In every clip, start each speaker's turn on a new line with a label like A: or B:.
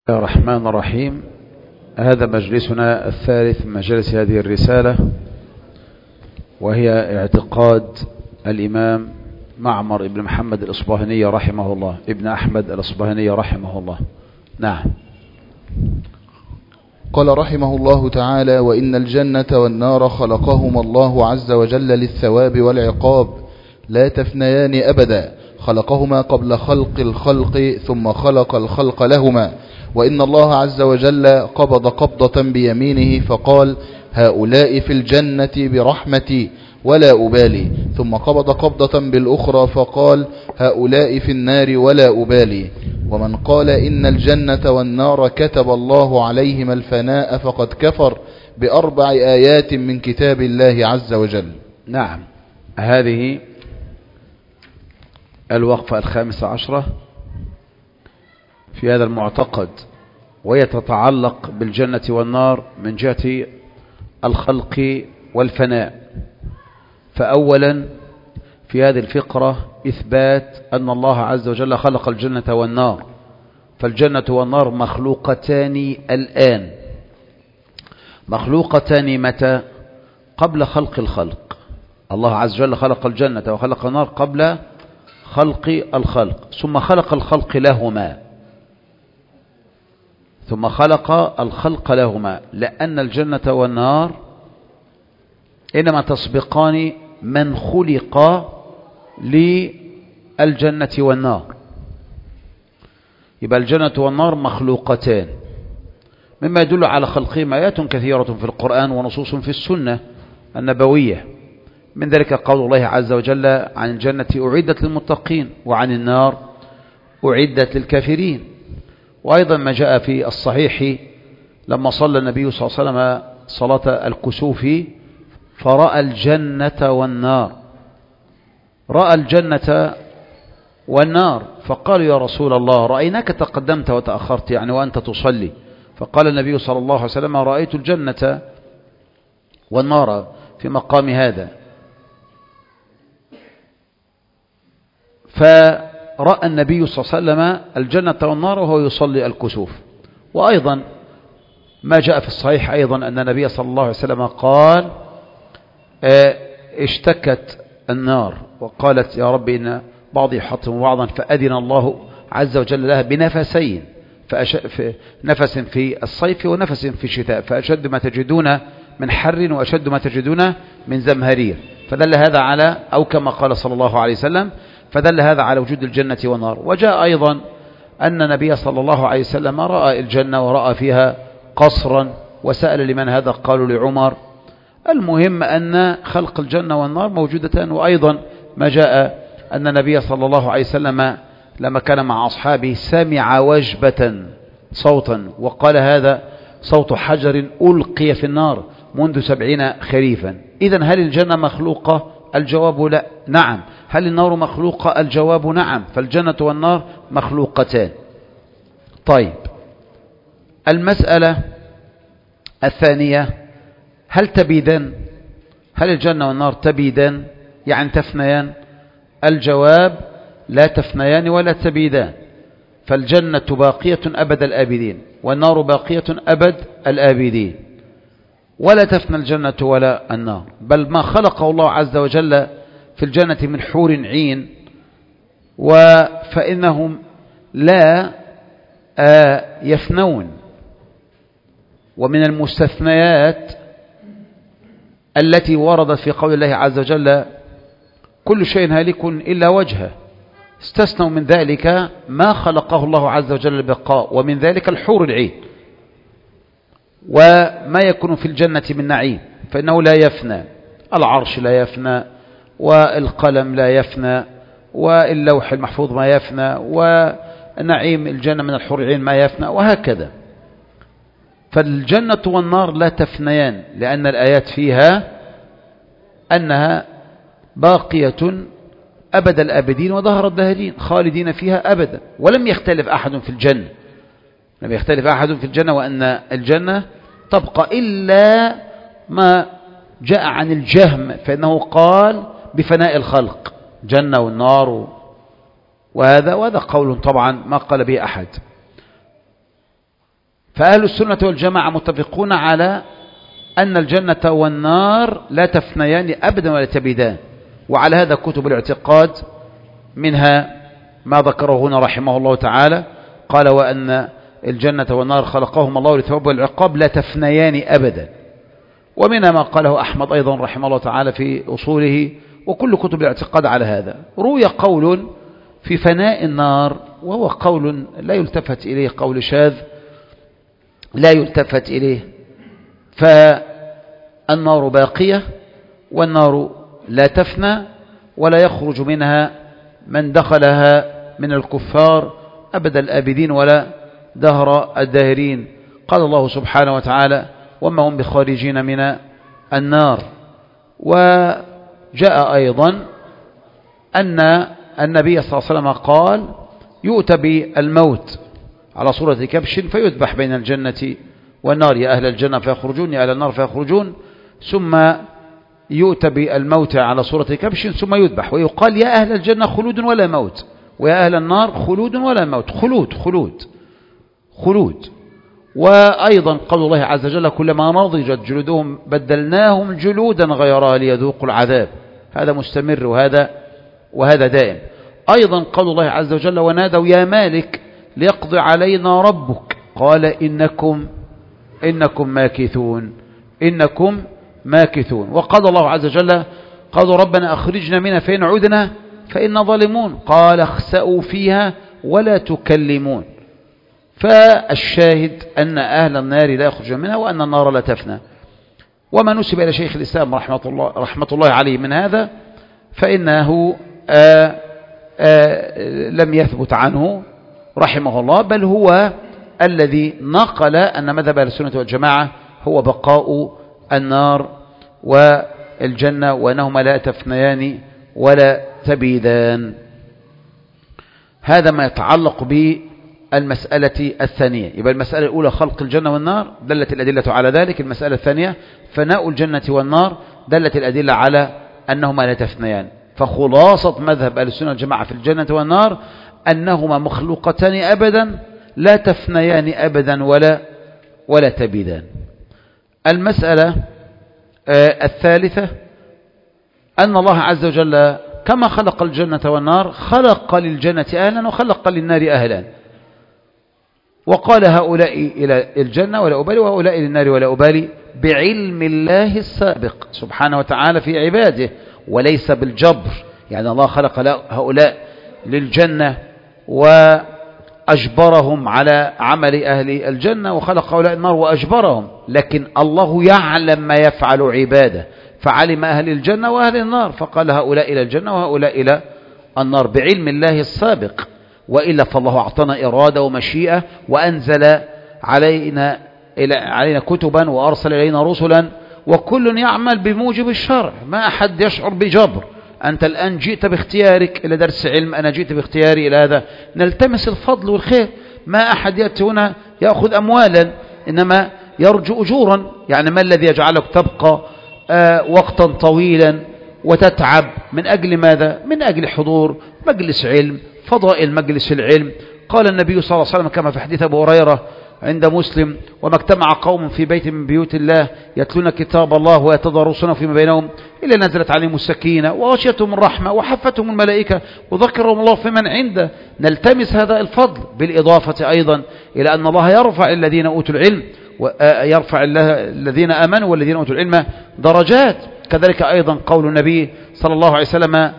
A: الرحمن الرحيم. هذا مجلسنا الثالث من مجالس هذه الرسالة، وهي اعتقاد الإمام معمر ابن محمد الأصبهاني رحمه الله، ابن أحمد الأصبهاني رحمه الله. نعم.
B: قال رحمه الله تعالى: وإن الجنة والنار خلقهما الله عز وجل للثواب والعقاب، لا تفنيان أبدا، خلقهما قبل خلق الخلق ثم خلق الخلق لهما. وإن الله عز وجل قبض قبضة بيمينه فقال: هؤلاء في الجنة برحمتي ولا أبالي، ثم قبض قبضة بالأخرى فقال: هؤلاء في النار ولا أبالي. ومن قال إن الجنة والنار كتب الله عليهما الفناء فقد كفر بأربع آيات من كتاب الله عز وجل.
A: نعم، هذه الوقفة 15 في هذا المعتقد، وهي تتعلق بالجنة والنار من جهة الخلق والفناء. فأولا في هذه الفقرة إثبات أن الله عز وجل خلق الجنة والنار، فالجنة والنار مخلوقتان الآن. مخلوقتان متى؟ قبل خلق الخلق. الله عز وجل خلق الجنة وخلق النار قبل خلق الخلق، ثم خلق الخلق لهما، ثم خلق الخلق لهما، لأن الجنة والنار إنما تسبقان من خلق للجنة والنار. يبقى الجنة والنار مخلوقتان، مما يدل على خلقهما آيات كثيرة في القرآن ونصوص في السنة النبوية. من ذلك قول الله عز وجل عن الجنة أعدت للمتقين، وعن النار أعدت للكافرين. وأيضا ما جاء في الصحيح لما صلى النبي صلى الله عليه وسلم صلاة الكسوف فرأى الجنة والنار، رأى الجنة والنار، فقالوا: يا رسول الله، رأيناك تقدمت وتأخرت يعني وأنت تصلي. فقال النبي صلى الله عليه وسلم: رأيت الجنة والنار في مقام هذا. فرأى النبي صلى الله عليه وسلم الجنة والنار وهو يصلي الكسوف. وأيضا ما جاء في الصحيح أيضا أن النبي صلى الله عليه وسلم قال: اشتكت النار وقالت: يا رب إن بعضي يحطم بعضا، فأذن الله عز وجل لها بنفسين، نفس في الصيف ونفس في الشتاء، فأشد ما تجدون من حر وأشد ما تجدون من زمهرير. فدل هذا على، أو كما قال صلى الله عليه وسلم، فدل هذا على وجود الجنة والنار. وجاء أيضا أن النبي صلى الله عليه وسلم رأى الجنة ورأى فيها قصرا، وسأل لمن هذا؟ قالوا: لعمر. المهم أن خلق الجنة والنار موجودتان. وأيضا ما جاء أن النبي صلى الله عليه وسلم لما كان مع أصحابه سمع وجبة صوتا وقال: هذا صوت حجر ألقي في النار منذ 70 خريفا. إذن هل الجنة مخلوقة؟ الجواب لا. نعم. هل النار مخلوقة؟ الجواب نعم. فالجنة والنار مخلوقتان. طيب، المسألة الثانية: هل تبيدان؟ هل الجنة والنار تبيدان يعني تفنيان؟ الجواب: لا تفنيان ولا تبيدان، فالجنة باقية أبد الآبدين، والنار باقية أبد الآبدين، ولا تفنى الجنة ولا النار. بل ما خلقه الله عز وجل في الجنة من حور عين، فإنهم لا يفنون. ومن المستثنيات التي وردت في قول الله عز وجل: كل شيء هالك إلا وجهه، استثنوا من ذلك ما خلقه الله عز وجل البقاء، ومن ذلك الحور العين. وما يكون في الجنة من نعيم فإنه لا يفنى، العرش لا يفنى، والقلم لا يفنى، واللوح المحفوظ ما يفنى، ونعيم الجنة من الحور العين ما يفنى، وهكذا. فالجنة والنار لا تفنيان، لأن الآيات فيها أنها باقية أبد الآبدين وظهر الداهرين، خالدين فيها أبدا. ولم يختلف أحد في الجنة، لم يختلف أحد في الجنة، وأن الجنة تبقى إلا ما جاء عن الجهم، فإنه قال بفناء الخلق جنة والنار، وهذا قول طبعا ما قال به أحد. فأهل السنة والجماعة متفقون على أن الجنة والنار لا تفنيان أبدا ولا تبيدان. وعلى هذا كتب الاعتقاد، منها ما ذكره هنا رحمه الله تعالى، قال وأن الجنة والنار خلقهما الله للثواب والعقاب لا تفنيان أبدا. ومنها ما قاله أحمد أيضا رحمه الله تعالى في أصوله، وكل كتب الاعتقاد على هذا. روي قول في فناء النار، وهو قول لا يلتفت إليه، قول شاذ لا يلتفت إليه. فالنار باقية والنار لا تفنى ولا يخرج منها من دخلها من الكفار أبد الآبدين ولا دهر الداهرين. قال الله سبحانه وتعالى وما هم بخارجين من النار. وجاء أيضا أن النبي صلى الله عليه وسلم قال يؤتى بالموت على صورة كبش فيذبح بين الجنة والنار، يا أهل الجنة فيخرجون يا أهل النار فيخرجون، ثم يؤتى بالموت على صورة كبش ثم يذبح، ويقال يا أهل الجنة خلود ولا موت، ويا أهل النار خلود ولا موت، خلود خلود خلود. وأيضا قول الله عز وجل كلما نضجت جلودهم بدلناهم جلودا غيرها ليذوقوا العذاب، هذا مستمر وهذا دائم. أيضا قول الله عز وجل ونادوا يا مالك ليقضي علينا ربك قال إنكم ماكثون إنكم ماكثون. وقال الله عز وجل قالوا ربنا أخرجنا منها فإن عدنا فإنا ظالمون قال اخسأوا فيها ولا تكلمون. فالشاهد أن أهل النار لا يخرجون منها وأن النار لا تفنى. وما نسب إلى شيخ الإسلام رحمة الله عليه من هذا فإنه لم يثبت عنه رحمه الله، بل هو الذي نقل أن مذهب أهل السنة والجماعة هو بقاء النار والجنة وأنهما لا تفنيان ولا تبيدان. هذا ما يتعلق بالمسألة الثانية. يبقى المسألة الأولى خلق الجنة والنار دلت الأدلة على ذلك. المسألة الثانية فناء الجنة والنار دلت الأدلة على أنهما لا تفنيان. فخلاصة مذهب أهل السنة والجماعة في الجنة والنار أنهما مخلوقتان أبدا لا تفنيان أبدا ولا تبيدان. المسألة الثالثة أن الله عز وجل كما خلق الجنة والنار خلق للجنة أهلا وخلق للنار أهلا، وقال هؤلاء إلى الجنة ولا أبالي وهؤلاء إلى النار ولا أبالي بعلم الله السابق سبحانه وتعالى في عباده وليس بالجبر. يعني الله خلق هؤلاء للجنة وأجبرهم على عمل أهل الجنة، وخلق هؤلاء النار وأجبرهم، لكن الله يعلم ما يفعل عباده فعلم أهل الجنة وأهل النار فقال هؤلاء إلى الجنة وهؤلاء إلى النار بعلم الله السابق. وإلا فالله أعطانا إرادة ومشيئة وأنزل علينا كتبا وأرسل إلينا رسلا وكل يعمل بموجب الشرع، ما أحد يشعر بجبر. أنت الآن جئت باختيارك إلى درس علم، أنا جئت باختياري إلى هذا، نلتمس الفضل والخير. ما أحد يأتي هنا يأخذ أموالا إنما يرجو أجورا. يعني ما الذي يجعلك تبقى وقتا طويلا وتتعب من أجل ماذا؟ من أجل حضور مجلس علم، فضائل مجلس العلم. قال النبي صلى الله عليه وسلم كما في حديث أبو هريرة عند مسلم وما اجتمع قوم في بيت من بيوت الله يتلون كتاب الله ويتدارسونه فيما بينهم إلا نزلت عليهم السكينة وغشيتهم الرحمة وحفتهم الملائكة وذكرهم الله في من عنده. نلتمس هذا الفضل، بالإضافة أيضا إلى أن الله يرفع الذين أوتوا العلم ويرفع الذين آمنوا والذين أوتوا العلم درجات. كذلك أيضا قول النبي صلى الله عليه وسلم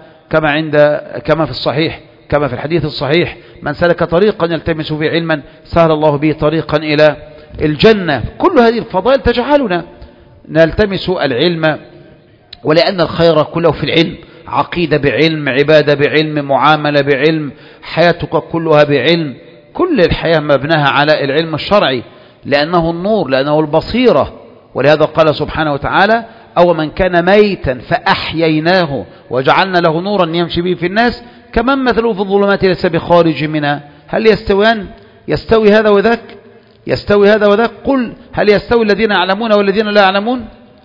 A: كما في الصحيح، كما في الحديث الصحيح من سلك طريقا يلتمس فيه علما سهل الله به طريقا إلى الجنة. كل هذه الفضائل تجعلنا نلتمس العلم، ولأن الخير كله في العلم، عقيدة بعلم، عبادة بعلم، معاملة بعلم، حياتك كلها بعلم. كل الحياة مبناها على العلم الشرعي لأنه النور، لأنه البصيرة. ولهذا قال سبحانه وتعالى أو من كان ميتا فأحييناه وجعلنا له نورا يمشي به في الناس كمن مثله في الظلمات ليس بخارج منها. هل يستويان؟ يستوي هذا وذاك؟ يستوي هذا وذاك؟ قل هل يستوي الذين يعلمون والذين لا يعلمون؟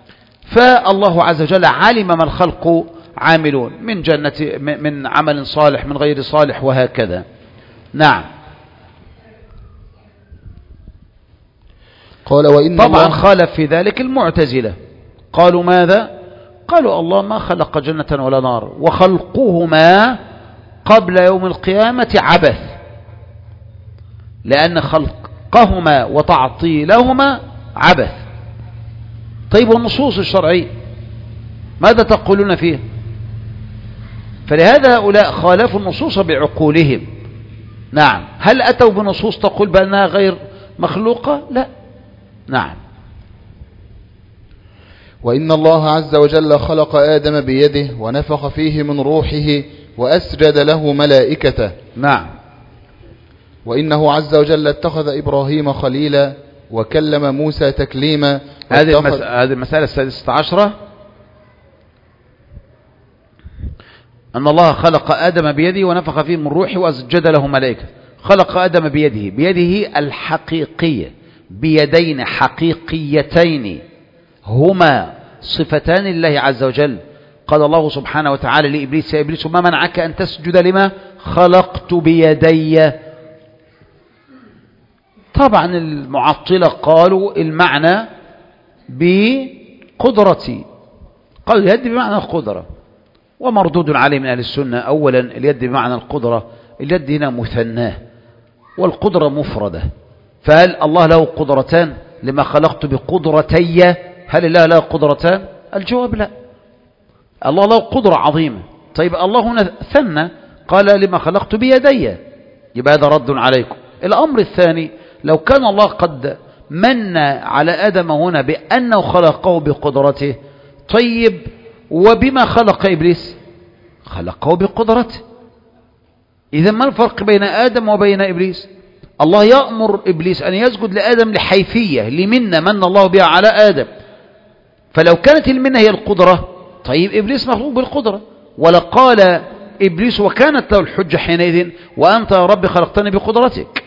A: فالله عز وجل علم ما الخلق عاملون من جنة، من عمل صالح، من غير صالح، وهكذا. نعم.
B: قال وإن
A: طبعا
B: الله
A: خالف في ذلك المعتزلة، قالوا ماذا؟ قالوا الله ما خلق جنة ولا نار، وخلقهما قبل يوم القيامة عبث، لأن خلقهما وتعطيلهما عبث. طيب والنصوص الشرعية ماذا تقولون فيه؟ فلهذا هؤلاء خالفوا النصوص بعقولهم. نعم. هل أتوا بنصوص تقول بأنها غير مخلوقة؟ لا. نعم.
B: وإن الله عز وجل خلق آدم بيده ونفخ فيه من روحه وأسجد له ملائكته.
A: نعم.
B: وإنه عز وجل اتخذ إبراهيم خليلا وكلم موسى تكليما.
A: هذه المسألة السادسة عشرة، أن الله خلق آدم بيده ونفخ فيه من روحه وأسجد له ملائكة. خلق آدم بيده الحقيقية، بيدين حقيقيتين هما صفتان لله عز وجل. قال الله سبحانه وتعالى لإبليس: يا إبليس ما منعك أن تسجد لما خلقت بيدي. طبعا المعطلة قالوا المعنى بقدرتي، قالوا اليد بمعنى القدرة، ومردود عليه من أهل السنة. أولا اليد بمعنى القدرة، اليد هنا مثناه والقدرة مفردة، فهل الله له قدرتان لما خلقت بقدرتي؟ هل الله له قدرتان؟ الجواب لا، الله له قدرة عظيمة. طيب الله هنا ثنى قال لما خلقت بيدي، يبقى هذا رد عليكم. الأمر الثاني، لو كان الله قد من على آدم هنا بأنه خلقه بقدرته، طيب وبما خلق إبليس؟ خلقه بقدرته. إذا ما الفرق بين آدم وبين إبليس؟ الله يأمر إبليس أن يسجد لآدم لحيثية، لمنة من الله بها على آدم، فلو كانت المنة هي القدرة، طيب إبليس مخلوق بالقدرة، ولقال إبليس وكانت له الحجة حينئذ: وأنت يا رب خلقتني بقدرتك.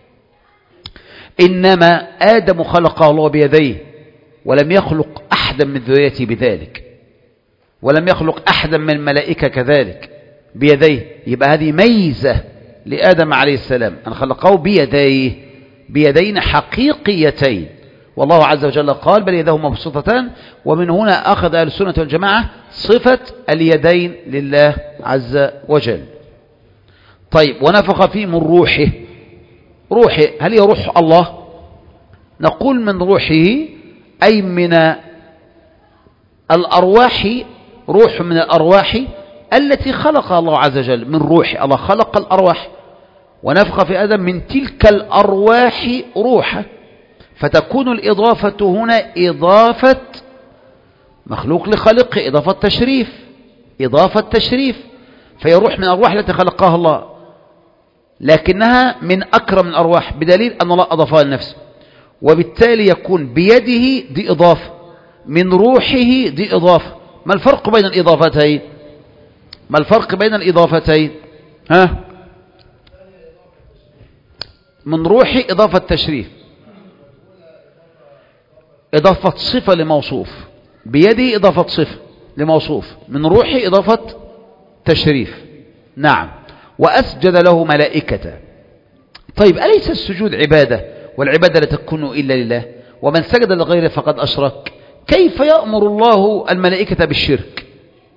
A: إنما آدم خلقه الله بيديه، ولم يخلق أحدا من ذريته بذلك، ولم يخلق أحدا من الملائكة كذلك بيديه. يبقى هذه ميزة لآدم عليه السلام أن خلقه بيديه، بيدين حقيقيتين. والله عز وجل قال: بل يداه مبسوطتان. ومن هنا أخذ أهل السنة والجماعة صفة اليدين لله عز وجل. طيب ونفخ فيه من روحه. روحه هل هي روح الله؟ نقول من روحه أي من الأرواح، روح من الأرواح التي خلقها الله عز وجل. من روح الله خلق الأرواح، ونفخ في آدم من تلك الأرواح روحه، فتكون الإضافة هنا إضافة مخلوق لخلقه، إضافة تشريف، إضافة تشريف. فهي روح من الأرواح التي خلقها الله، لكنها من أكرم الأرواح، بدليل أن الله أضافها لنفسه، وبالتالي يكون بيده دي إضافة، من روحه دي إضافة. ما الفرق بين الإضافتين؟ ما الفرق بين الإضافتين؟ من روحي إضافة تشريف، إضافة صفة لموصوف، بيدي إضافة صفة لموصوف، من روحي إضافة تشريف. نعم. وأسجد له ملائكته. طيب أليس السجود عبادة؟ والعبادة لا تكون إلا لله، ومن سجد لغيره فقد أشرك. كيف يأمر الله الملائكة بالشرك؟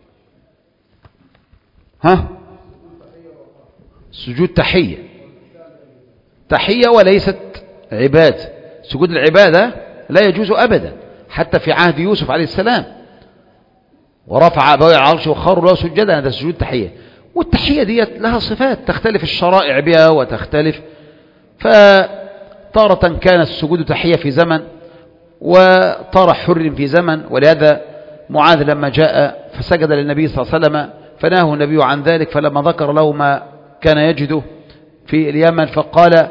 A: سجود تحية، تحية وليست عبادة. سجود العبادة لا يجوز أبدا، حتى في عهد يوسف عليه السلام ورفع أبويه على العرش وخروا له سجدا، هذا سجود تحية. والتحية ديت لها صفات تختلف الشرائع بها وتختلف، فتارة كان السجود تحية في زمن، وطار حر في زمن. ولهذا معاذ لما جاء فسجد للنبي صلى الله عليه وسلم فنهاه النبي عن ذلك، فلما ذكر له ما كان يجده في اليمن فقال: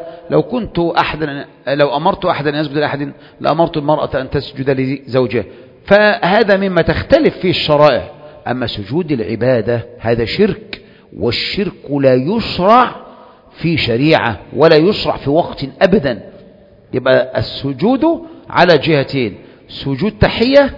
A: لو أمرت أحدا أن يسجد لأحد لأمرت المرأة أن تسجد لزوجها. فهذا مما تختلف فيه الشرائع. أما سجود العبادة هذا شرك، والشرك لا يشرع في شريعة ولا يشرع في وقت أبدا. يبقى السجود على جهتين: سجود تحية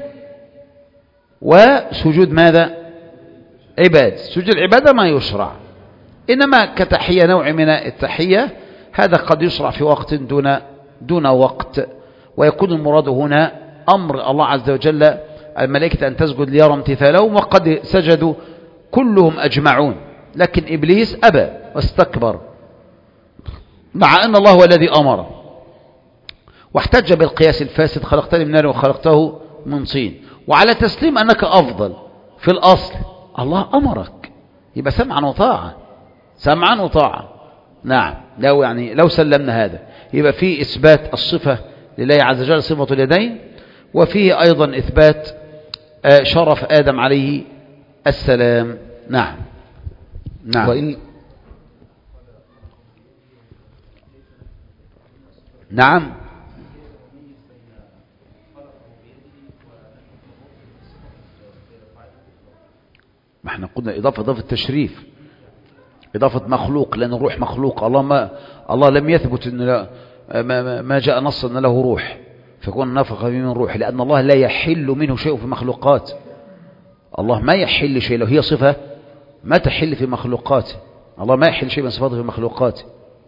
A: وسجود ماذا؟ عباد. سجود العبادة ما يشرع، إنما كتحية نوع من التحية هذا قد يشرع في وقت دون وقت. ويكون المراد هنا أمر الله عز وجل الملائكة أن تسجد ليرى امتثالهم، وقد سجدوا كلهم أجمعون، لكن إبليس أبى واستكبر مع أن الله هو الذي أمره، واحتج بالقياس الفاسد: خلقتني من نار وخلقته من طين. وعلى تسليم أنك أفضل في الأصل، الله أمرك، يبقى سمعا وطاعة، سمعا وطاعة. نعم، لو سلمنا هذا يبقى فيه إثبات الصفة لله عز وجل، صفة اليدين، وفيه أيضا إثبات شرف آدم عليه السلام. نعم نعم نعم. ما احنا قلنا إضافة تشريف، إضافة مخلوق، لأن الروح مخلوق. الله لم يثبت أن ما جاء نص أن له روح فيكون نفخ فيه من روح، لأن الله لا يحل منه شيء في مخلوقات. الله ما يحل شيء، لو هي صفة ما تحل في مخلوقاته. الله ما يحل شيء من صفاته في مخلوقاته.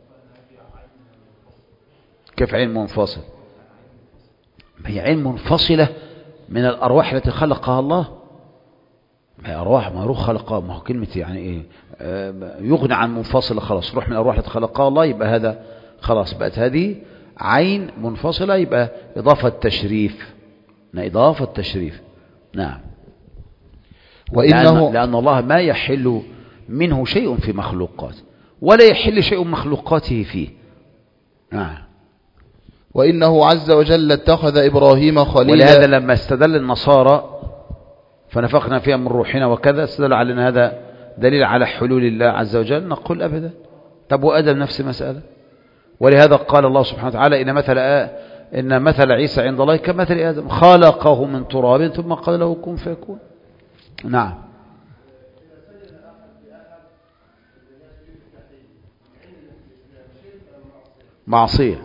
A: كيف علم منفصل؟ هي علم منفصلة من الأرواح التي خلقها الله. ما هي أرواح، ما روح خلقها، ما هو كلمة يعني إيه يغني عن منفصلة. خلاص روح من الأرواح التي خلقها الله، يبقى هذا خلاص بقت هذه عين منفصلة، يبقى إضافة تشريف. إضافة تشريف. نعم. لأن الله ما يحل منه شيء في مخلوقات، ولا يحل شيء من مخلوقاته فيه. نعم.
B: وإنه عز وجل اتخذ إبراهيم خليلا.
A: ولهذا لما استدل النصارى فنفخنا فيها من روحنا وكذا، استدل على أن هذا دليل على حلول الله عز وجل، نقول أبدا. طب وآدم نفس المسألة. ولهذا قال الله سبحانه وتعالى: إن مثل عيسى عند الله كمثل آدم، خلقه من تراب ثم قال له كن فيكون. نعم. معصية.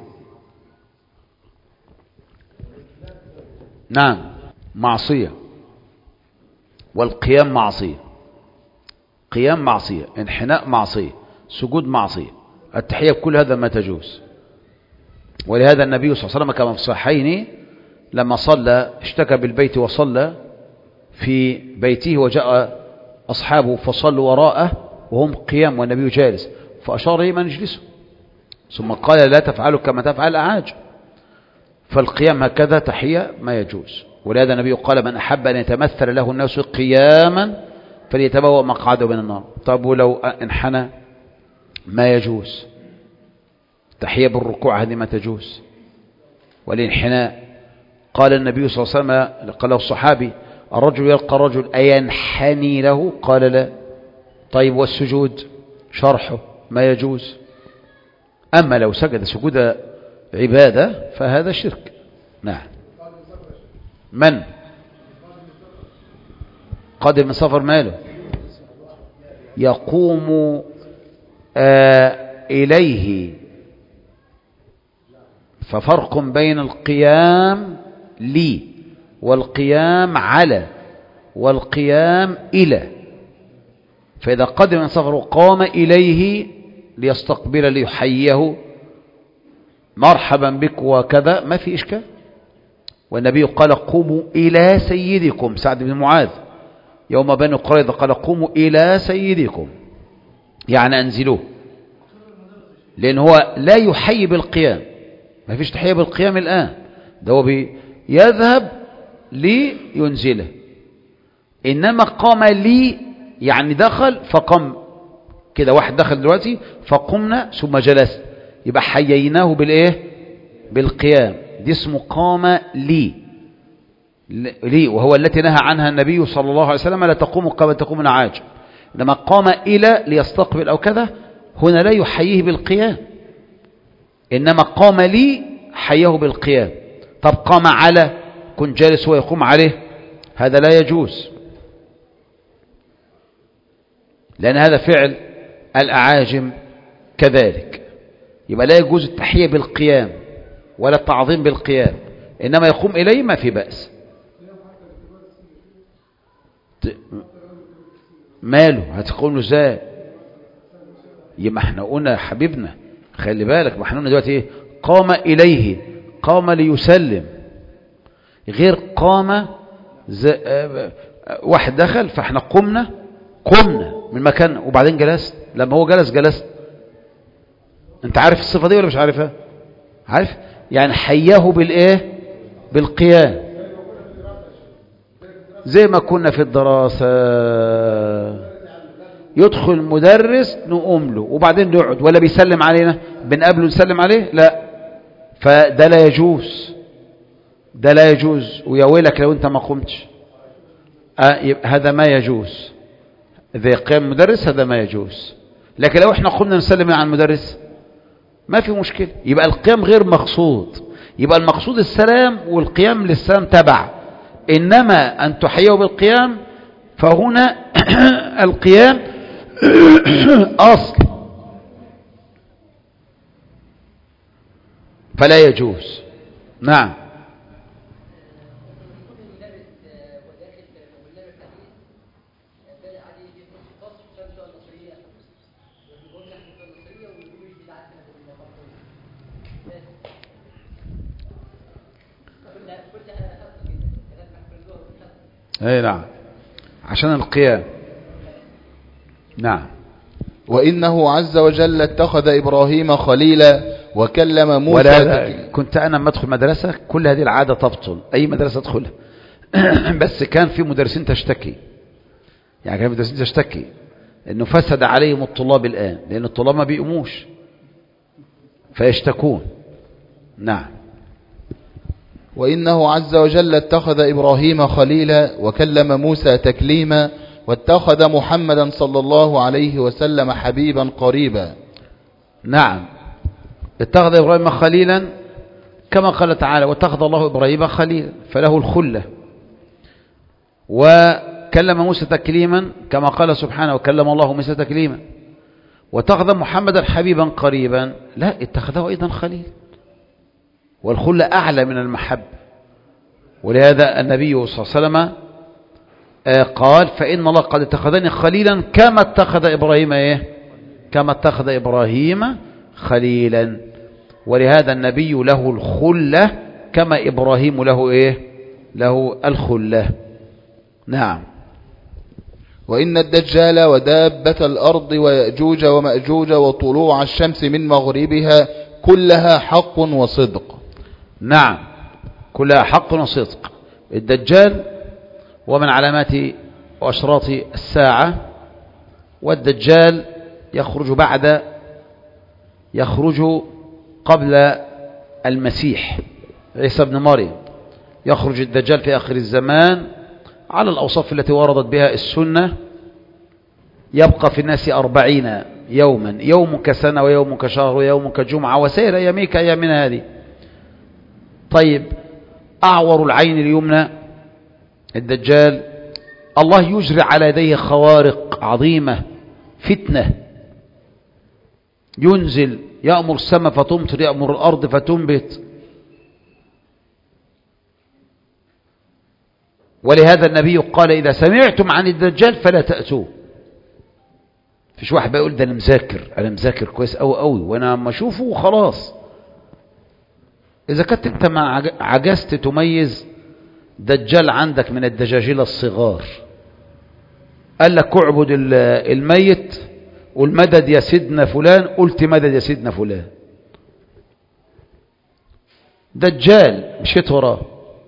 A: نعم معصية. والقيام معصية، قيام معصية، انحناء معصية، سجود معصية، التحية بكل هذا ما تجوز. ولهذا النبي صلى الله عليه وسلم كما في الصحيحين لما صلى اشتكى بالبيت وصلى في بيته، وجاء أصحابه فصلوا وراءه وهم قيام والنبي جالس، فأشار إليهم أن يجلسوا، ثم قال: لا تفعلوا كما تفعل الأعاجم. فالقيام هكذا تحية ما يجوز. ولهذا النبي قال: من أحب أن يتمثل له الناس قياما فليتبوأ مقعده من النار. طب ولو انحنى ما يجوز. تحية بالركوع هذه ما تجوز. والانحناء قال النبي صلى الله عليه وسلم، قال له الصحابي: الرجل يلقى الرجل أينحني له؟ قال: لا. طيب والسجود شرحه ما يجوز. أما لو سجد سجود عبادة فهذا شرك. نعم. من قادم من سفر ماله يقوم إليه، ففرق بين القيام لي والقيام على والقيام إلى. فإذا قدم من سفر قام إليه ليستقبل ليحييه مرحبا بك وكذا، ما في إشكال. والنبي قال: قوموا إلى سيدكم. سعد بن معاذ يوم بني قريظة قال: قوموا إلى سيدكم، يعني أنزلوه، لأن هو لا يحيي بالقيام، ما فيش تحية بالقيام الآن، ده هو يذهب لينزله. إنما قام لي يعني دخل فقم كده، واحد دخل دلوقتي فقمنا ثم جلس، يبقى حييناه بالإيه؟ بالقيام. دي اسمه قام لي وهو التي نهى عنها النبي صلى الله عليه وسلم: لا تقوم قبل تقوم العاجم. لما قام إلى ليستقبل أو كذا، هنا لا يحييه بالقيام، إنما قام لي حيه بالقيام. طب قام على، كن جالس ويقوم عليه، هذا لا يجوز، لأن هذا فعل الأعاجم كذلك. يبقى لا يجوز التحية بالقيام ولا التعظيم بالقيام، إنما يقوم إليه ما في بأس. ماله هتقوم له ازاي؟ يبقى احنا قلنا يا حبيبنا خلي بالك، ما احنا قلنا دلوقتي ايه؟ قام إليه، قام ليسلم، غير قام واحد دخل فاحنا قمنا من مكان وبعدين جلست. لما هو جلست. انت عارف الصفة دي ولا مش عارفها؟ عارف يعني حياه بالايه؟ بالقيام، زي ما كنا في الدراسة يدخل المدرس نقوم له وبعدين نقعد، ولا بيسلم علينا بنقابله نسلم عليه؟ لا. فده لا يجوز، ده لا يجوز، ويا ويلك لو انت ما قمتش. هذا ما يجوز، إذا قام المدرس هذا ما يجوز. لكن لو احنا قمنا نسلم على المدرس ما في مشكلة، يبقى القيام غير مقصود، يبقى المقصود السلام والقيام للسلام تبع. إنما أن تحييه بالقيام فهنا القيام أصل، فلا يجوز. نعم. اي نعم، عشان القيام. نعم.
B: وإنه عز وجل اتخذ إبراهيم خليلا وكلم موسى
A: كنت أنا لما أدخل مدرسة كل هذه العادة تبطل، أي مدرسة أدخلها بس كان في مدرسين تشتكي، يعني كان مدرسين تشتكي أنه فسد عليهم الطلاب الآن، لأن الطلاب ما بيقوموش فيشتكون. نعم.
B: وإنه عز وجل اتخذ إبراهيم خليلا وكلم موسى تكليما واتخذ محمدا صلى الله عليه وسلم حبيبا قريبا.
A: نعم، اتخذ إبراهيم خليلا كما قال تعالى واتخذ الله إبراهيم خليلا فله الخلة، وكلم موسى تكليما كما قال سبحانه وكلم الله موسى تكليما، واتخذ محمدا حبيبا قريبا، لا اتخذه أيضا خليل، والخلة أعلى من المحبة. ولهذا النبي صلى الله عليه وسلم قال فإن الله قد اتخذني خليلا كما اتخذ إبراهيم كما اتخذ إبراهيم خليلا. ولهذا النبي له الخلة كما إبراهيم له له الخلة. نعم.
B: وإن الدجال ودابة الأرض ويأجوج ومأجوج وطلوع الشمس من مغربها كلها حق وصدق.
A: نعم، كلها حق وصدق. الدجال ومن علامات وأشراط الساعة، والدجال يخرج قبل المسيح عيسى بن مريم، يخرج الدجال في آخر الزمان على الأوصاف التي وردت بها السنة، يبقى في الناس 40 يوما، يومك سنة ويومك شهر ويومك جمعة وسائر أيامك أيامنا هذه. طيب، أعور العين اليمنى الدجال، الله يجري على يديه خوارق عظيمة، فتنة، ينزل يأمر السماء فتمطر، يأمر الأرض فتنبت. ولهذا النبي قال إذا سمعتم عن الدجال فلا تأتوه. فيش واحد بيقول ده أنا مذاكر كويس أوي وأنا ما أشوفه وخلاص. إذا كنت أنت ما عجزت تميز دجال عندك من الدجاجيل الصغار، قال لك اعبد الميت والمدد يا سيدنا فلان، قلت مدد يا سيدنا فلان. دجال مشيت وراه،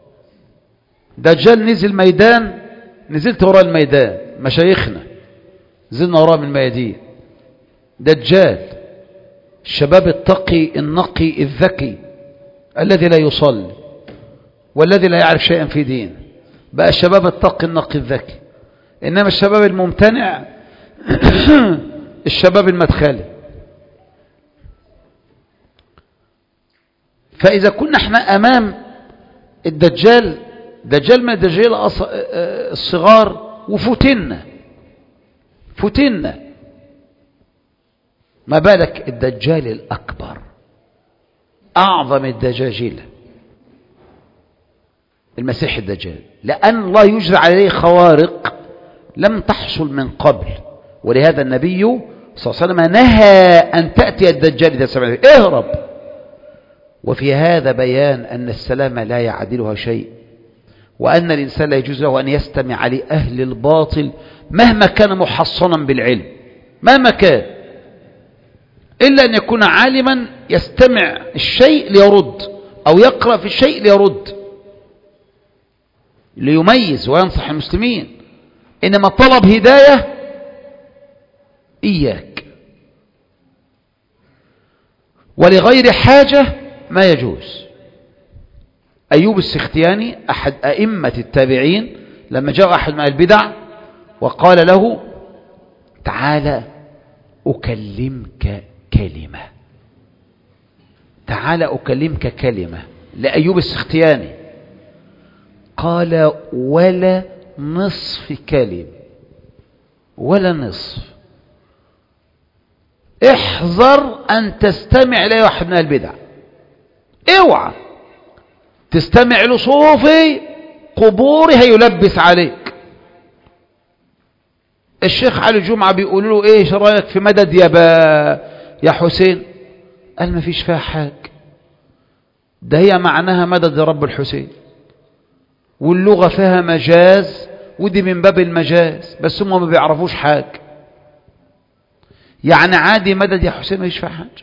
A: دجال نزل ميدان، نزلت وراه الميدان، مشايخنا نزلنا وراه من الميادين. دجال الشباب التقي النقي الذكي الذي لا يصلي والذي لا يعرف شيئا في دين، بقى الشباب التقي النقي الذكي. إنما الشباب الممتنع الشباب المدخلي. فإذا كنا احنا أمام الدجال، دجال من الدجال الصغار، وفتنا ما بالك الدجال الأكبر أعظم الدجاجيل المسيح الدجال، لأن الله يجري عليه خوارق لم تحصل من قبل. ولهذا النبي صلى الله عليه وسلم نهى أن تأتي الدجال إذا سمعت اهرب، وفي هذا بيان أن السلام لا يعدلها شيء، وأن الإنسان لا يجوز له أن يستمع لأهل الباطل مهما كان محصنا بالعلم، مهما كان، إلا أن يكون عالما يستمع الشيء ليرد، أو يقرأ في الشيء ليرد ليميز وينصح المسلمين. إنما طلب هداية إياك، ولغير حاجة ما يجوز. أيوب السختياني أحد أئمة التابعين لما جاء أحد من البدع وقال له تعالى أكلمك كلمة، تعالى أكلمك كلمة لأيوب السختياني، قال ولا نصف كلمة، ولا نصف. احذر أن تستمع إلى واحد من البدع، اوعى تستمع لصوفي قبوري هيلبس عليك. الشيخ علي الجمعة بيقولوا له ايه رأيك في مدد يا حسين؟ قال ما فيش فيها حاجة، ده هي معناها مدد رب الحسين، واللغة فيها مجاز، ودي من باب المجاز، بس هم ما بيعرفوش حاجة. يعني عادي مدد يا حسين ما فيش فيها حاجة،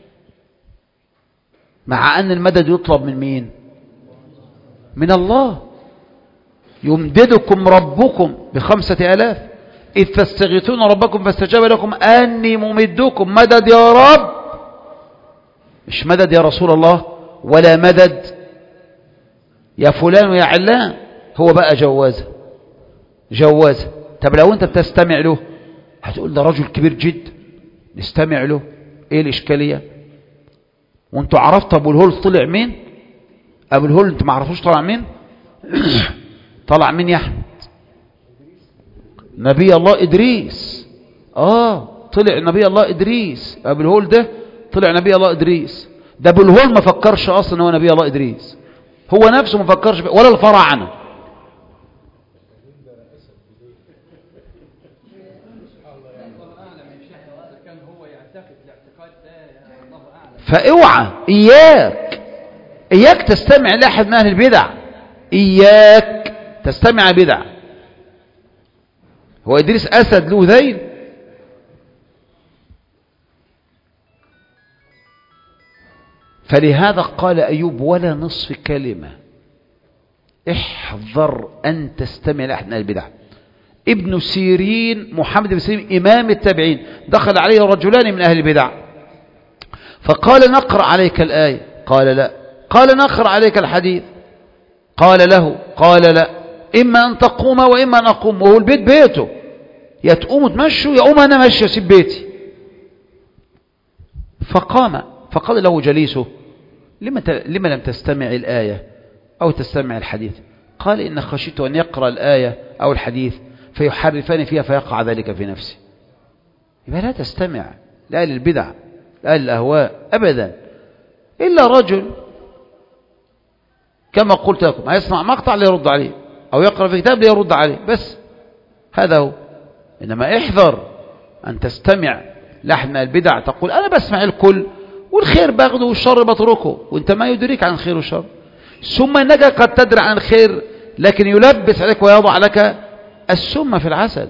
A: مع أن المدد يطلب من مين؟ من الله. يمددكم ربكم ب5000 إذ تستغيثون ربكم فاستجاب لكم أني ممدكم. مدد يا رب، مش مدد يا رسول الله، ولا مدد يا فلان ويا علان. هو بقى جوازة. طب لو انت بتستمع له هتقول ده رجل كبير جدا نستمع له، ايه الاشكالية؟ وانتوا عرفتوا ابو الهول طلع مين؟ ابو الهول انتوا ما عرفوش طلع مين؟ طلع مين يا احمد؟ نبي الله ادريس. طلع نبي الله ادريس. ابو الهول ده طلع نبي الله ادريس. ده ابو الهول ما فكرش اصلا هو نبي الله ادريس، هو نفسه ما فكرش ولا الفراعنه. فاوعى، اياك تستمع لاحد من اهل البدع، اياك تستمع بدع. هو ادريس اسد له ذيل؟ فلهذا قال ايوب ولا نصف كلمة. احذر ان تستمع لاحد من اهل البدع. ابن سيرين، محمد بن سيرين امام التابعين، دخل عليه رجلان من اهل البدع فقال نقرأ عليك الآية، قال لا. قال نقرأ عليك الحديث، قال لا. إما أن تقوم وإما أن أقوم، وهو البيت بيته، يا تقوم تمشوا يا أقوم أنا مشي أسيب بيتي. فقام فقال له جليسه لما لم تستمع الآية أو تستمع الحديث؟ قال إن خشيت أن يقرأ الآية أو الحديث فيحرفان فيها فيقع ذلك في نفسي. يبقى لا تستمع لأهل البدع لأهل الأهواء أبدا، إلا رجل كما قلت لكم هيسمع مقطع ليرد عليه أو يقرأ في كتاب ليرد عليه، بس هذا هو. إنما احذر أن تستمع لأحد من البدع تقول أنا بسمع الكل والخير باخده والشر بتركه، وانت ما يدريك عن الخير والشر. ثم إنك قد تدري عن الخير لكن يلبس عليك ويضع لك السم في العسل.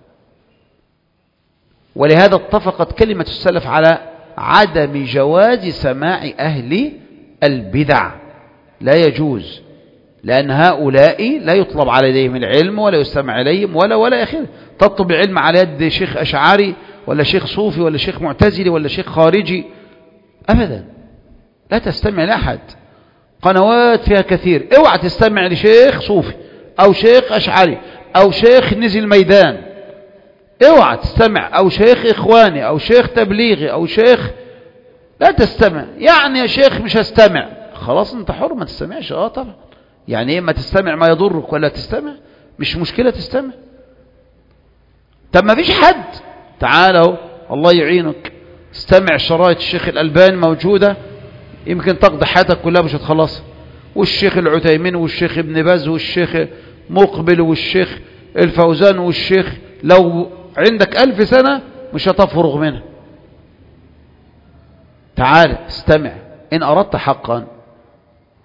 A: ولهذا اتفقت كلمة السلف على عدم جواز سماع أهل البدع، لا يجوز، لأن هؤلاء لا يطلب عليهم العلم ولا يستمع إليهم ولا آخره. تطلب العلم على يد شيخ أشعري ولا شيخ صوفي ولا شيخ معتزلي ولا شيخ خارجي أبدا. لا تستمع لأحد، قنوات فيها كثير. اوعى تستمع لشيخ صوفي أو شيخ أشعري أو شيخ نزل ميدان، اوعى تستمع، أو شيخ إخواني أو شيخ تبليغي أو شيخ، لا تستمع. يعني يا شيخ مش هستمع، خلاص انت حر ما تستمعش. طبعا يعني ايه ما تستمع ما يضرك ولا تستمع؟ مش مشكلة تستمع. طب ما فيش حد، تعالوا الله يعينك استمع شرايط الشيخ الألباني موجودة، يمكن تقضي حياتك كلها مش هتخلصها، والشيخ العثيمين والشيخ ابن باز والشيخ مقبل والشيخ الفوزان والشيخ، لو عندك 1000 سنة مش هتفرغ منها. تعال استمع إن أردت حقا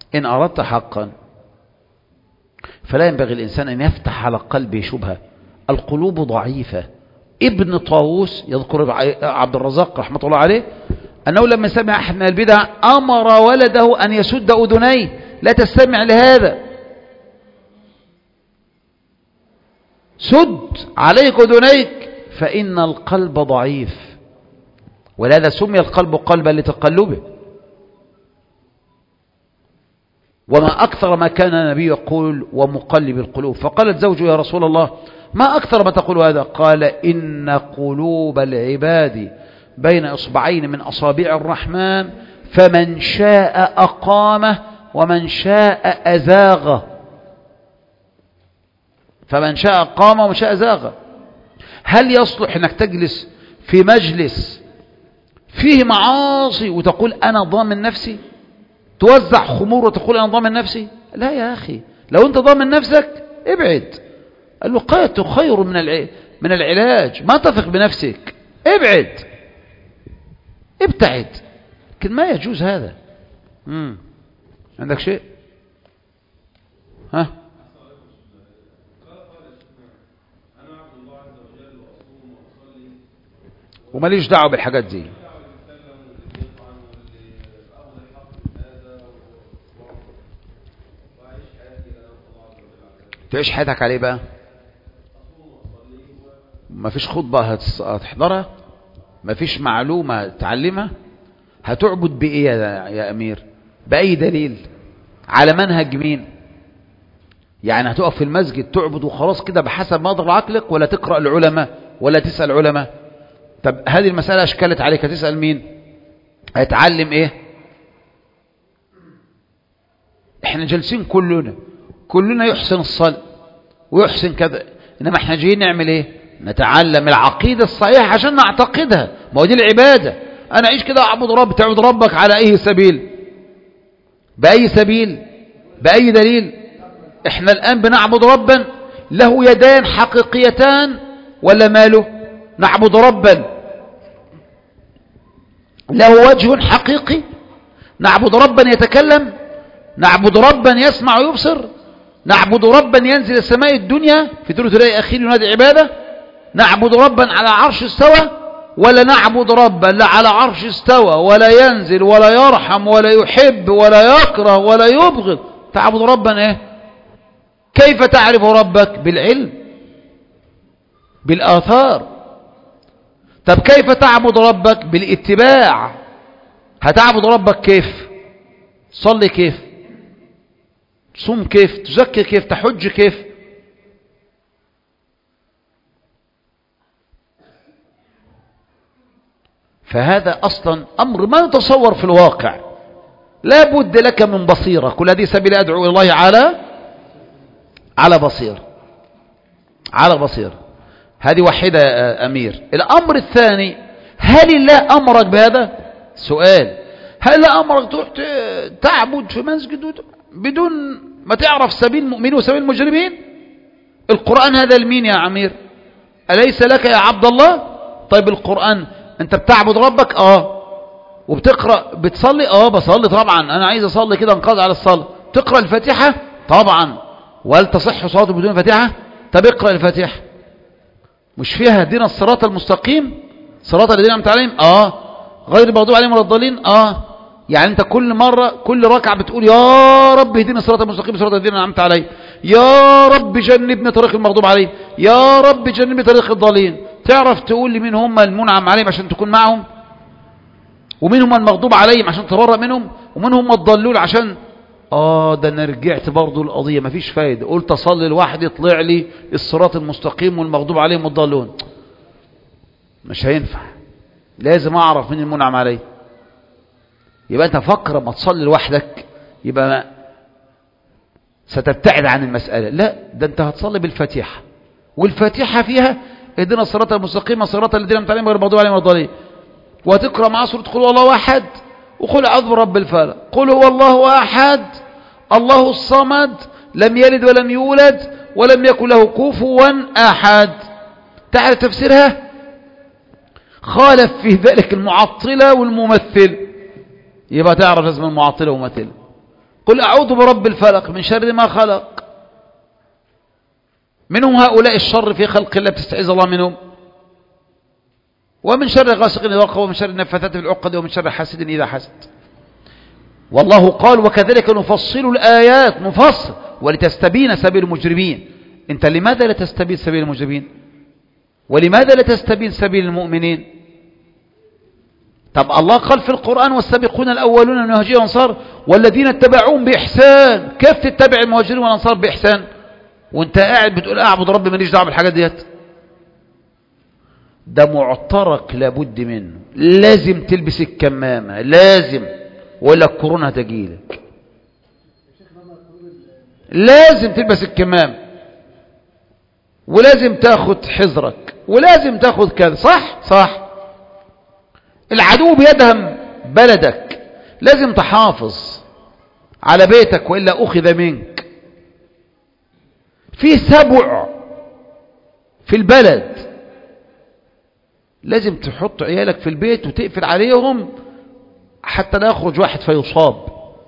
A: إن أردت حقا فلا ينبغي الإنسان أن يفتح على قلبه شبهة. القلوب ضعيفة. ابن طاووس يذكر عبد الرزاق رحمة الله عليه أنه لما سمع أحد من البدع أمر ولده أن يسد أذنيه، لا تستمع لهذا، سد عليك أذنيك فإن القلب ضعيف، ولهذا سمي القلب قلبا لتقلبه. وما أكثر ما كان النبي يقول ومقلب القلوب. فقالت زوجه يا رسول الله ما أكثر ما تقول هذا؟ قال إن قلوب العباد بين إصبعين من أصابع الرحمن فمن شاء أقامه ومن شاء أزاغه. فمن شاء أقامه ومن شاء أزاغه. هل يصلح أنك تجلس في مجلس فيه معاصي وتقول أنا ضامن نفسي؟ توزع خمور وتقول أنا ضامن نفسي؟ لا يا أخي، لو أنت ضامن نفسك ابعد. الوقاية خير من العلاج. ما تثق بنفسك ابعد، ابتعد. لكن ما يجوز هذا. عندك شيء؟ ها؟ وماليش دعوة بالحاجات دي. تعيش حياتك عليه بقى؟ ما فيش خطبة هتحضرها؟ ما فيش معلومة تعلمها؟ هتعبد بإيه يا أمير؟ بأي دليل؟ على منهج مين؟ يعني هتقف في المسجد تعبد وخلاص كده بحسب ما ضرب عقلك، ولا تقرأ العلماء ولا تسأل علماء؟ طب هذه المسألة أشكلت عليك، هتسأل مين؟ هتعلم إيه؟ احنا جالسين كلنا يحسن الصلاة ويحسن كذا، إنما احنا جايين نعمل إيه؟ نتعلم العقيدة الصحيحة عشان نعتقدها. ما هو دي العبادة. أنا أعيش كده أعبد رب. تعبد ربك على أي سبيل؟ بأي سبيل؟ بأي دليل؟ احنا الآن بنعبد ربا له يدان حقيقيتان ولا ماله؟ نعبد ربا له وجه حقيقي؟ نعبد ربا يتكلم؟ نعبد ربا يسمع ويبصر؟ نعبد ربا ينزل السماء الدنيا في ثلث الليل الأخير ينادي عبادة؟ نعبد ربا على عرش استوى؟ ولا نعبد ربا لا على عرش استوى ولا ينزل ولا يرحم ولا يحب ولا يكره ولا يبغض؟ تعبد ربا ايه؟ كيف تعرف ربك؟ بالعلم، بالآثار. طب كيف تعبد ربك؟ بالاتباع. هتعبد ربك كيف؟ صلي كيف؟ صوم كيف؟ تزكي كيف؟ تحج كيف؟ فهذا أصلا أمر ما يتصور في الواقع. لا بد لك من بصيرة. كل هذه سبيل أدعو إلى الله على بصيرة. على بصيرة. هذه واحدة يا أمير. الأمر الثاني، هل الله أمرك بهذا؟ سؤال. هل الله أمرك تروح تعبد في مسجد بدون ما تعرف سبيل المؤمنين وسبيل المجرمين؟ القرآن هذا لمين يا عمير؟ أليس لك يا عبد الله؟ طيب القرآن أنت بتعبد ربك؟ وبتقرأ بتصلي؟ بصلي طبعا. أنا عايز أصلي كده انقاذ على الصلاة. تقرأ الفاتحة؟ طبعا. وهل تصح صلاة بدون فاتحة؟ طب اقرأ الفاتحة. مش فيها اهدنا الصراط المستقيم صراط الذين أنعمت عليهم؟ غير المغضوب عليهم ولا الضالين؟ يعني انت كل مرة كل ركعة بتقول يا رب اهدنا الصراط المستقيم صراط الذين أنعمت عليهم، يا رب جنبنا طريق المغضوب عليهم، يا رب جنبنا طريق الضالين. تعرف تقول لي مين هم المنعم عليهم عشان تكون معهم، ومين هم المغضوب عليهم عشان تتبرأ منهم، ومين هم الضالون عشان ده انا رجعت برضو القضية مفيش فايدة. قلت اصلي لوحدي يطلع لي الصراط المستقيم والمغضوب عليهم والضالون. مش هينفع. لازم اعرف مين المنعم عليه. يبقى انت فكر ما تصلي لوحدك يبقى ستبتعد عن المسألة. لا، ده انت هتصلي بالفاتحة، والفاتحة فيها اهدنا الصراط المستقيم صراط الذين أنعمت عليهم غير المغضوب عليهم ولا الضالين، وتقرأ معاه سورة قل هو الله أحد وقل أعوذ برب الفلق. قل هو الله أحد الله الصمد لم يلد ولم يولد ولم يكن له كفوا أحد. تعرف تفسيرها؟ خالف في ذلك المعطلة والممثل. يبقى تعرف اسم المعطلة والممثل. قل أعوذ برب الفلق من شر ما خلق. منهم هؤلاء الشر في خلق الله بتستعيذ الله منهم. ومن شر غاسق إذا وقب ومن شر النفاثات في العقد ومن شر حاسد إذا حسد. والله قال وكذلك نفصل الآيات نفصل ولتستبين سبيل المجرمين. أنت لماذا لا تستبين سبيل المجرمين؟ ولماذا لا تستبين سبيل المؤمنين؟ طب الله قال في القرآن والسابقون الأولون من المهاجرين والأنصار والذين اتبعوهم بإحسان. كيف تتبع المهاجرين والأنصار بإحسان وانت قاعد بتقول أعبد ربي ماليش دعوه بالحاجات ديت؟ ده معترك لابد منه. لازم تلبس الكمامة لازم، ولا الكورونا هتجيلك. لازم تلبس الكمامة ولازم تاخد حذرك ولازم تاخد كذا. صح. العدو بيدهم بلدك، لازم تحافظ على بيتك وإلا أخذ منك. في سبع في البلد، لازم تحط عيالك في البيت وتقفل عليهم حتى لا يخرج واحد فيصاب.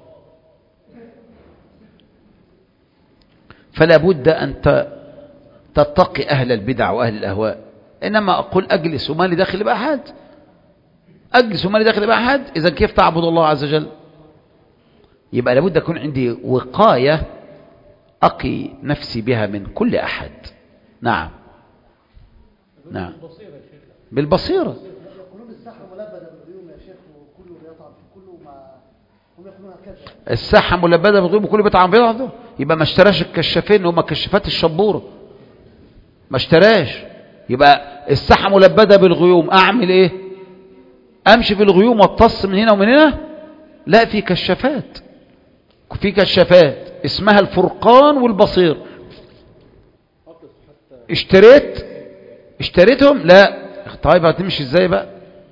A: فلا بد أن تتقي أهل البدع وأهل الأهواء. إنما أقول أجلس وما لي داخل بأحد، أجلس وما لي داخل بأحد، إذا كيف تعبد الله عز وجل؟ يبقى لابد أكون عندي وقاية أقي نفسي بها من كل أحد. نعم بالبصيرة.
C: يقولون الساحة ملبدة بالغيوم يا شيخ وكله بيطعم في كله ما هم يقولون هكذا.
A: الساحة ملبدة بالغيوم وكله بيطعم بيضعه. يبقى ما اشتراش الكشافين هم كشافات الشبورة، ما اشتراش. يبقى الساحة ملبدة بالغيوم، أعمل إيه؟ أمشي في الغيوم واتص من هنا ومن هنا؟ لا، في كشافات اسمها الفرقان والبصير. اشتريتهم؟ لا. طيب هتمشي ازاي بقى؟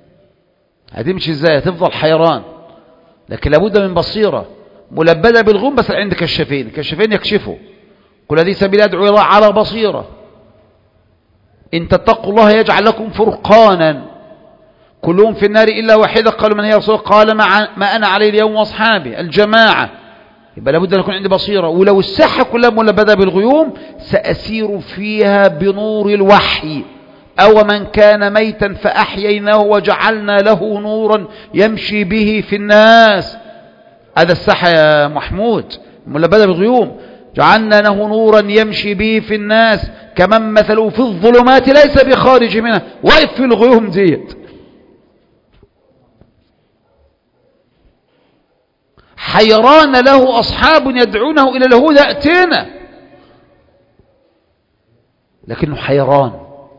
A: هتفضل حيران. لكن لابد من بصيرة ملبدة بالغيوم، بس عندك كشافين يكشفوا. كل هذه سبيل أدعو الله على بصيرة. إن تتقوا الله يجعل لكم فرقانا كلهم في النار إلا واحدة. قالوا من هي رسول؟ قال ما أنا عليه اليوم وأصحابي، الجماعة. يبقى لابد أن يكون عندي بصيرة. ولو الساحة كلها ملبدة بالغيوم سأسير فيها بنور الوحي. أو من كان ميتا فأحييناه وجعلنا له نورا يمشي به في الناس. هذا الساحة يا محمود ملبدة بالغيوم. جعلنا له نورا يمشي به في الناس كمن مثله في الظلمات ليس بخارج منها. واقف في الغيوم ديت، حيران له أصحاب يدعونه إلى الهدى ائتنا، لكنه حيران.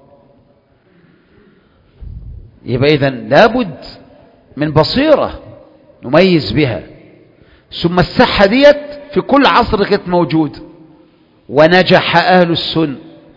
A: يبقى إذن لابد من بصيرة نميز بها. ثم الساحة ديت في كل عصر كانت موجودة، ونجح أهل السنة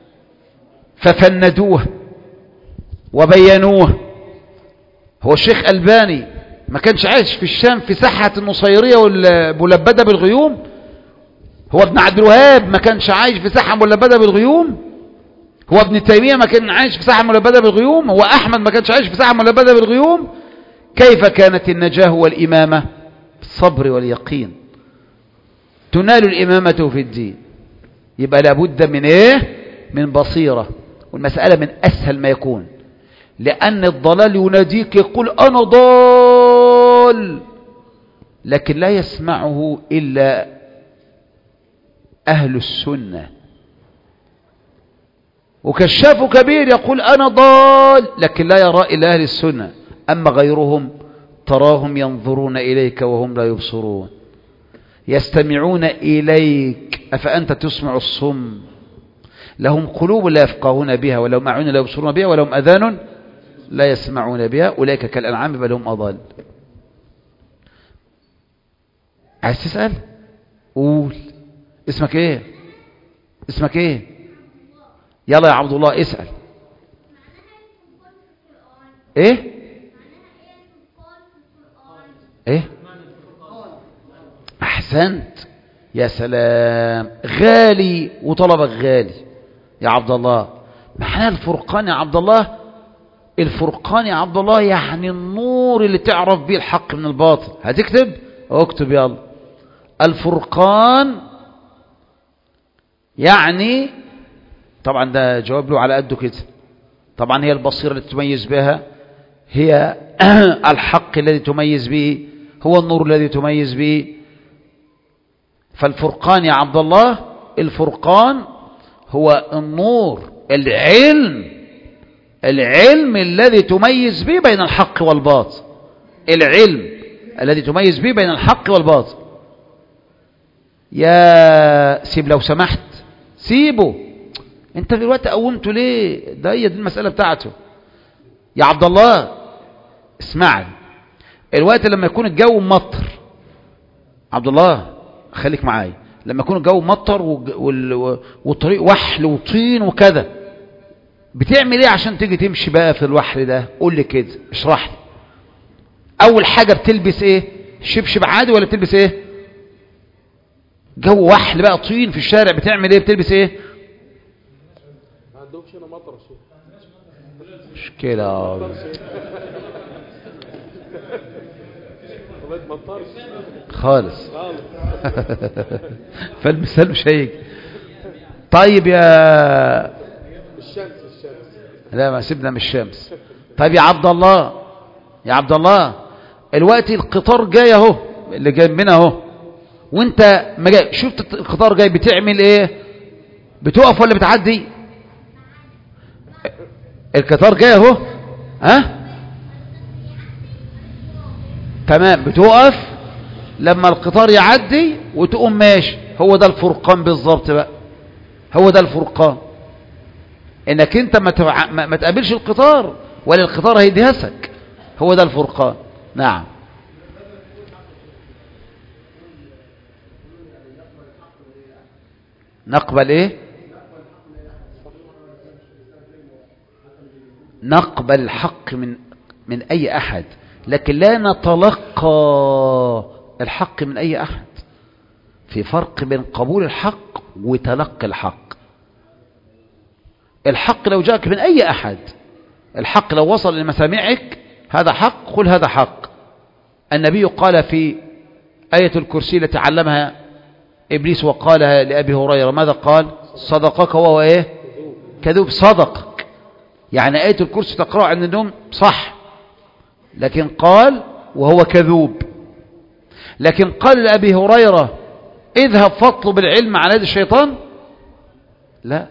A: ففندوه وبينوه. هو الشيخ ألباني ما كانش عايش في الشام في ساحة النصيرية والملبدة بالغيوم؟ هو ابن عبد الوهاب ما كانش عايش في ساحة ملبدة بالغيوم؟ هو ابن تيمية ما كان عايش في ساحة ملبدة بالغيوم؟ هو أحمد ما كانش عايش في ساحة ملبدة بالغيوم؟ كيف كانت النجاة والإمامة؟ بالصبر واليقين تنال الإمامة في الدين. يبقى لابد من إيه؟ من بصيرة. والمسألة من أسهل ما يكون، لأن الضلال يناديك يقول أنا ضال، لكن لا يسمعه إلا أهل السنة. وكشاف كبير يقول أنا ضال، لكن لا يرى إلا أهل السنة. أما غيرهم تراهم ينظرون إليك وهم لا يبصرون، يستمعون إليك أفأنت تسمع الصم؟ لهم قلوب لا يفقهون بها، ولهم أعين لا يبصرون بها، ولهم أذان لا يسمعون بها، أولئك كالأنعام بل هم أضل. عايز تسأل؟ قول. اسمك ايه؟ اسمك ايه؟ يلا يا عبد الله اسأل. ايه؟ ايه؟ احسنت، يا سلام، غالي وطلبك غالي يا عبد الله. معنى الفرقان يا عبد الله، الفرقان يا عبد الله يعني النور اللي تعرف به الحق من الباطل. هتكتب؟ اكتب يلا. الفرقان يعني طبعا ده جواب له على قده كده. طبعا هي البصيرة التي تميز بها، هي الحق الذي تميز به، هو النور الذي تميز به. فالفرقان يا عبد الله، الفرقان هو النور، العلم الذي تميز به بين الحق والباطل، العلم الذي تميز به بين الحق والباطل. يا سيب لو سمحت، سيبه، انت دلوقتي قومته ليه؟ ده هي دي المسألة بتاعته يا عبد الله. اسمعني، الوقت لما يكون الجو مطر، عبد الله خليك معايا، لما يكون الجو مطر والطريق وحل وطين وكذا، بتعمل ايه عشان تيجي تمشي بقى في الوحل ده؟ قول لي كده، اشرح لي. اول حاجة بتلبس ايه؟ شبشب عادي ولا بتلبس ايه؟ جو وحل بقى طين في الشارع، بتعمل ايه؟ بتلبس ايه؟
D: ما عندهمش هنا مطر شيء،
A: مش كده
D: ما تمطرش
A: خالص فالمثال مش هيجي. طيب يا
D: الشمس
A: لا، ما سيبنا من الشمس. طيب يا عبد الله، يا عبد الله، الوقت القطار جاي اهو، اللي جاي منها اهو، وانت ما جاي، شفت القطار جاي، بتعمل ايه؟ بتقف ولا بتعدي؟ القطار جاي اهو، ها تمام، بتقف لما القطار يعدي وتقوم ماشي. هو ده الفرقان بالظبط بقى، هو ده الفرقان، انك انت ما تقابلش القطار ولا القطار هيدهسك، هو ده الفرقان. نعم. نقبل ايه؟ نقبل الحق من اي احد، لكن لا نتلقى الحق من اي احد. في فرق بين قبول الحق وتلقي الحق. الحق لو جاءك من اي احد، الحق لو وصل لمسامعك، هذا حق، قل هذا حق. النبي قال في آية الكرسي التي علمها إبليس وقالها لأبي هريرة، ماذا قال؟ صدقك وهو إيه؟ كذوب. صدقك يعني آية الكرسي تقرأ عند النوم صح، لكن قال وهو كذوب. لكن قال لأبي هريرة اذهب فاطلب العلم على يد الشيطان، لا.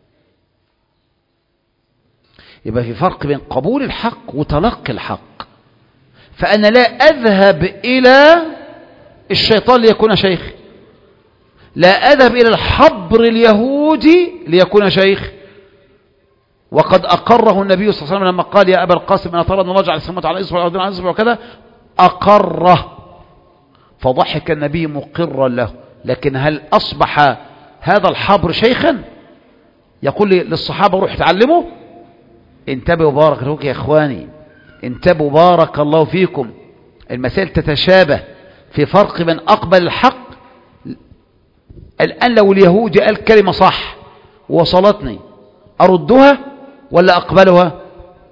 A: يبقى في فرق بين قبول الحق وتلقي الحق. فأنا لا أذهب إلى الشيطان ليكون شيخ، لا أذهب إلى الحبر اليهودي ليكون شيخ. وقد أقره النبي صلى الله عليه وسلم لما قال يا أبا القاسم أنا ترى أن الله جعل السماوات على إصبع والأرض على إصبع وكذا، أقره، فضحك النبي مقرا له. لكن هل أصبح هذا الحبر شيخا يقول للصحابة روح تعلموا؟ انتبهوا بارك الله يا إخواني، انتبهوا بارك الله فيكم. المسائل تتشابه في فرق بين أقبل الحق. الآن لو اليهودي قال كلمة صح وصلتني، أردها ولا أقبلها؟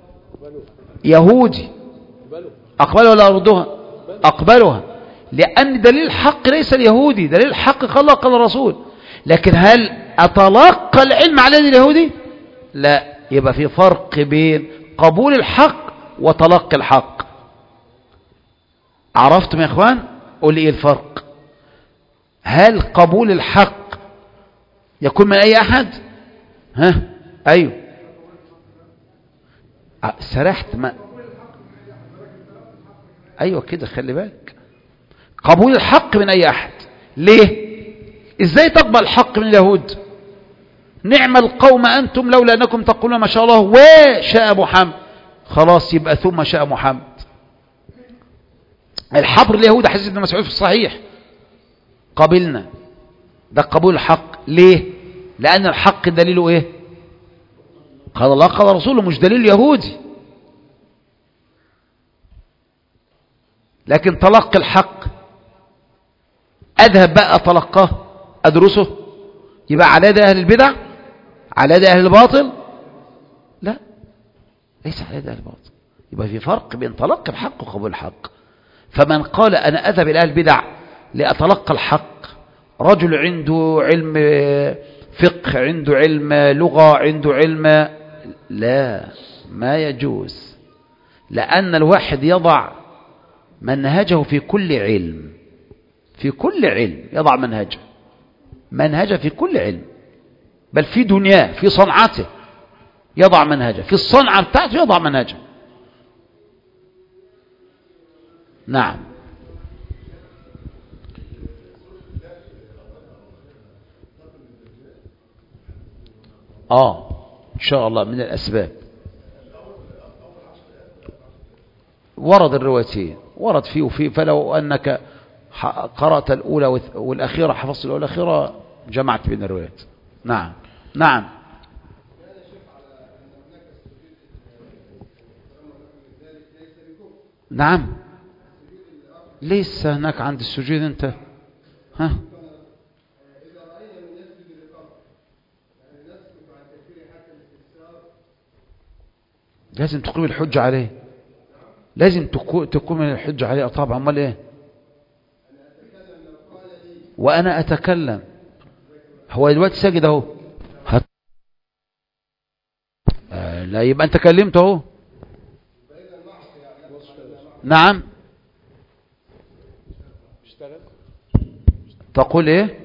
A: يهودي أقبلها ولا أردها؟ أقبلها، لأن دليل الحق ليس اليهودي، دليل الحق قال الله قال الرسول. لكن هل أتلقى العلم على اليهودي؟ لا. يبقى في فرق بين قبول الحق وتلقي الحق. عرفتم يا إخوان؟ قول لي إيه الفرق؟ هل قبول الحق يكون من أي أحد؟ ها؟ أيوه سرحت ما أيوه كده، خلي بالك. قبول الحق من أي أحد. ليه؟ إزاي تقبل الحق من اليهود؟ نعم القوم أنتم لولا أنكم تقولون ما شاء الله وشاء محمد. خلاص يبقى ثم شاء محمد. الحبر اليهود حديث ابن مسعود في الصحيح، قبلنا، ده قبول الحق. ليه؟ لأن الحق دليله إيه؟ قال الله قال رسوله، مش دليل يهودي. لكن تلقي الحق، أذهب بقى أتلقاه أدرسه، يبقى على يد أهل البدع، على يد أهل الباطل؟ لا، ليس على يد أهل الباطل. يبقى في فرق بين تلقي الحق وقبول الحق. فمن قال أنا أذهب إلى أهل البدع لأتلقى الحق. رجل عنده علم فقه، عنده علم لغة، عنده علم، لا، ما يجوز. لأن الواحد يضع منهجه في كل علم، في كل علم يضع منهجه في كل علم، بل في دنياه، في صنعته يضع منهجه، في الصنعة بتاعته يضع منهجه. نعم. إن شاء الله من الأسباب. ورد الروايتين، ورد فيه وفيه، فلو أنك قرأت الأولى والأخيرة، حفظت الأولى والأخيرة، جمعت بين الروايات. نعم. نعم. نعم. ليس هناك عند السجود أنت لازم تقيم الحجة عليه، لازم تقوم الحجة عليه. طبعا، امال ايه؟ وانا اتكلم، هو دلوقتي ساجد اهو، لا، يبقى انت كلمته اهو. نعم. تقول ايه؟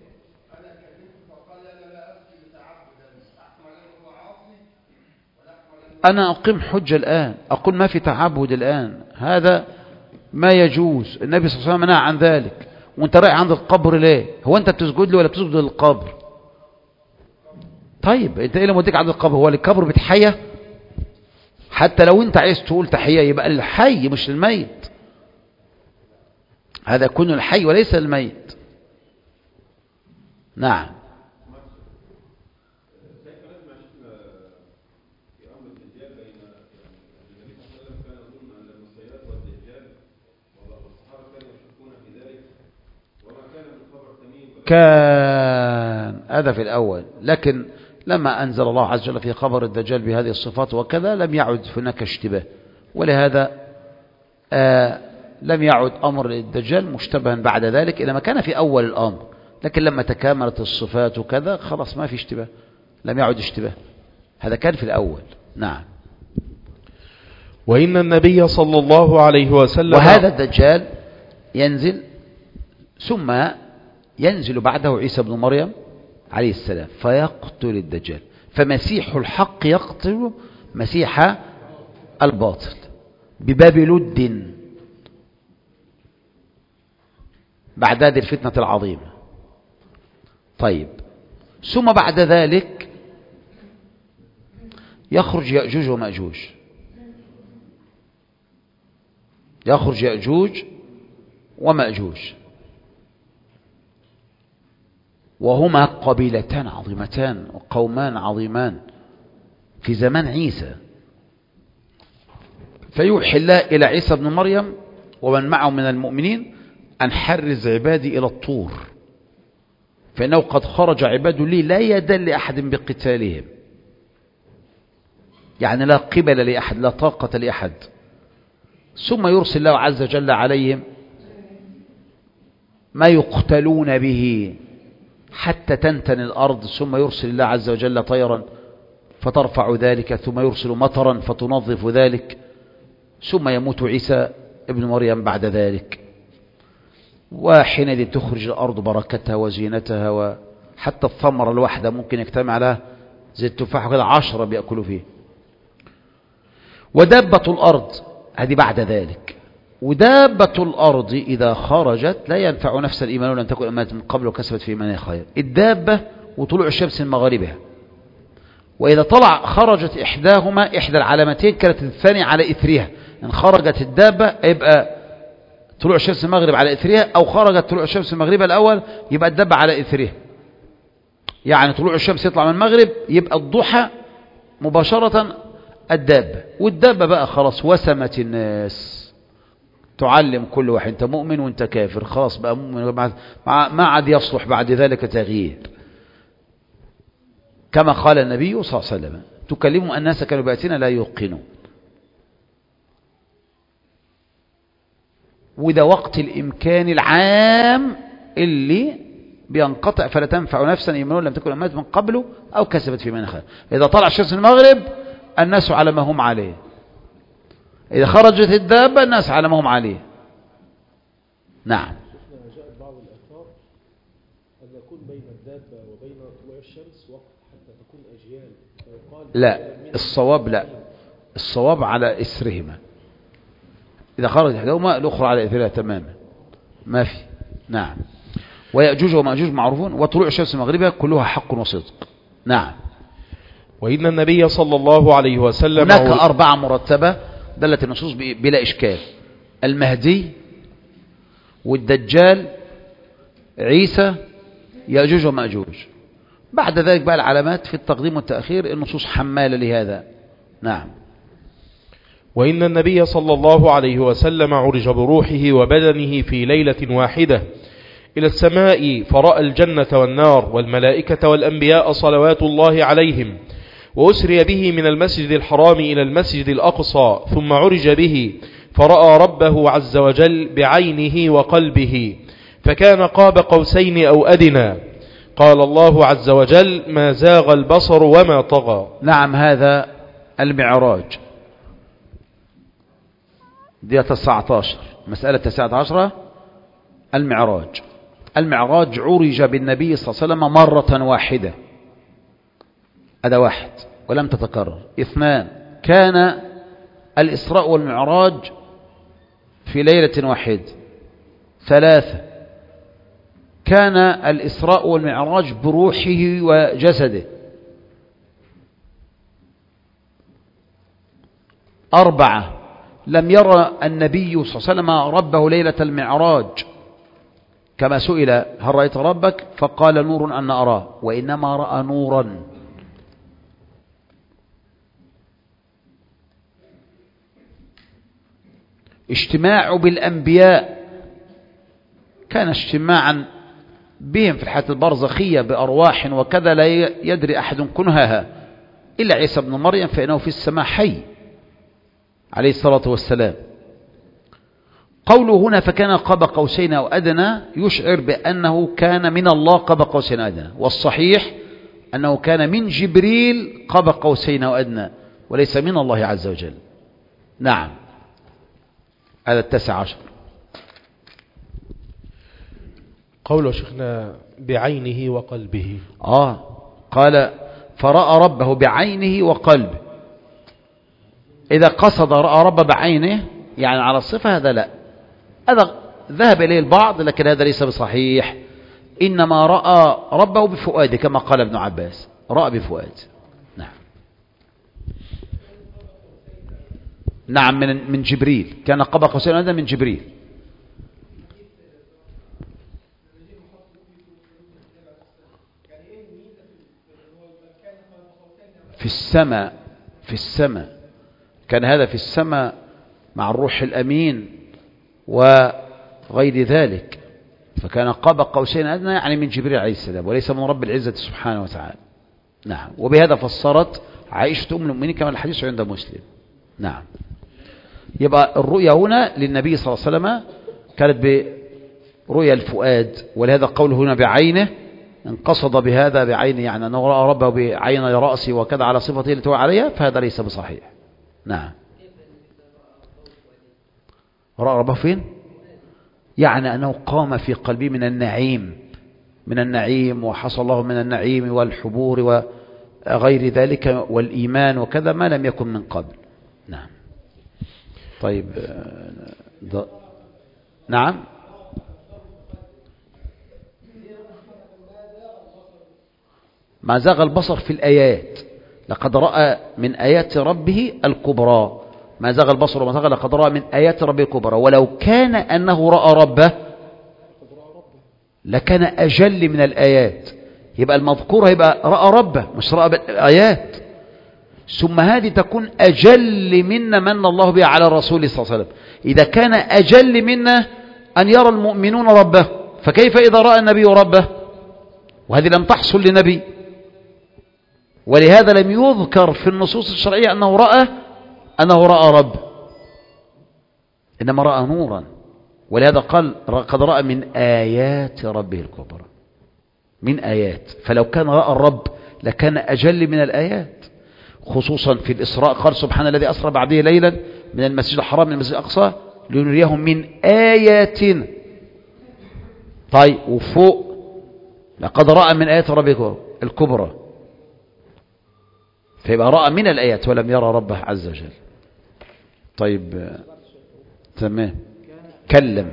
A: أنا أقيم حجة الآن، أقول ما في تعبد الآن، هذا ما يجوز. النبي صلى الله عليه وسلم منع عن ذلك. وانت رايح عند القبر ليه؟ هو انت بتسجد له ولا بتسجد للقبر؟ طيب انت ايه اللي موديك عند القبر؟ هو القبر بتحية؟ حتى لو انت عايز تقول تحية يبقى الحي مش الميت، هذا يكون الحي وليس الميت. نعم. كان هذا في الأول، لكن لما أنزل الله عز وجل في خبر الدجال بهذه الصفات وكذا لم يعد هناك اشتباه، ولهذا لم يعد أمر الدجال مشتبها بعد ذلك إلى ما كان في أول الأمر، لكن لما تكاملت الصفات وكذا خلاص ما في اشتباه، لم يعد اشتباه. هذا كان في الأول. نعم.
D: وإن النبي صلى الله عليه وسلم،
A: وهذا الدجال ينزل، ثم ينزل بعده عيسى بن مريم عليه السلام فيقتل الدجال، فمسيح الحق يقتل مسيح الباطل بباب لد بعد هذه الفتنة العظيمة. طيب، ثم بعد ذلك يخرج يأجوج ومأجوج، يخرج يأجوج ومأجوج، وهما قبيلتان عظيمتان وقومان عظيمان في زمان عيسى. فيوحي الله إلى عيسى بن مريم ومن معه من المؤمنين أن حرز عبادي إلى الطور، فإنه قد خرج عباد لي لا يدل لأحد بقتالهم، يعني لا قبل لأحد، لا طاقة لأحد. ثم يرسل الله عز وجل عليهم ما يقتلون به حتى تنتن الأرض، ثم يرسل الله عز وجل طيرا فترفع ذلك، ثم يرسل مطرا فتنظف ذلك، ثم يموت عيسى ابن مريم بعد ذلك. وحينئذ تخرج الأرض بركتها وزينتها، وحتى الثمرة الواحدة ممكن يجتمع لها زي التفاح كده 10 بيأكلوا فيه. ودابة الأرض هذه بعد ذلك، ودابة الأرض إذا خرجت لا ينفع نفس الإيمان لم تكن أمانة من قبل وكسبت في إيمانها خير. الدابة وطلوع الشمس من مغاربها، وإذا طلع خرجت إحداهما، إحدى العلامتين كانت الثانية على إثرها. إن خرجت الدابة يبقى طلوع الشمس المغرب على إثرها، أو خرجت طلوع الشمس المغرب الأول يبقى الدابة على إثرها. يعني طلوع الشمس يطلع من المغرب يبقى الضحى مباشرة الدابة، والدابة بقى خلاص وسمت الناس، تعلم كل واحد انت مؤمن وانت كافر، خلاص بقى مؤمن، ما عاد يصلح بعد ذلك تغيير. كما قال النبي صلى الله عليه وسلم تكلم الناس كانوا بآياتنا لا يوقنون. وده وقت الإمكان العام اللي بينقطع، فلا تنفع نفسا إيمانها لم تكن أمانت من قبله أو كسبت في إيمانها خير. إذا طلع الشمس من المغرب الناس على ما هم عليه، إذا خرجت الدابة الناس على ما هم عليه. نعم.
D: جاءت بعض الآثار أن يكون بين الدابة وبين طلوع الشمس وقت حتى تكون أجيال،
A: لا الصواب، لا الصواب على إسرهما، إذا خرجت إحداهما الأخرى على إثرها تماما، ما في. نعم. ويأجوج ومأجوج معروفون، وطلوع الشمس المغربية كلها حق وصدق. نعم.
D: وإن النبي صلى الله عليه وسلم
A: هناك 4 مرتبة دلت النصوص بلا إشكال: المهدي والدجال عيسى يأجوج ومأجوج. بعد ذلك بقى العلامات في التقديم والتأخير، النصوص حمالة لهذا. نعم.
D: وإن النبي صلى الله عليه وسلم عرج بروحه وبدنه في ليلة واحدة إلى السماء، فرأى الجنة والنار والملائكة والأنبياء صلوات الله عليهم، وأسري به من المسجد الحرام إلى المسجد الأقصى، ثم عرج به فرأى ربه عز وجل بعينه وقلبه، فكان قاب قوسين أو أدنى. قال الله عز وجل: ما زاغ البصر وما طغى.
A: نعم. هذا المعراج دي 19 مسألة 19 المعراج. المعراج عرج بالنبي صلى الله عليه وسلم مرة واحدة، هذا 1 ولم تتكرر. 2 كان الإسراء والمعراج في ليلة واحدة. 3 كان الإسراء والمعراج بروحه وجسده. 4 لم يرى النبي صلى الله عليه وسلم ربه ليلة المعراج، كما سئل: هل رأيت ربك؟ فقال: نور أن أراه، وإنما رأى نورا. اجتماع بالأنبياء كان اجتماعا بهم في الحياة البرزخية بأرواح وكذا، لا يدري أحد كنهها إلا عيسى بن مريم، فإنه في السماء حي عليه الصلاة والسلام. قوله هنا فكان قاب قوسين أو أدنى يشعر بأنه كان من الله قاب قوسين أو أدنى، والصحيح أنه كان من جبريل قاب قوسين أو أدنى، وليس من الله عز وجل. نعم. هذا 19.
D: قول شيخنا بعينه وقلبه.
A: قال فرأى ربه بعينه وقلبه. إذا قصد رأى ربه بعينه يعني على الصفة، هذا لا، هذا ذهب إليه البعض، لكن هذا ليس بصحيح. إنما رأى ربه بفؤاده كما قال ابن عباس، رأى بفؤاده. نعم. نعم من جبريل، كان قاب قوسين أو أدنى من جبريل. في السماء كان هذا في السماء مع الروح الأمين وغير ذلك، فكان قاب قوسين أدنى يعني من جبريل عليه السلام، وليس من رب العزة سبحانه وتعالى. نعم. وبهذا فسرت عائشة أم المؤمنين كما الحديث عند مسلم. نعم. يبقى الرؤيا هنا للنبي صلى الله عليه وسلم كانت برؤيا الفؤاد، ولهذا قوله هنا بعينه انقصد بهذا بعينه، يعني أنه رأى ربه بعين رأسه وكذا على صفته التي هو عليها، فهذا ليس بصحيح. نعم. رأى ربه فين؟ يعني أنه قام في قلبه من النعيم وحصل له من النعيم والحبور وغير ذلك والإيمان وكذا ما لم يكن من قبل. نعم. طيب. نعم. ما زاغ البصر في الآيات، لقد رأى من آيات ربه الكبرى. ما زاغ البصر وما زاغ، لقد رأى من آيات ربه الكبرى. ولو كان أنه رأى ربه لكان أجل من الآيات، يبقى المذكور يبقى رأى ربه مش رأى بالآيات. ثم هذه تكون أجل منا من الله بها على الرسول صلى الله عليه وسلم. إذا كان أجل منا أن يرى المؤمنون ربه، فكيف إذا رأى النبي ربه؟ وهذه لم تحصل لنبي، ولهذا لم يذكر في النصوص الشرعية أنه رأى رب، إنما رأى نورا. ولهذا قال قد رأى من آيات ربه الكبرى، من آيات. فلو كان رأى الرب لكان أجل من الآيات، خصوصا في الإسراء قال سبحان الذي أسرى بعده ليلا من المسجد الحرام من المسجد الأقصى لنريهم من آياتنا. طيب وفوق لقد رأى من آيات ربه الكبرى، فيبقى رأى من الآيات ولم يرى ربه عز وجل. طيب تمام. كلم،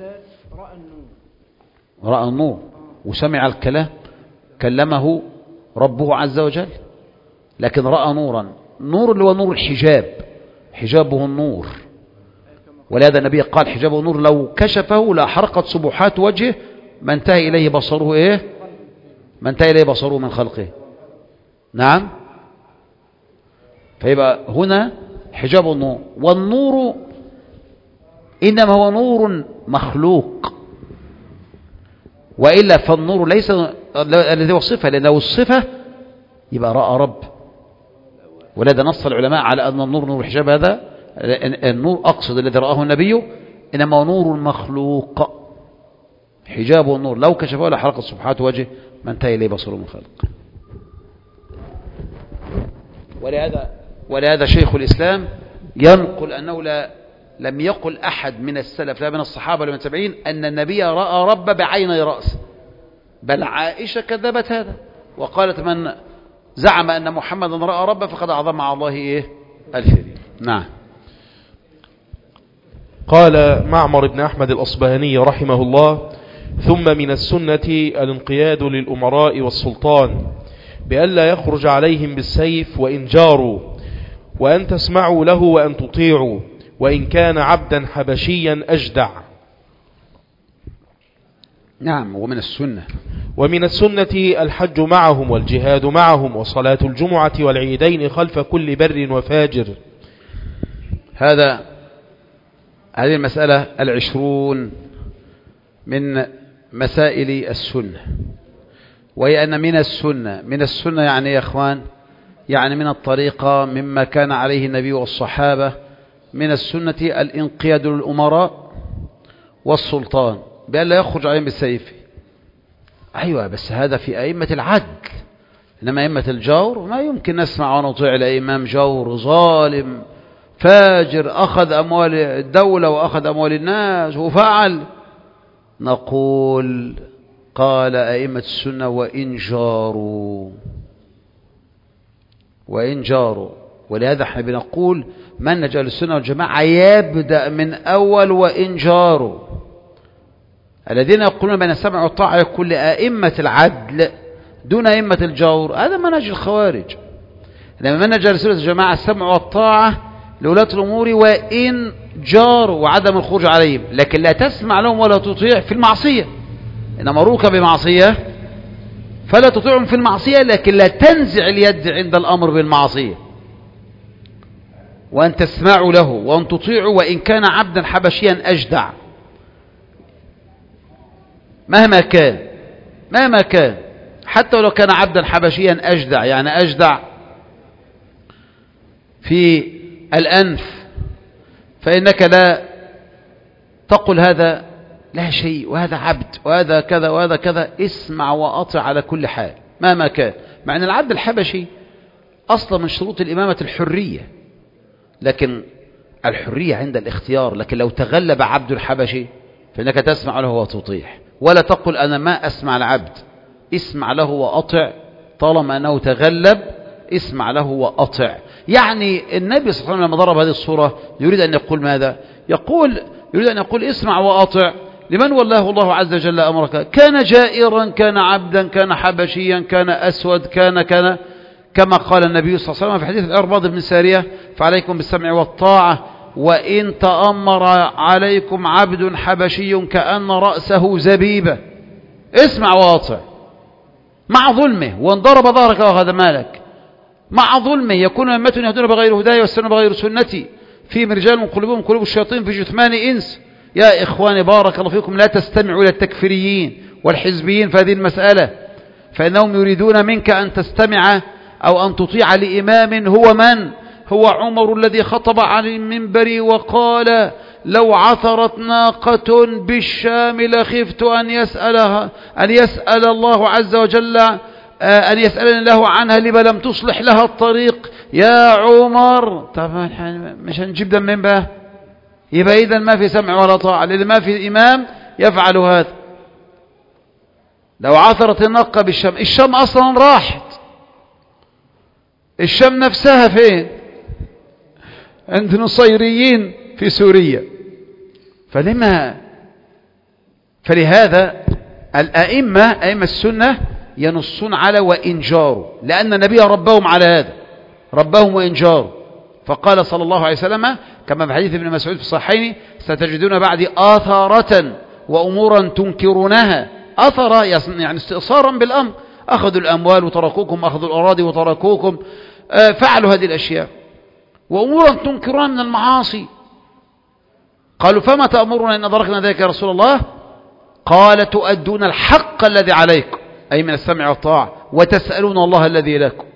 A: رأى النور وسمع الكلام، كلمه ربه عز وجل، لكن رأى نورا، نور اللي هو نور الحجاب، حجابه النور. ولهذا النبي قال حجابه النور لو كشفه لأحرقت سبحات وجهه ما انتهى إليه بصره إيه؟ ما انتهى إليه بصره من خلقه. نعم. فيبقى هنا حجاب النور، والنور إنما هو نور مخلوق، وإلا فالنور ليس الذي هو الصفة، لأن لو الصفة يبقى رأى رب. ولهذا نص العلماء على أن النور نور الحجاب، هذا النور أقصد الذي رآه النبي إنما هو نور مخلوق، حجابه النور لو كشفه لحرقت سبحات وجهه ما انتهى إليه بصره من خلق. ولهذا شيخ الإسلام ينقل أنه لم يقل أحد من السلف لا من الصحابة ولا من التابعين أن النبي رأى رب بعيني رأسه، بل عائشة كذبت هذا وقالت من زعم أن محمدا رأى رب فقد أعظم على الله إيه الكذب. نعم.
D: قال معمر بن أحمد الأصبهاني رحمه الله: ثم من السنة الانقياد للأمراء والسلطان بألا يخرج عليهم بالسيف وإن جاروا، وأن تسمعوا له وأن تطيعوا، وإن كان عبدا حبشيا أجدع.
A: نعم.
D: ومن السنة الحج معهم والجهاد معهم وصلاة الجمعة والعيدين خلف كل بر وفاجر.
A: هذه المسألة 20 من مسائل السنة، وهي أن من السنة يعني يا أخوان، يعني من الطريقة مما كان عليه النبي والصحابة، من السنة الانقياد للأمراء والسلطان بأن لا يخرج عليهم بالسيف. أيوة، بس هذا في أئمة العدل، إنما أئمة الجور ما يمكن نسمع ونطيع لإمام جور ظالم فاجر أخذ أموال الدولة وأخذ أموال الناس وفعل. نقول قال أئمة السنة وإن جاروا. ولهذا احنا بنقول منهج أهل السنة والجماعة يبدأ من أول وإن جاروا. الذين يقولون بين السمع والطاعة يقول لأئمة العدل دون أئمة الجور، هذا منهج الخوارج. لما منهج أهل السنة والجماعة السمع والطاعة لولاة الأمور وإن جاروا وعدم الخروج عليهم، لكن لا تسمع لهم ولا تطيع في المعصية. إنما روك بمعصية فلا تطيعهم في المعصية، لكن لا تنزع اليد عند الأمر بالمعصية. وأن تسمعوا له وأن تطيعوا وإن كان عبدا حبشيا أجدع، مهما كان حتى لو كان عبدا حبشيا أجدع، يعني أجدع في الأنف، فإنك لا تقل هذا لا شيء وهذا عبد وهذا كذا وهذا كذا، اسمع وأطع على كل حال مهما كان. مع أن العبد الحبشي أصلا من شروط الإمامة الحرية، لكن الحرية عند الاختيار. لكن لو تغلب عبد الحبشي فإنك تسمع له وتطيع، ولا تقل أنا ما أسمع العبد، اسمع له وأطع طالما أنه تغلب، اسمع له وأطع. يعني النبي صلى الله عليه وسلم لما ضرب هذه الصورة يريد أن يقول ماذا؟ يريد أن يقول اسمع وأطع لمن والله الله عز وجل أمرك، كان جائرا كان عبدا كان حبشيا كان أسود كان كما قال النبي صلى الله عليه وسلم في حديث العرباض بن سارية: فعليكم بالسمع والطاعة وإن تأمر عليكم عبد حبشي كأن رأسه زبيبة. اسمع واطع مع ظلمه، وان ضرب ظهرك وأخذ مالك مع ظلمه. يكون أمة يهدون بغير هداي والسنة بغير سنتي، فيهم رجال من قلوبهم قلوب الشياطين في جثمان إنس. يا إخواني بارك الله فيكم، لا تستمعوا إلى التكفيريين والحزبيين في هذه المسألة، فإنهم يريدون منك أن تستمع أو أن تطيع لإمام هو من؟ هو عمر الذي خطب عن المنبر وقال: لو عثرت ناقة بالشام لخفت أن يسأل الله عز وجل أن يسألني الله عنها لما لم تصلح لها الطريق يا عمر. طبعا مش هنجيب ده من بقى، يبقى إذن ما في سمع ولا طاعة، لأن ما في إمام يفعل هذا. لو عثرت الناقة بالشام، الشام أصلا راحت، الشام نفسها فين؟ عند نصيريين في سوريا. فلهذا أئمة السنة ينصون على وإنجاره، لأن النبي ربهم على هذا، ربهم وإنجاره. فقال صلى الله عليه وسلم كما في حديث ابن مسعود في الصحيحين: ستجدون بعدي آثارة وأمورا تنكرونها. أثر يعني استئصارا بالأمر، أخذوا الأموال وتركوكم، أخذوا الأراضي وتركوكم، فعلوا هذه الأشياء. وأمورا تنكرون من المعاصي. قالوا: فما تأمرنا إن أدركنا ذلك يا رسول الله؟ قال: تؤدون الحق الذي عليكم، أي من السمع والطاعة، وتسألون الله الذي لكم.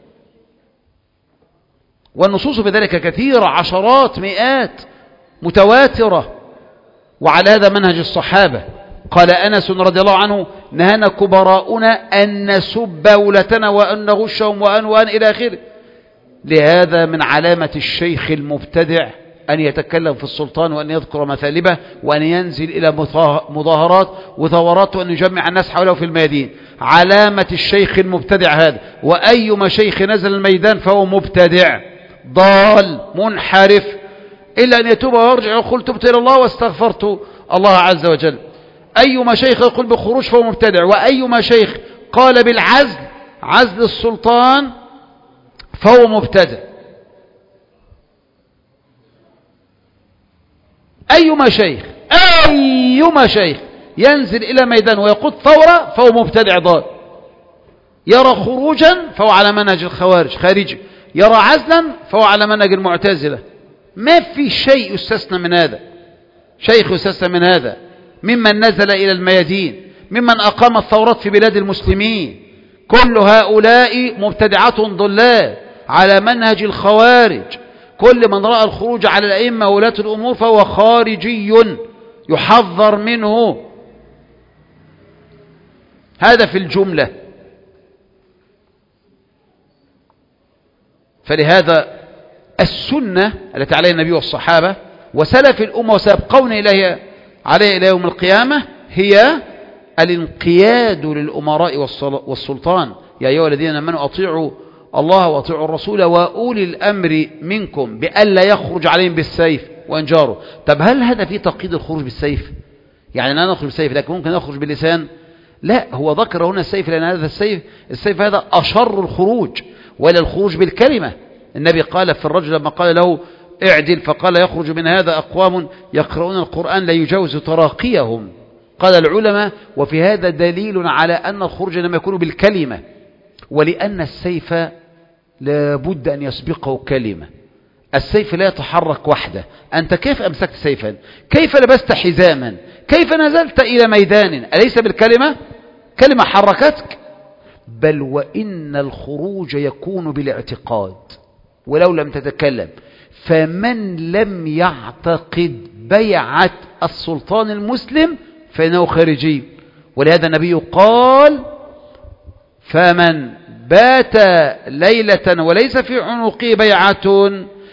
A: والنصوص بذلك كثيرة، عشرات مئات متواترة. وعلى هذا منهج الصحابة. قال أنس رضي الله عنه: نهانا كبراؤنا أن نسب ولتنا وأن نغشهم وأن إلى آخره. لهذا من علامة الشيخ المبتدع أن يتكلم في السلطان، وأن يذكر مثالبه، وأن ينزل إلى مظاهرات وثورات، وأن يجمع الناس حوله في الميادين. علامة الشيخ المبتدع هذا. وأيما شيخ نزل الميدان فهو مبتدع ضال منحرف، إلا أن يتوب ويرجع ويقول: تبت إلى الله واستغفرت الله عز وجل. أيما شيخ يقول بخروج فهو مبتدع، وأيما شيخ قال بالعزل، عزل السلطان، فهو مبتدع. أيما شيخ ينزل إلى ميدان ويقود ثورة فهو مبتدع ضال. يرى خروجا فهو على منهج الخوارج خارجي، يرى عزلا فهو على منهج المعتزلة. ما في شيء يستثنى من هذا، شيخ يستثنى من هذا، ممن نزل إلى الميادين، ممن أقام الثورات في بلاد المسلمين. كل هؤلاء مبتدعات ضلال على منهج الخوارج. كل من رأى الخروج على الأئمة وولاة الأمور فهو خارجي يحذر منه. هذا في الجملة. فلهذا السنة التي عليها النبي والصحابة وسلف الأمة وسيبقون عليها إلى يوم القيامة هي الانقياد للأمراء والسلطان. يا أيها الذين آمنوا أطيعوا الله وأطيعوا الرسول وأولي الأمر منكم، بألا يخرج عليهم بالسيف وإنجاره. طب هل هذا فيه تقييد الخروج بالسيف؟ يعني لا نخرج بالسيف لكن ممكن نخرج باللسان؟ لا، هو ذكر هنا السيف لأن هذا السيف هذا أشر الخروج، ولا الخروج بالكلمة. النبي قال في الرجل لما قال له اعدل، فقال: يخرج من هذا أقوام يقرؤون القرآن لا يجاوز تراقيهم. قال العلماء: وفي هذا دليل على أن الخروج لم يكون بالكلمة، ولأن السيف لابد أن يسبقه كلمة. السيف لا يتحرك وحده. أنت كيف أمسكت سيفا؟ كيف لبست حزاما؟ كيف نزلت إلى ميدان؟ أليس بالكلمة؟ كلمة حركتك. بل وإن الخروج يكون بالاعتقاد ولو لم تتكلم. فمن لم يعتقد بيعة السلطان المسلم فإنه خارجي. ولهذا النبي قال: فمن بات ليلة وليس في عنقه بيعة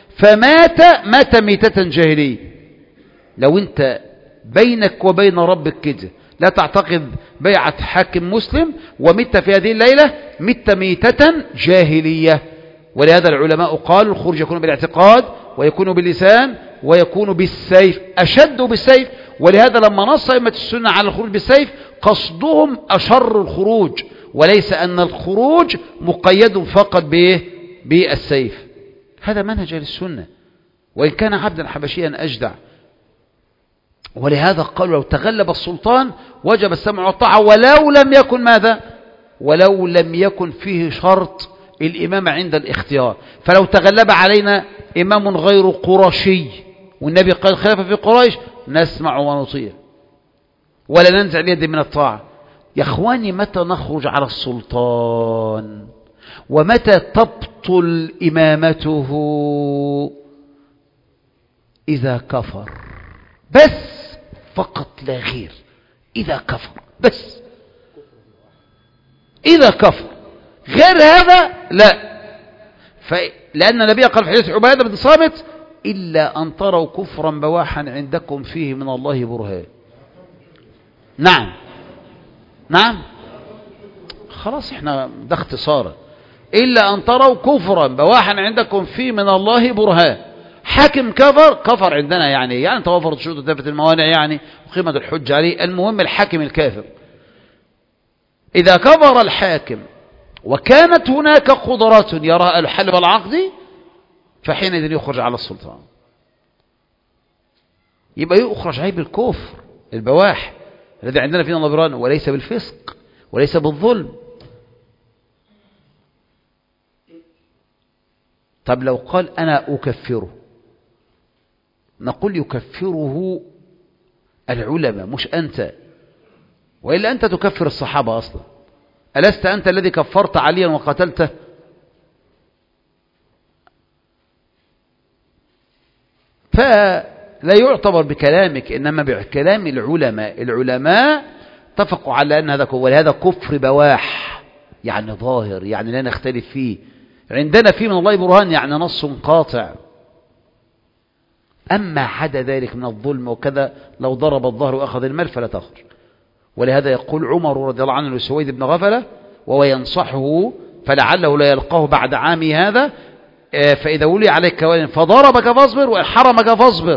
A: فمات ميتة جاهلية. لو انت بينك وبين ربك كده لا تعتقد بيعة حاكم مسلم ومت في هذه الليلة، مت ميتة جاهلية. ولهذا العلماء قالوا: الخروج يكون بالاعتقاد، ويكون باللسان، ويكون بالسيف، أشد بالسيف. ولهذا لما نص أئمة السنة على الخروج بالسيف قصدهم أشر الخروج، وليس أن الخروج مقيد فقط بالسيف. هذا منهج أهل السنة، وإن كان عبدا حبشيا أجدع. ولهذا قالوا: لو تغلب السلطان وجب السمع والطاعة، ولو لم يكن ماذا؟ ولو لم يكن فيه شرط الإمامة عند الاختيار. فلو تغلب علينا إمام غير قرشي والنبي قال خلافة في قريش، نسمع ونطيع ولا ننزع اليد من الطاعة. يا أخواني، متى نخرج على السلطان؟ ومتى تبطل إمامته؟ إذا كفر. بس فقط لا غير، إذا كفر بس، إذا كفر، غير هذا لا. لأن النبي قال في حديث عبادة بن صامت: إلا أن تروا كفرا بواحا عندكم فيه من الله برهان. نعم نعم، خلاص احنا ده اختصارا، إلا أن تروا كفرا بواحا عندكم فيه من الله برهان. حاكم كفر عندنا، يعني توفرت شروط وتنفت الموانع، يعني وقيمة الحج عليه. المهم الحاكم الكافر، إذا كفر الحاكم وكانت هناك قدرات يراها الحل والعقد، فحينئذ يخرج على السلطان، يبقى يخرج عليه بالكفر البواح الذي عندنا فينا نظران، وليس بالفسق وليس بالظلم. طب لو قال أنا أكفره، نقول يكفره العلماء مش أنت، وإلا أنت تكفر الصحابة أصلا. ألست أنت الذي كفرت عليا وقتلته؟ فلا يعتبر بكلامك، إنما بكلام العلماء. العلماء اتفقوا على أن هذا، ولهذا كفر بواح، يعني ظاهر، يعني لا نختلف فيه، عندنا فيه من الله برهان، يعني نص قاطع. أما عدا ذلك من الظلم وكذا، لو ضرب الظهر وأخذ المال فلا تخرج. ولهذا يقول عمر رضي الله عنه لسويد بن غفلة وهو ينصحه، فلعله لا يلقاه بعد عامي هذا: فإذا ولي عليك كوان فضربك فاصبر، وإن حرمك فاصبر،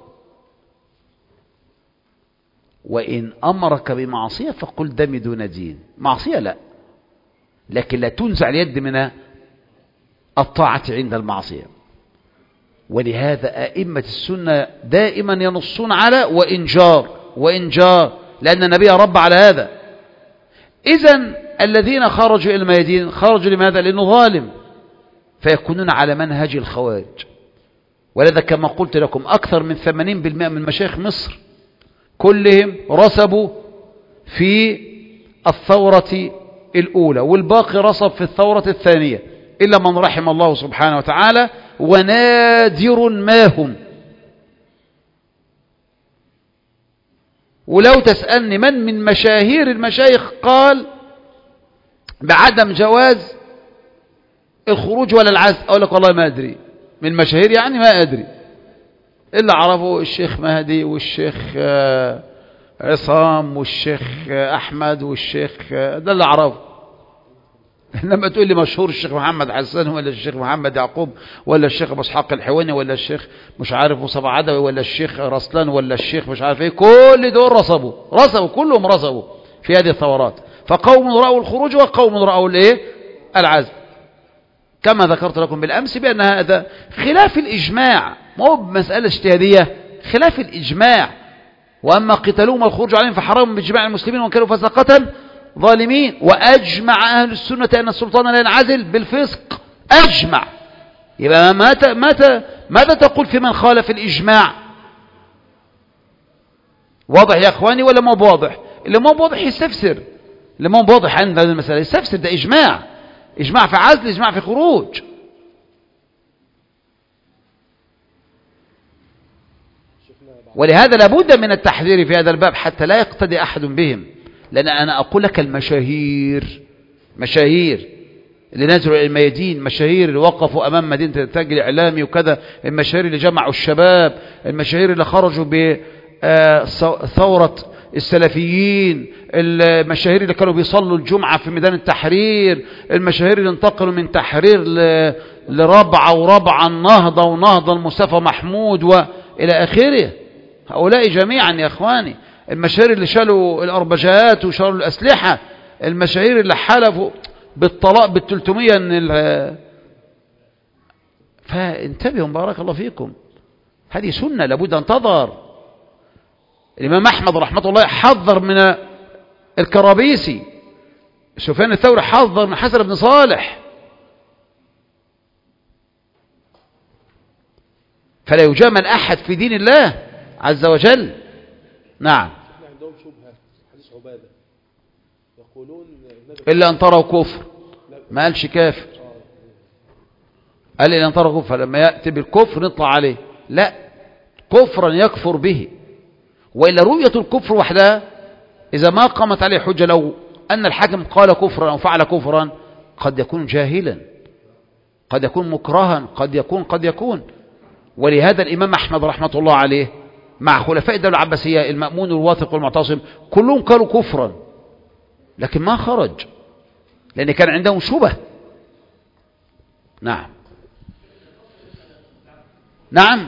A: وإن أمرك بمعصية فقل دم دون دين. معصية لا، لكن لا تنزع اليد من الطاعة عند المعصية. ولهذا أئمة السنة دائما ينصون على وإن جار، لأن النبي رب على هذا. إذن الذين خرجوا إلى الميادين خرجوا لماذا؟ لأنه ظالم، فيكونون على منهج الخوارج. ولذا كما قلت لكم أكثر من 80% من مشايخ مصر كلهم رسبوا في الثورة الأولى، والباقي رسب في الثورة الثانية، إلا من رحم الله سبحانه وتعالى، ونادر ما هم. ولو تسألني من مشاهير المشايخ قال بعدم جواز الخروج ولا العزل، أقول لك والله ما أدري. من مشاهير يعني ما أدري، إلا عرفوا الشيخ مهدي والشيخ عصام والشيخ أحمد والشيخ ده اللي عرفه. لما تقول لي مشهور الشيخ محمد حسان ولا الشيخ محمد يعقوب ولا الشيخ أبو اسحاق الحويني ولا الشيخ مش عارف مصطفى عدوي ولا الشيخ رسلان ولا الشيخ مش عارف ايه، كل دول رسبوا كلهم رسبوا في هذه الثورات. فقوم رأوا الخروج وقوم رأوا الايه؟ العزل، كما ذكرت لكم بالأمس بأن هذا خلاف الإجماع، ما هو بمسألة اجتهادية، خلاف الإجماع. وأما قتالهم والخروج عليهم فحرام بإجماع المسلمين وإن كانوا فسقة ظالمين. وأجمع أهل السنة أن السلطان لا ينعزل بالفسق، أجمع. يبقى ماذا تقول في من خالف الإجماع؟ واضح يا أخواني ولا مو واضح؟ اللي مو واضح يستفسر، اللي مو واضح عند هذه المسألة يستفسر. ده إجماع في عزل، إجماع في خروج. ولهذا لابد من التحذير في هذا الباب حتى لا يقتدي أحد بهم. لأن أنا أقول لك مشاهير اللي نزلوا إلى الميادين، مشاهير اللي وقفوا أمام مدينة الإنتاج الإعلامي وكذا، المشاهير اللي جمعوا الشباب، المشاهير اللي خرجوا بثورة السلفيين، المشاهير اللي كانوا بيصلوا الجمعة في ميدان التحرير، المشاهير اللي انتقلوا من تحرير لربعة وربعة النهضة ونهضة المصطفى محمود وإلى آخره. هؤلاء جميعا يا أخواني، المشاهير اللي شالوا الأربجات وشالوا الأسلحة، المشاهير اللي حلفوا بالطلاق بال300 فانتبهوا بارك الله فيكم. هذه سنة لابد أن تظهر. الإمام أحمد رحمة الله حذر من الكرابيسي، سفيان الثوري حذر من حسن بن صالح. فلا يجامل أحد في دين الله عز وجل. نعم.
D: عندهم شبهة حديث عبادة يقولون
A: إلا أن تروا كفر، ما قالش كافر، قال إلا أن تروا كفر، فلما يأتي بالكفر نطلع عليه. لا، كفرا يكفر به، وإلا رؤية الكفر وحدها إذا ما قامت عليه حجة، لو أن الحاكم قال كفرا أو فعل كفرا قد يكون جاهلا، قد يكون مكرها، قد يكون. ولهذا الإمام أحمد رحمة الله عليه مع خلفاء الدولة العباسية المأمون والواثق والمعتصم كلهم قالوا كفرا، لكن ما خرج لأن كان عندهم شبه. نعم نعم،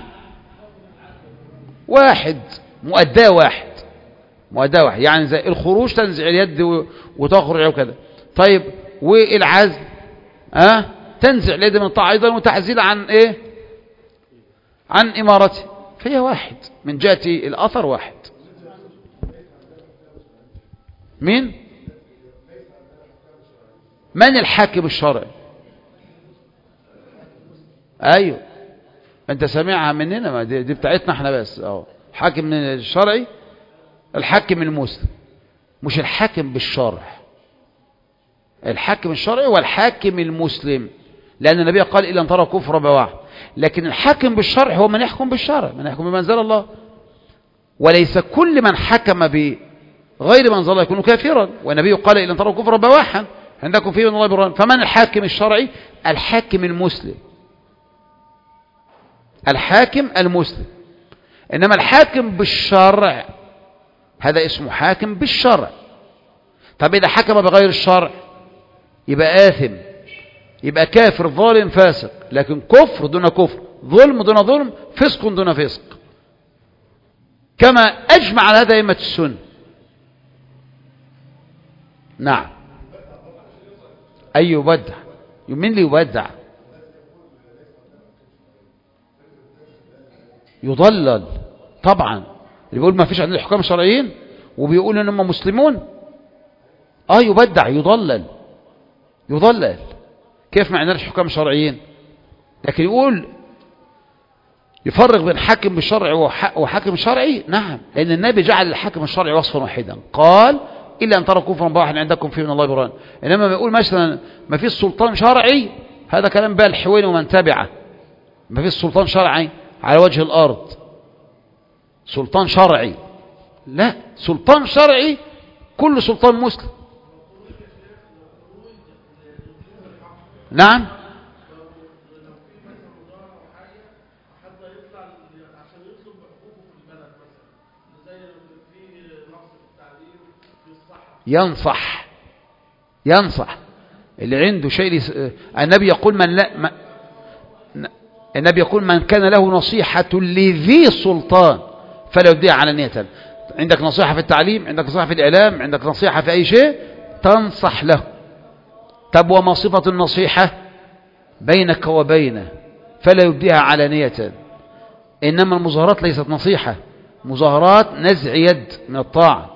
A: واحد مؤداه واحد يعني زي الخروج تنزع اليد وتخرج وكذا. طيب والعزل تنزع اليد من الطاعة أيضا وتعزيل عن إيه؟ عن إمارته، فهي واحد من جهة الأثر واحد. من الحاكم الشرعي؟ أيوه أنت سامعها مننا، ما دي بتاعتنا احنا بس. حاكم من الشرعي الحاكم المسلم، مش الحاكم بالشرع. الحاكم الشرعي والحاكم المسلم، لأن النبي قال إلا أن ترى كفر بواح. لكن الحاكم بالشرع هو من يحكم بالشرع، من يحكم بما أنزل الله، وليس كل من حكم بغير ما أنزل الله يكون كافرا. والنبي قال إلا أن ترى كفر بواحا عندكم فيه من الله برهان. فمن الحاكم الشرعي؟ الحاكم المسلم، الحاكم المسلم. إنما الحاكم بالشرع هذا اسمه حاكم بالشرع. طب إذا حكم بغير الشرع يبقى آثم، يبقى كافر ظالم فاسق. لكن كفر دون كفر، ظلم دون ظلم، فسق دون فسق، كما أجمع على هذا أئمة السنة. نعم. أي يبدع؟ من اللي يبدع؟ يضلل طبعا. اللي بيقول ما فيش عندنا حكام شرعيين وبيقول ان هم مسلمون يبدع، يضلل. كيف ما عندناش حكام شرعيين؟ لكن يقول يفرق بين حاكم بالشرع وحاكم شرعي. نعم، لأن النبي جعل الحاكم الشرعي وصفا واحدا، قال إلا أن ترى كفرا بواحا عندكم فيه من الله برهان. إنما بيقول مثلا ما فيش سلطان شرعي، هذا كلام بقى الحويني ومن تبعه. ما فيش سلطان شرعي على وجه الأرض، سلطان شرعي، لا، سلطان شرعي كل سلطان مسلم. نعم. ينصح اللي عنده شيء. النبي يقول النبي يقول من كان له نصيحة لذي سلطان فلا يبديها علانية. عندك نصيحة في التعليم، عندك نصيحة في الإعلام، عندك نصيحة في أي شيء تنصح له. طب وما صفة النصيحة؟ بينك وبينه فلا يبديها علانية. إنما المظاهرات ليست نصيحة، مظاهرات نزع يد من الطاعة.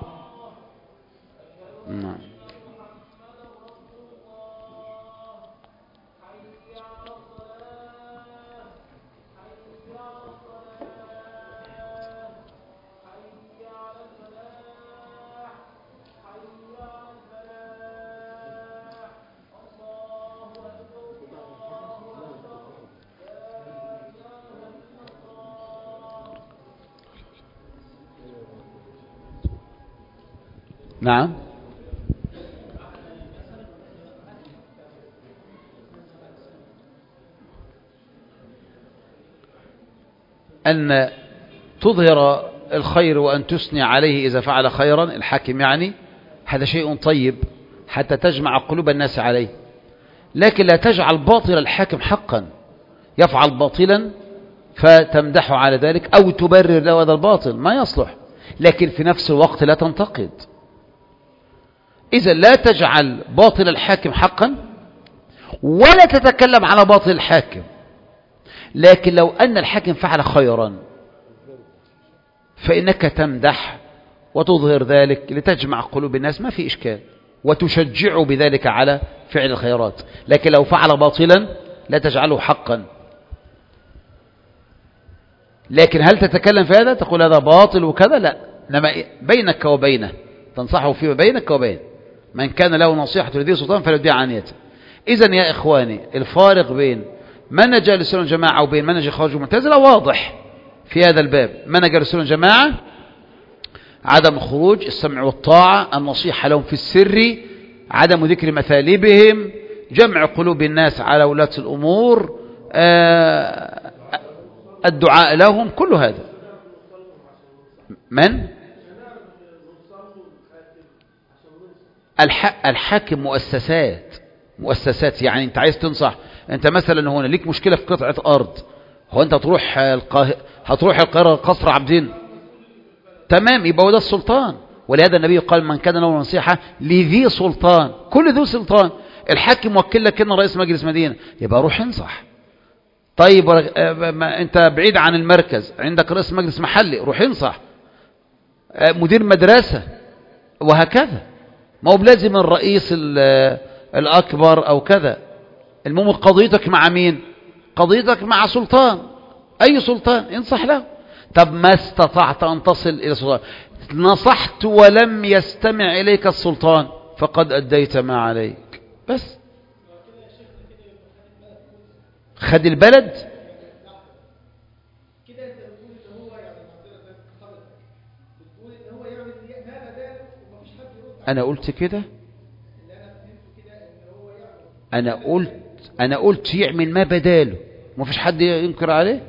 A: نعم. أن تظهر الخير وأن تثني عليه إذا فعل خيرا، الحاكم يعني، هذا شيء طيب حتى تجمع قلوب الناس عليه. لكن لا تجعل باطل الحاكم حقا، يفعل باطلا فتمدحه على ذلك أو تبرر له هذا الباطل، ما يصلح. لكن في نفس الوقت لا تنتقد. إذا لا تجعل باطل الحاكم حقا ولا تتكلم على باطل الحاكم. لكن لو أن الحاكم فعل خيرا فإنك تمدح وتظهر ذلك لتجمع قلوب الناس، ما في إشكال، وتشجع بذلك على فعل الخيرات. لكن لو فعل باطلا لا تجعله حقا. لكن هل تتكلم في هذا تقول هذا باطل وكذا؟ لا، إنما بينك وبينه تنصحه فيما بينك وبينه. من كان له نصيحة لذي سلطان فليبديها عنيته. إذن يا إخواني الفارق بين منهج أهل السنة والجماعة وبين منهج الخوارج والمعتزلة واضح في هذا الباب. منهج أهل السنة والجماعة عدم الخروج، السمع والطاعة، النصيحة لهم في السر، عدم ذكر مثالبهم، جمع قلوب الناس على ولاة الأمور، الدعاء لهم، كل هذا. من؟ الحاكم مؤسسات. يعني انت عايز تنصح، انت مثلا هنا ليك مشكلة في قطعة أرض، هو انت هتروح القاهرة قصر عابدين؟ تمام، يبقى هو ده السلطان. ولهذا النبي قال من كان له نصيحة لذي سلطان، كل ذو سلطان. الحاكم وكل لك كأنه رئيس مجلس مدينة، يبقى روح انصح. طيب انت بعيد عن المركز، عندك رئيس مجلس محلي، روح انصح. مدير مدرسة، وهكذا. ما هو بلازم الرئيس الأكبر أو كذا. المهم قضيتك مع مين؟ قضيتك مع سلطان، أي سلطان انصح له. طب ما استطعت أن تصل إلى السلطان، نصحت ولم يستمع إليك السلطان، فقد أديت ما عليك. بس خد البلد. أنا قلت كده، أنا قلت يعمل ما بداله، ما فيش حد ينكر عليه.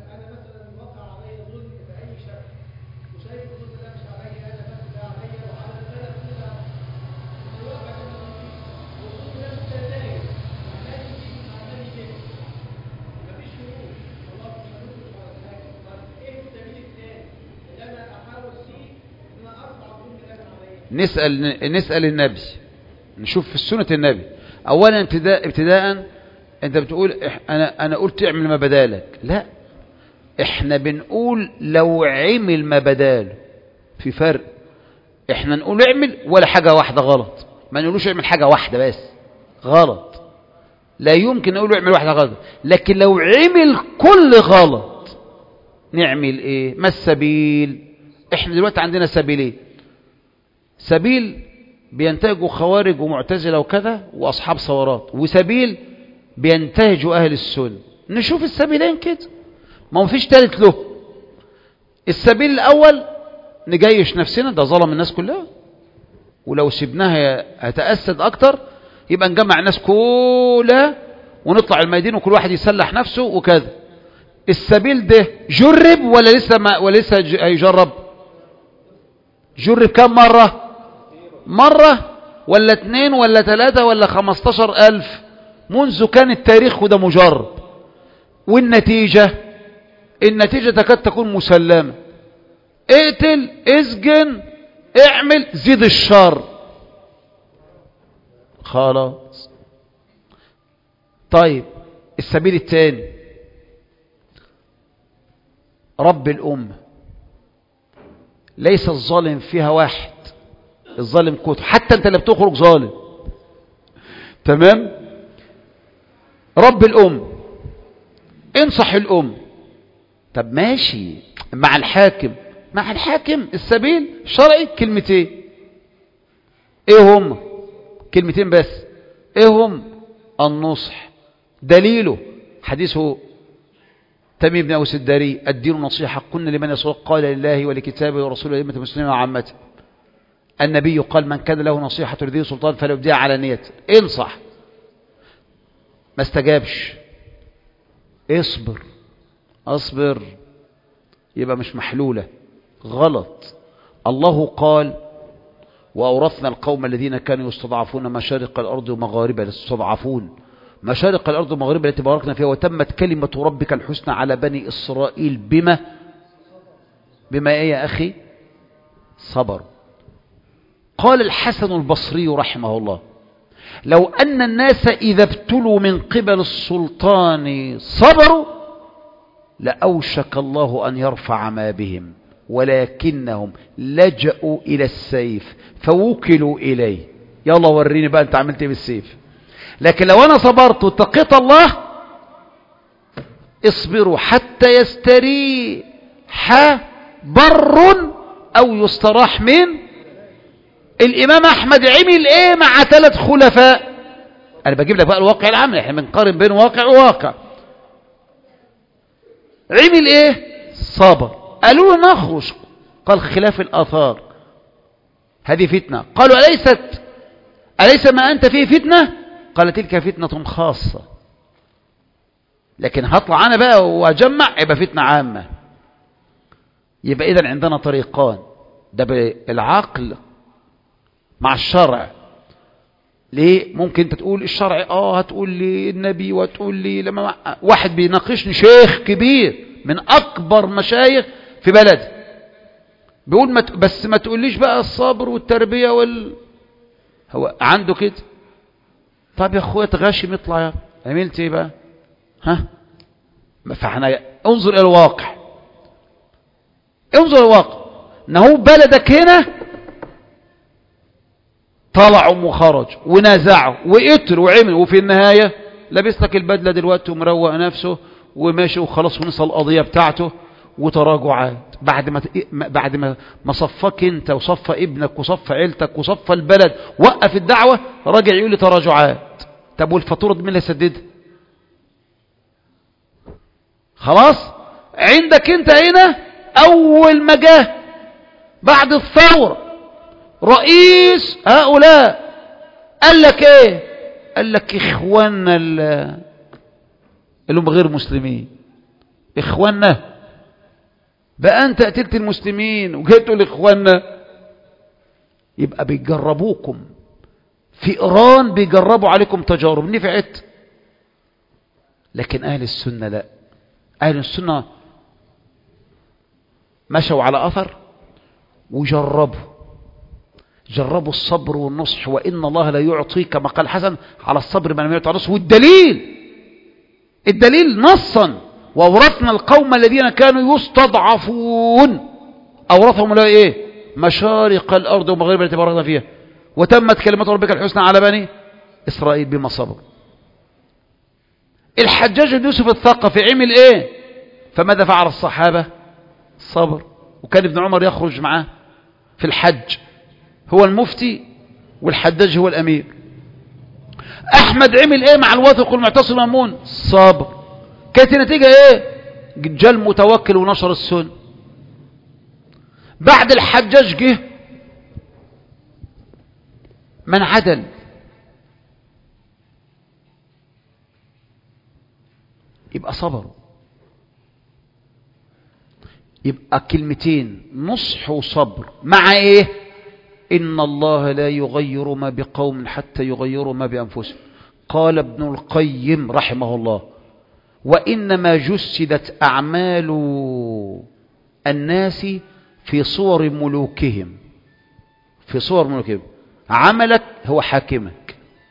A: نسأل النبي، نشوف في سنة النبي. أولا ابتداء أنت بتقول أنا قلت اعمل ما بدالك، لا، احنا بنقول لو عمل ما بداله، في فرق. احنا نقول اعمل ولا حاجة واحدة غلط، ما نقولوش اعمل حاجة واحدة بس غلط، لا يمكن نقول اعمل واحدة غلط. لكن لو عمل كل غلط نعمل ايه؟ ما السبيل؟ احنا دلوقتي عندنا سبيلين، سبيل بينتهجوا خوارج ومعتزلة وكذا وأصحاب ثورات، وسبيل بينتهجوا أهل السنة. نشوف السبيلين كده، ما فيش ثالث له. السبيل الأول نجيش نفسنا، ده ظلم الناس كلها، ولو سيبناها هتأسد أكتر، يبقى نجمع الناس كلها ونطلع الميادين وكل واحد يسلح نفسه وكذا. السبيل ده جرب ولا لسه هيجرب؟ جرب كم مرة؟ مرة ولا 2 ولا 3 ولا 15,000 منذ كان التاريخ، وده مجرب. والنتيجة تكاد تكون مسلمة. اقتل، اسجن، اعمل، زيد الشر، خلاص. طيب السبيل الثاني، رب الأمة، ليس الظالم فيها واحد، الظالم كتر، حتى انت اللي بتخرج ظالم، تمام؟ رب الأم، انصح الأم. طب ماشي، مع الحاكم السبيل الشرعي كلمتين، ايه هم؟ كلمتين بس، ايه هم؟ النصح. دليله حديثه تميم بن أوس الداري: الدين نصيحة، قلنا لمن يصدق؟ قال لله ولكتابه ورسوله ولأئمة المسلمين وعامته. النبي قال: من كان له نصيحة لذي سلطان فليبديها على نيته. انصح، ما استجابش، اصبر، يبقى مش محلولة، غلط. الله قال: وأورثنا القوم الذين كانوا يستضعفون مشارق الأرض ومغاربها. يستضعفون مشارق الأرض ومغاربها التي باركنا فيها، وتمت كلمة ربك الحسنى على بني إسرائيل بما ايه يا أخي؟ صبر. قال الحسن البصري رحمه الله: لو أن الناس إذا ابتلوا من قبل السلطان صبروا لأوشك الله أن يرفع ما بهم، ولكنهم لجأوا إلى السيف فوكلوا إليه. يلا وريني بقى أنت عملت إيه بالسيف. لكن لو أنا صبرت واتقيت الله، اصبروا حتى يستريح بر أو يستراح من. الإمام أحمد عمل إيه مع 3 خلفاء؟ أنا بجيب لك بقى الواقع العام، احنا بنقارن بين واقع وواقع. عمل إيه؟ صبر. قالوا له نخرج، قال: خلاف الآثار هذه فتنة. قالوا أليس ما أنت فيه فتنة؟ قال تلك فتنة خاصة، لكن هطلع أنا بقى وأجمع يبقى فتنة عامة. يبقى إذن عندنا طريقان، ده بالعقل مع الشرع. ليه؟ ممكن انت تقول الشرع هتقول لي النبي وتقول لي لما واحد بيناقشني شيخ كبير من أكبر مشايخ في بلد بيقول بس ما تقوليش بقى الصبر والتربية هو عنده كده. طب يا اخويا تغشم يطلع يا عملت ايه بقى؟ فاحنا انظر الى الواقع، انظر الواقع ان هو بلدك هنا طلعوا وخرج ونازعوا وقتل وعمل، وفي النهاية لابس لك البدلة دلوقتي ومروق نفسه وماشي وخلاص ونسى القضية بتاعته وتراجعات بعد ما صفاك انت وصفى ابنك وصفى عيلتك وصفى البلد وقف الدعوة، راجع يقول لي تراجعات. طب والفاتورة دي مين اللي هيسددها؟ خلاص عندك انت هنا اول ما جه بعد الثورة رئيس هؤلاء قال لك ايه؟ قال لك اخواننا اللي هم غير مسلمين، اخواننا بقى انت قتلت المسلمين وجيت تقول اخواننا. يبقى بيجربوكم في ايران، بيجربوا عليكم تجارب نفعت. لكن اهل السنة لا، اهل السنة مشوا على اثر وجربوا الصبر والنصح، وان الله لا يعطي كما قال حسن على الصبر من لم يعطي على النصح. والدليل نصا وأورثنا القوم الذين كانوا يستضعفون، أورثهم لا ايه؟ مشارق الأرض ومغاربها التي باركنا فيها وتمت كلمة ربك الحسنى على بني إسرائيل بما صبروا. الحجاج بن يوسف الثقفي عمل ايه؟ فماذا فعل الصحابة؟ صبر. وكان ابن عمر يخرج معاه في الحج، هو المفتي والحجاج هو الأمير. أحمد عمل ايه مع الواثق والمعتصم مأمون؟ صبر. كانت النتيجة ايه؟ جل متوكل ونشر السنة. بعد الحجاج جه من عدل، يبقى صبروا. يبقى كلمتين نصح وصبر مع ايه؟ ان الله لا يغير ما بقوم حتى يغيروا ما بأنفسهم. قال ابن القيم رحمه الله: وإنما جسدت أعمال الناس في صور ملوكهم، في صور ملوكهم. عملك هو حاكمك.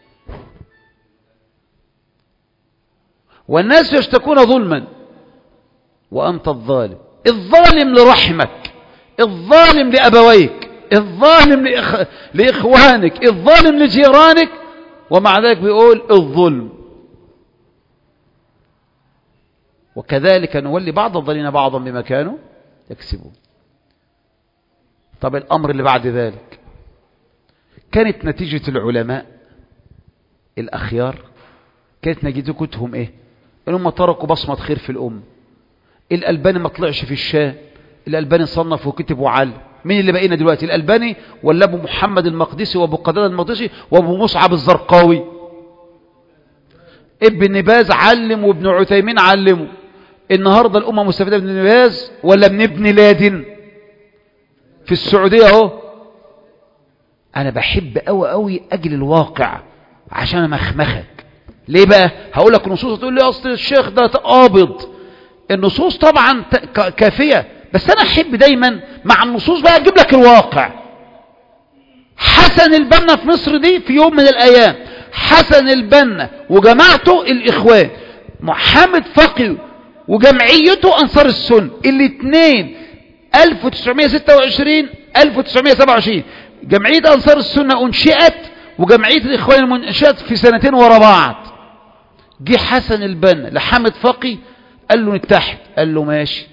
A: والناس يشتكون ظلما وأنت الظالم، الظالم لرحمك، الظالم لأبويك، الظالم لإخوانك، الظالم لجيرانك، ومع ذلك بيقول الظلم. وكذلك نولي بعض الظالمين بعضا بما كانوا يكسبون. طب الأمر اللي بعد ذلك كانت نتيجة العلماء الأخيار، كانت نتيجتهم ايه؟ انهم تركوا بصمة خير في الأمة. الألباني ما طلعش في الشام، الألباني صنف وكتب وعلم. مين اللي بقينا دلوقتي؟ الألباني ولا أبو محمد المقدسي وأبو قتادة المقدسي وأبو مصعب الزرقاوي؟ ابن باز علم وابن عثيمين علموا. النهاردة الأمة مستفيدة من ابن باز ولا من ابن لادن في السعودية اهو. أنا بحب أوي أجل الواقع عشان أمخمخك. ليه بقى؟ هقول لك نصوص تقول لي أصل الشيخ ده قابض. النصوص طبعا كافية، بس أنا أحب دايما مع النصوص بقى أجيب لك الواقع. حسن البنا في مصر دي في يوم من الأيام، حسن البنا وجماعته الإخوان، محمد فقي وجمعيته أنصار السنة، الاثنين 1926 1927 جمعية أنصار السنة أنشئت وجمعية الإخوان انشئت في سنتين ورا بعض. جه حسن البنا لحامد فقي قال له نتحد، قال له ماشي،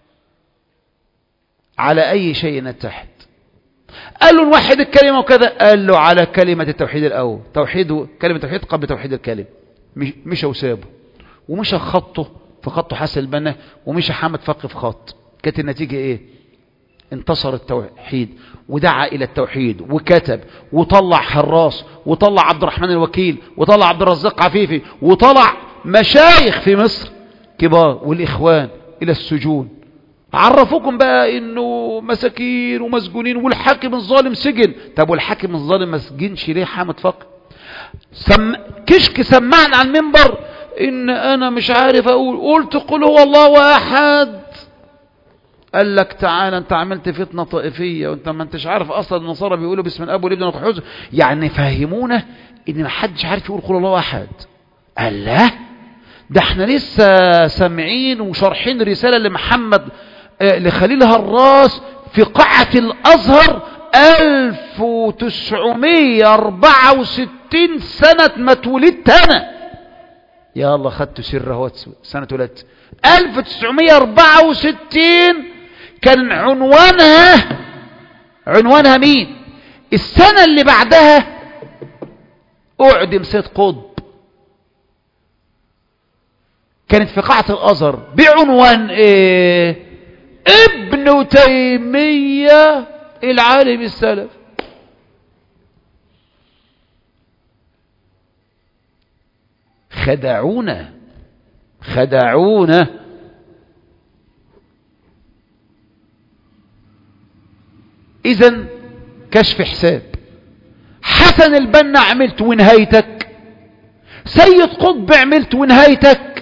A: على أي شيء نتحد؟ قال له نوحد الكلمة وكذا، قال له على كلمة التوحيد الأول، كلمة التوحيد قبل توحيد الكلمة. مشى وسابه، ومشى خطه في خطه حسن البنا، ومشى حامد فقي في خط. كانت النتيجة ايه؟ انتصر التوحيد ودعا إلى التوحيد وكتب وطلع حراس وطلع عبد الرحمن الوكيل وطلع عبد الرزاق عفيفي وطلع مشايخ في مصر كبار والإخوان إلى السجون. عرفوكم بقى إنه مساكين ومسجونين والحاكم الظالم سجن. طب والحاكم الظالم ما سجنش ليه حامد فقط؟ كشك سمعنا على المنبر إن أنا مش عارف أقول، قلت قل هو الله أحد. قال لك تعالى انت عملت فتنة طائفية وانت ما انتش عارف اصلا النصارى بيقولوا باسم الاب والابن والروح القدس. يعني فهمونا ان ما حدش عارف يقول قل الله احد. قال لا ده احنا لسه سامعين وشارحين رسالة لمحمد لخليل هراس في قاعة الازهر 1964 سنة ما اتولدت انا. يا الله خدت سر اهو سنة ولدت 1964. كان عنوانها مين؟ السنة اللي بعدها أعدم سيد قطب، كانت في قاعة الأزهر بعنوان ايه؟ ابن تيمية العالم السلف. خدعونا. إذن كشف حساب. حسن البنا عملت ونهايتك، سيد قطب عملت ونهايتك،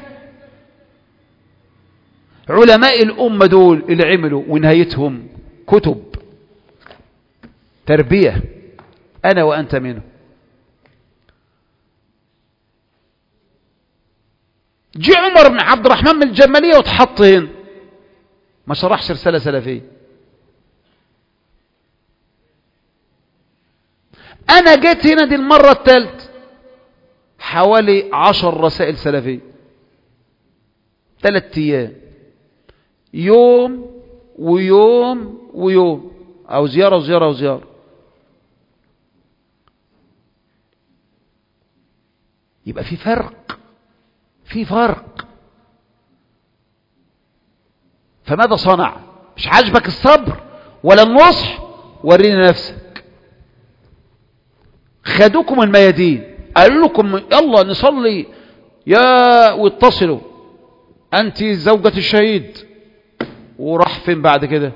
A: علماء الأمة دول اللي عملوا ونهايتهم كتب تربية أنا وأنت منه. جي عمر بن عبد الرحمن من الجمالية وتحط هنا ما شرحش رسالة سلفية. أنا جيت هنا دي المرة الثالثة حوالي 10 رسائل سلفية 3 أيام، يوم ويوم ويوم، أو زيارة وزيارة وزيارة. يبقى في فرق. فماذا صنع؟ مش عاجبك الصبر ولا النصح؟ وريني نفسك. خدوكم الميادين، قالوا لكم يلا نصلي يا واتصلوا أنت زوجة الشهيد، وراح فين بعد كده؟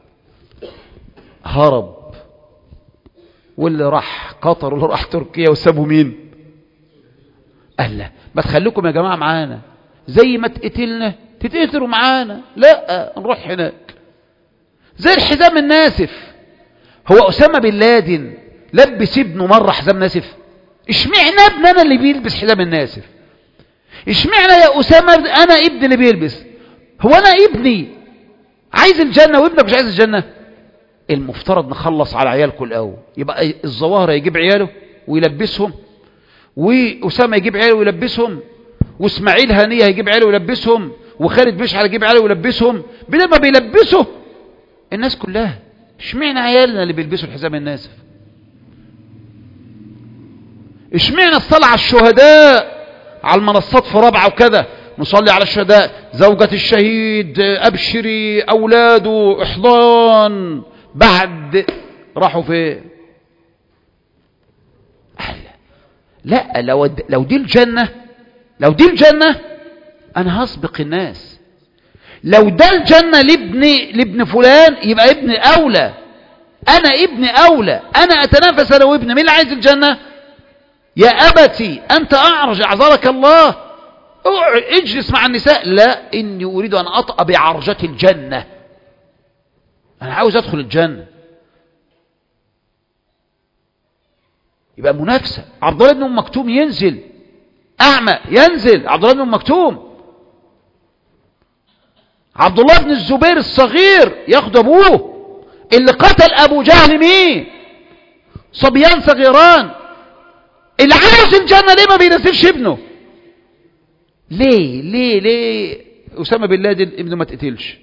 A: هرب. واللي راح قطر واللي راح تركيا وسابوا مين؟ قال لا ما تخليكم يا جماعة معانا، زي ما تقتلنا تتقتلوا معانا، لا نروح هناك. زي الحزام الناسف. هو أسامة بن لادن لبس ابنه مرة حزام ناسف؟ اشمعنى ابن أنا اللي بيلبس حزام الناسف؟ اشمعنى يا أسامة أنا ابني اللي بيلبس؟ هو أنا ابني عايز الجنة وابنك مش عايز الجنة؟ المفترض نخلص على عيالكم الأول. يبقى الظواهر يجيب عياله ويلبسهم، وأسامة يجيب عياله ويلبسهم، واسماعيل هنية يجيب عياله ويلبسهم، وخالد مشعل يجيب عياله ويلبسهم، بدل ما بيلبسوا الناس كلها. اشمعنى عيالنا اللي بيلبسوا الحزام الناسف؟ اشمعنى الصلاة على الشهداء على المنصات في رابعة وكذا؟ نصلي على الشهداء، زوجة الشهيد أبشري، أولاده احضان، بعد راحوا فين؟ لا لو دي الجنة أنا هسبق الناس. لو ده الجنة لابن فلان يبقى ابن أولى، أنا ابن أولى، أنا أتنافس أنا وابني. مين اللي عايز الجنة؟ يا أبتي أنت أعرج أعذرك الله، اجلس مع النساء. لا، إني أريد أن أطأ بعرجة الجنة، أنا عاوز أدخل الجنة. يبقى منافسة. عبد الله بن أم مكتوم ينزل أعمى، ينزل عبد الله بن أم مكتوم. عبد الله بن الزبير الصغير ياخد أبوه. اللي قتل أبو جهل مين؟ صبيان صغيران. اللي عاوز الجنة ليه ما بينزلش ابنه؟ ليه أسامة بن لادن ابنه ما تقتلش؟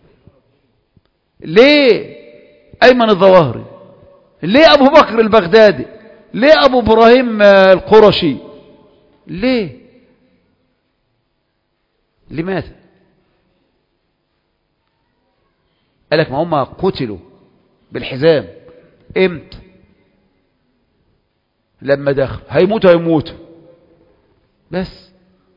A: ليه أيمن الظواهري؟ ليه أبو بكر البغدادي؟ ليه أبو إبراهيم القرشي؟ ليه؟ لماذا؟ قال لك ما هم قتلوا بالحزام امتى؟ لما دخل هيموتوا بس.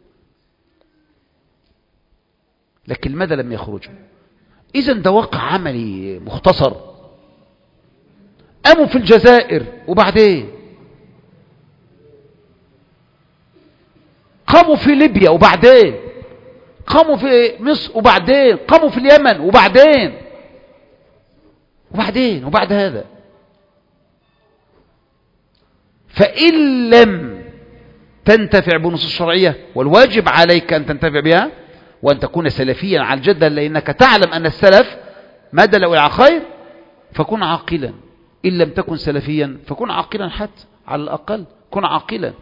A: لكن لماذا لم يخرجوا؟ إذا ده واقع عملي مختصر. قاموا في الجزائر وبعدين قاموا في ليبيا وبعدين قاموا في مصر وبعدين قاموا في اليمن وبعد هذا. فإن لم تنتفع بالنصوص الشرعية، والواجب عليك أن تنتفع بها وأن تكون سلفيا على الجدة، لأنك تعلم أن السلف ما دلوا على خير، فكن عاقلا. إن لم تكن سلفيا فكن عاقلا، حتى على الأقل كن عاقلا.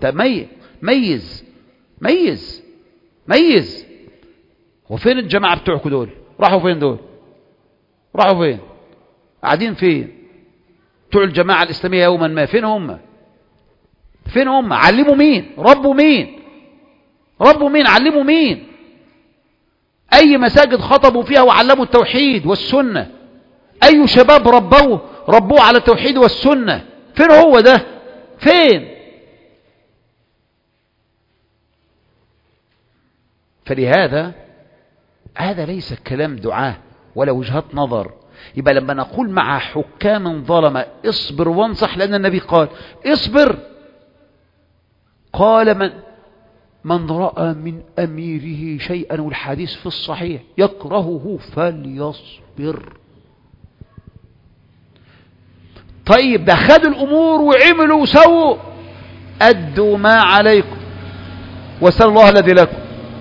A: ميز. وفين الجماعة بتوعكم دول؟ راحوا فين؟ قاعدين فين؟ بتوع الجماعة الإسلامية يوما ما فين هم؟ علموا مين؟ ربوا مين؟ علموا مين؟ أي مساجد خطبوا فيها وعلموا التوحيد والسنة؟ أي شباب ربوه على التوحيد والسنة؟ فين هو ده؟ فين؟ فلهذا هذا ليس كلام دعاة ولا وجهات نظر. يبقى لما نقول مع حكام ظلمة اصبر وانصح، لأن النبي قال اصبر، قال من رأى من أميره شيئا، والحديث في الصحيح، يكرهه فليصبر. طيب ده خدوا الأمور وعملوا وسووا، أدوا ما عليكم وسأل الله الذي لكم.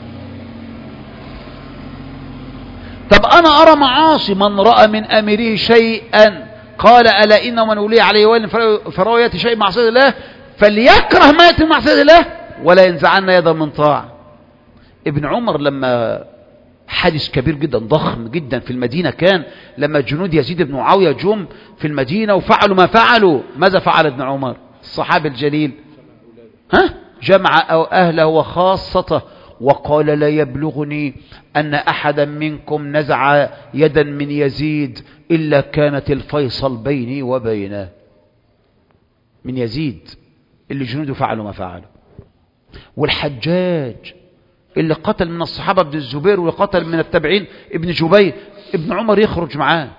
A: طب أنا أرى معاصي، من رأى من أميره شيئا، قال ألا إن من ولي عليه ويل فهو يأتي شيء معصية الله فليكره ما يأتي معصية الله ولا ينزعن يدا من طاعة. ابن عمر لما حادث كبير جدا ضخم جدا في المدينة كان لما جنود يزيد بن معاوية جم في المدينة وفعلوا ما فعلوا، ماذا فعل ابن عمر الصحابي الجليل؟ جمع أهله وخاصته وقال لا يبلغني أن أحدا منكم نزع يدا من يزيد إلا كانت الفيصل بيني وبينه. من يزيد اللي جنوده فعلوا ما فعلوا. والحجاج اللي قتل من الصحابة ابن الزبير وقتل من التابعين ابن جبير، ابن عمر يخرج معاه.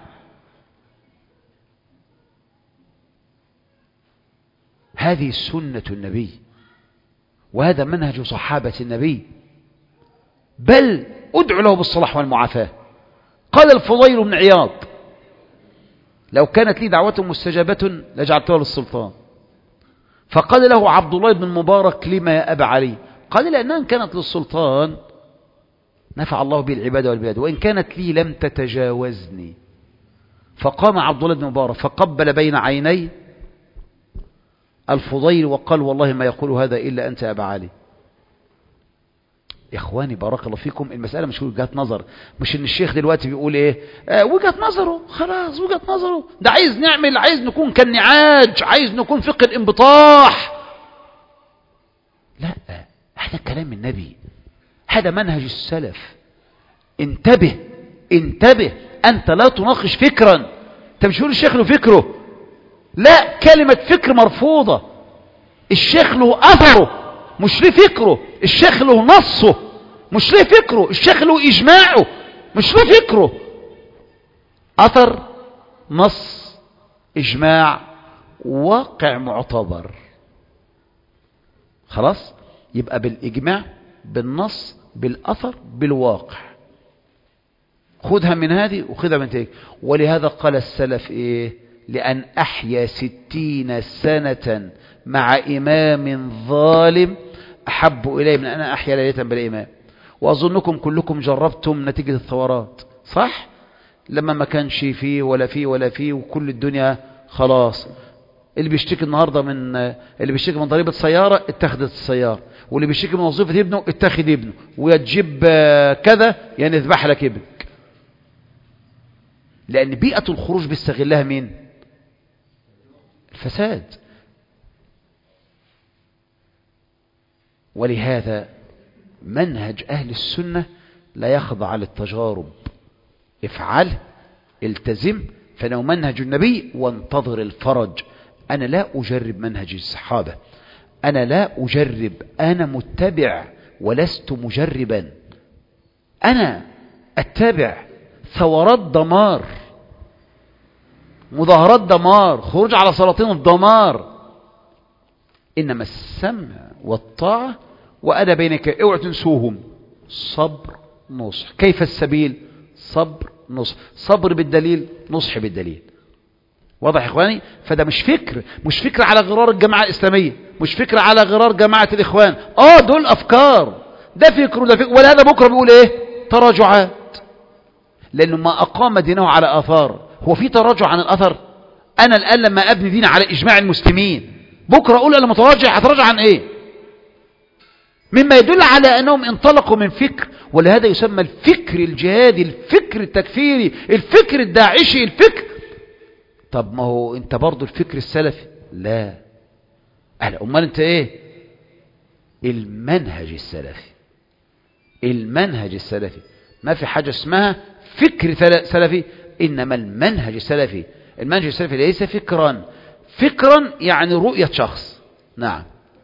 A: هذه سنة النبي وهذا منهج صحابة النبي، بل ادعو له بالصلاح والمعافاة. قال الفضيل بن عياض لو كانت لي دعوة مستجابة لجعلتها للسلطان. فقال له عبد الله بن المبارك لما يا أبا علي؟ قال لأنها كانت للسلطان نفع الله به العبادة والبلاد، وإن كانت لي لم تتجاوزني. فقام عبد الله بن المبارك فقبل بين عيني الفضيل وقال والله ما يقول هذا إلا أنت يا أبا علي. يا إخواني بارك الله فيكم، المسألة مش وجهة نظر، مش إن الشيخ دلوقتي بيقول إيه وجهة نظره، خلاص وجهة نظره، ده عايز نعمل، عايز نكون كالنعاج، عايز نكون فقه الانبطاح. لا، هذا كلام النبي، هذا منهج السلف. انتبه أنت لا تناقش فكرا. أنت مش تقول الشيخ له فكره، لا، كلمة فكر مرفوضة. الشيخ له أثره مش ليه فكره، الشيخ له نصه مش ليه فكره، الشيخ له إجماعه مش ليه فكره. أثر، نص، إجماع، واقع معتبر. خلاص، يبقى بالإجماع، بالنص، بالأثر، بالواقع. خذها من هذه وخذها من تلك. ولهذا قال السلف إيه؟ لأن أحيا 60 سنة مع إمام ظالم أحب إلي من أن أحيا ليلة بلا إمام. وأظنكم كلكم جربتم نتيجة الثورات، صح؟ لما ما كانش فيه ولا فيه وكل الدنيا خلاص. اللي بيشتكي النهاردة اللي بيشتكي من ضريبة سيارة اتخذت السيارة، واللي بيشتكي من وظيفة ابنه اتخذ ابنه، ويتجيب كذا يعني يذبح لك ابنك. لأن بيئة الخروج بيستغلها مين؟ الفساد. ولهذا منهج أهل السنة لا يخضع للتجارب. افعله التزم فإنه منهج النبي وانتظر الفرج. أنا لا أجرب منهج الصحابة، أنا لا أجرب، أنا متبع ولست مجربا. أنا أتبع ثورات دمار، مظاهرات دمار، خروج على سلاطين الدمار، إنما السمع والطاعة وأنا بينك. اوعوا تنسوهم. صبر نصح. كيف السبيل؟ صبر نصح. صبر بالدليل، نصح بالدليل. واضح يا إخواني؟ فده مش فكر على غرار الجماعة الإسلامية، مش فكر على غرار جماعة الإخوان. دول أفكار، ده فكر وده فكر. ولهذا بكرة بيقول إيه؟ تراجعات، لأنه ما أقام دينه على آثار. هو في تراجع عن الأثر؟ أنا الآن لما أبني دين على إجماع المسلمين، بكرة أقول أنا متراجع، هتراجع عن إيه؟ مما يدل على أنهم انطلقوا من فكر. ولهذا يسمى الفكر الجهادي، الفكر التكفيري، الفكر الداعشي، الفكر. طب ما هو أنت برضو الفكر السلفي؟ لا. أمال أنت إيه؟ المنهج السلفي. المنهج السلفي. ما في حاجة اسمها فكر سلفي، إنما المنهج السلفي. المنهج السلفي ليس فكرا. فكرا يعني رؤية شخص. نعم.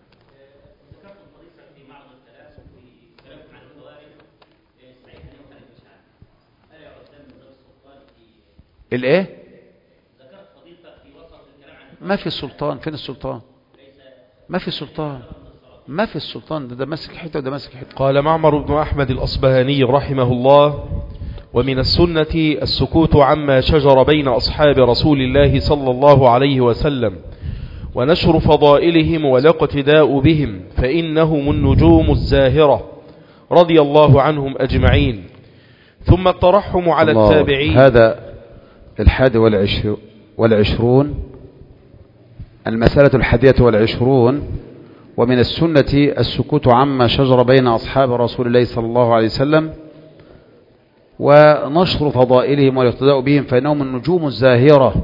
A: الايه؟ ما في السلطان. فين السلطان؟ ما في السلطان، ما في السلطان. ده ماسك حته وده ماسك حته.
D: قال معمر بن أحمد الأصبهاني رحمه الله: ومن السنة السكوت عما شجر بين أصحاب رسول الله صلى الله عليه وسلم، ونشر فضائلهم والاقتداء بهم، فإنهم النجوم الزاهرة رضي الله عنهم أجمعين. ثم الترحم على التابعين.
A: هذا 21 المسألة 21. ومن السنة السكوت عما شجر بين أصحاب رسول الله صلى الله عليه وسلم، ونشر فضائلهم والاقتداء بهم، فإنهم النجوم الزاهرة.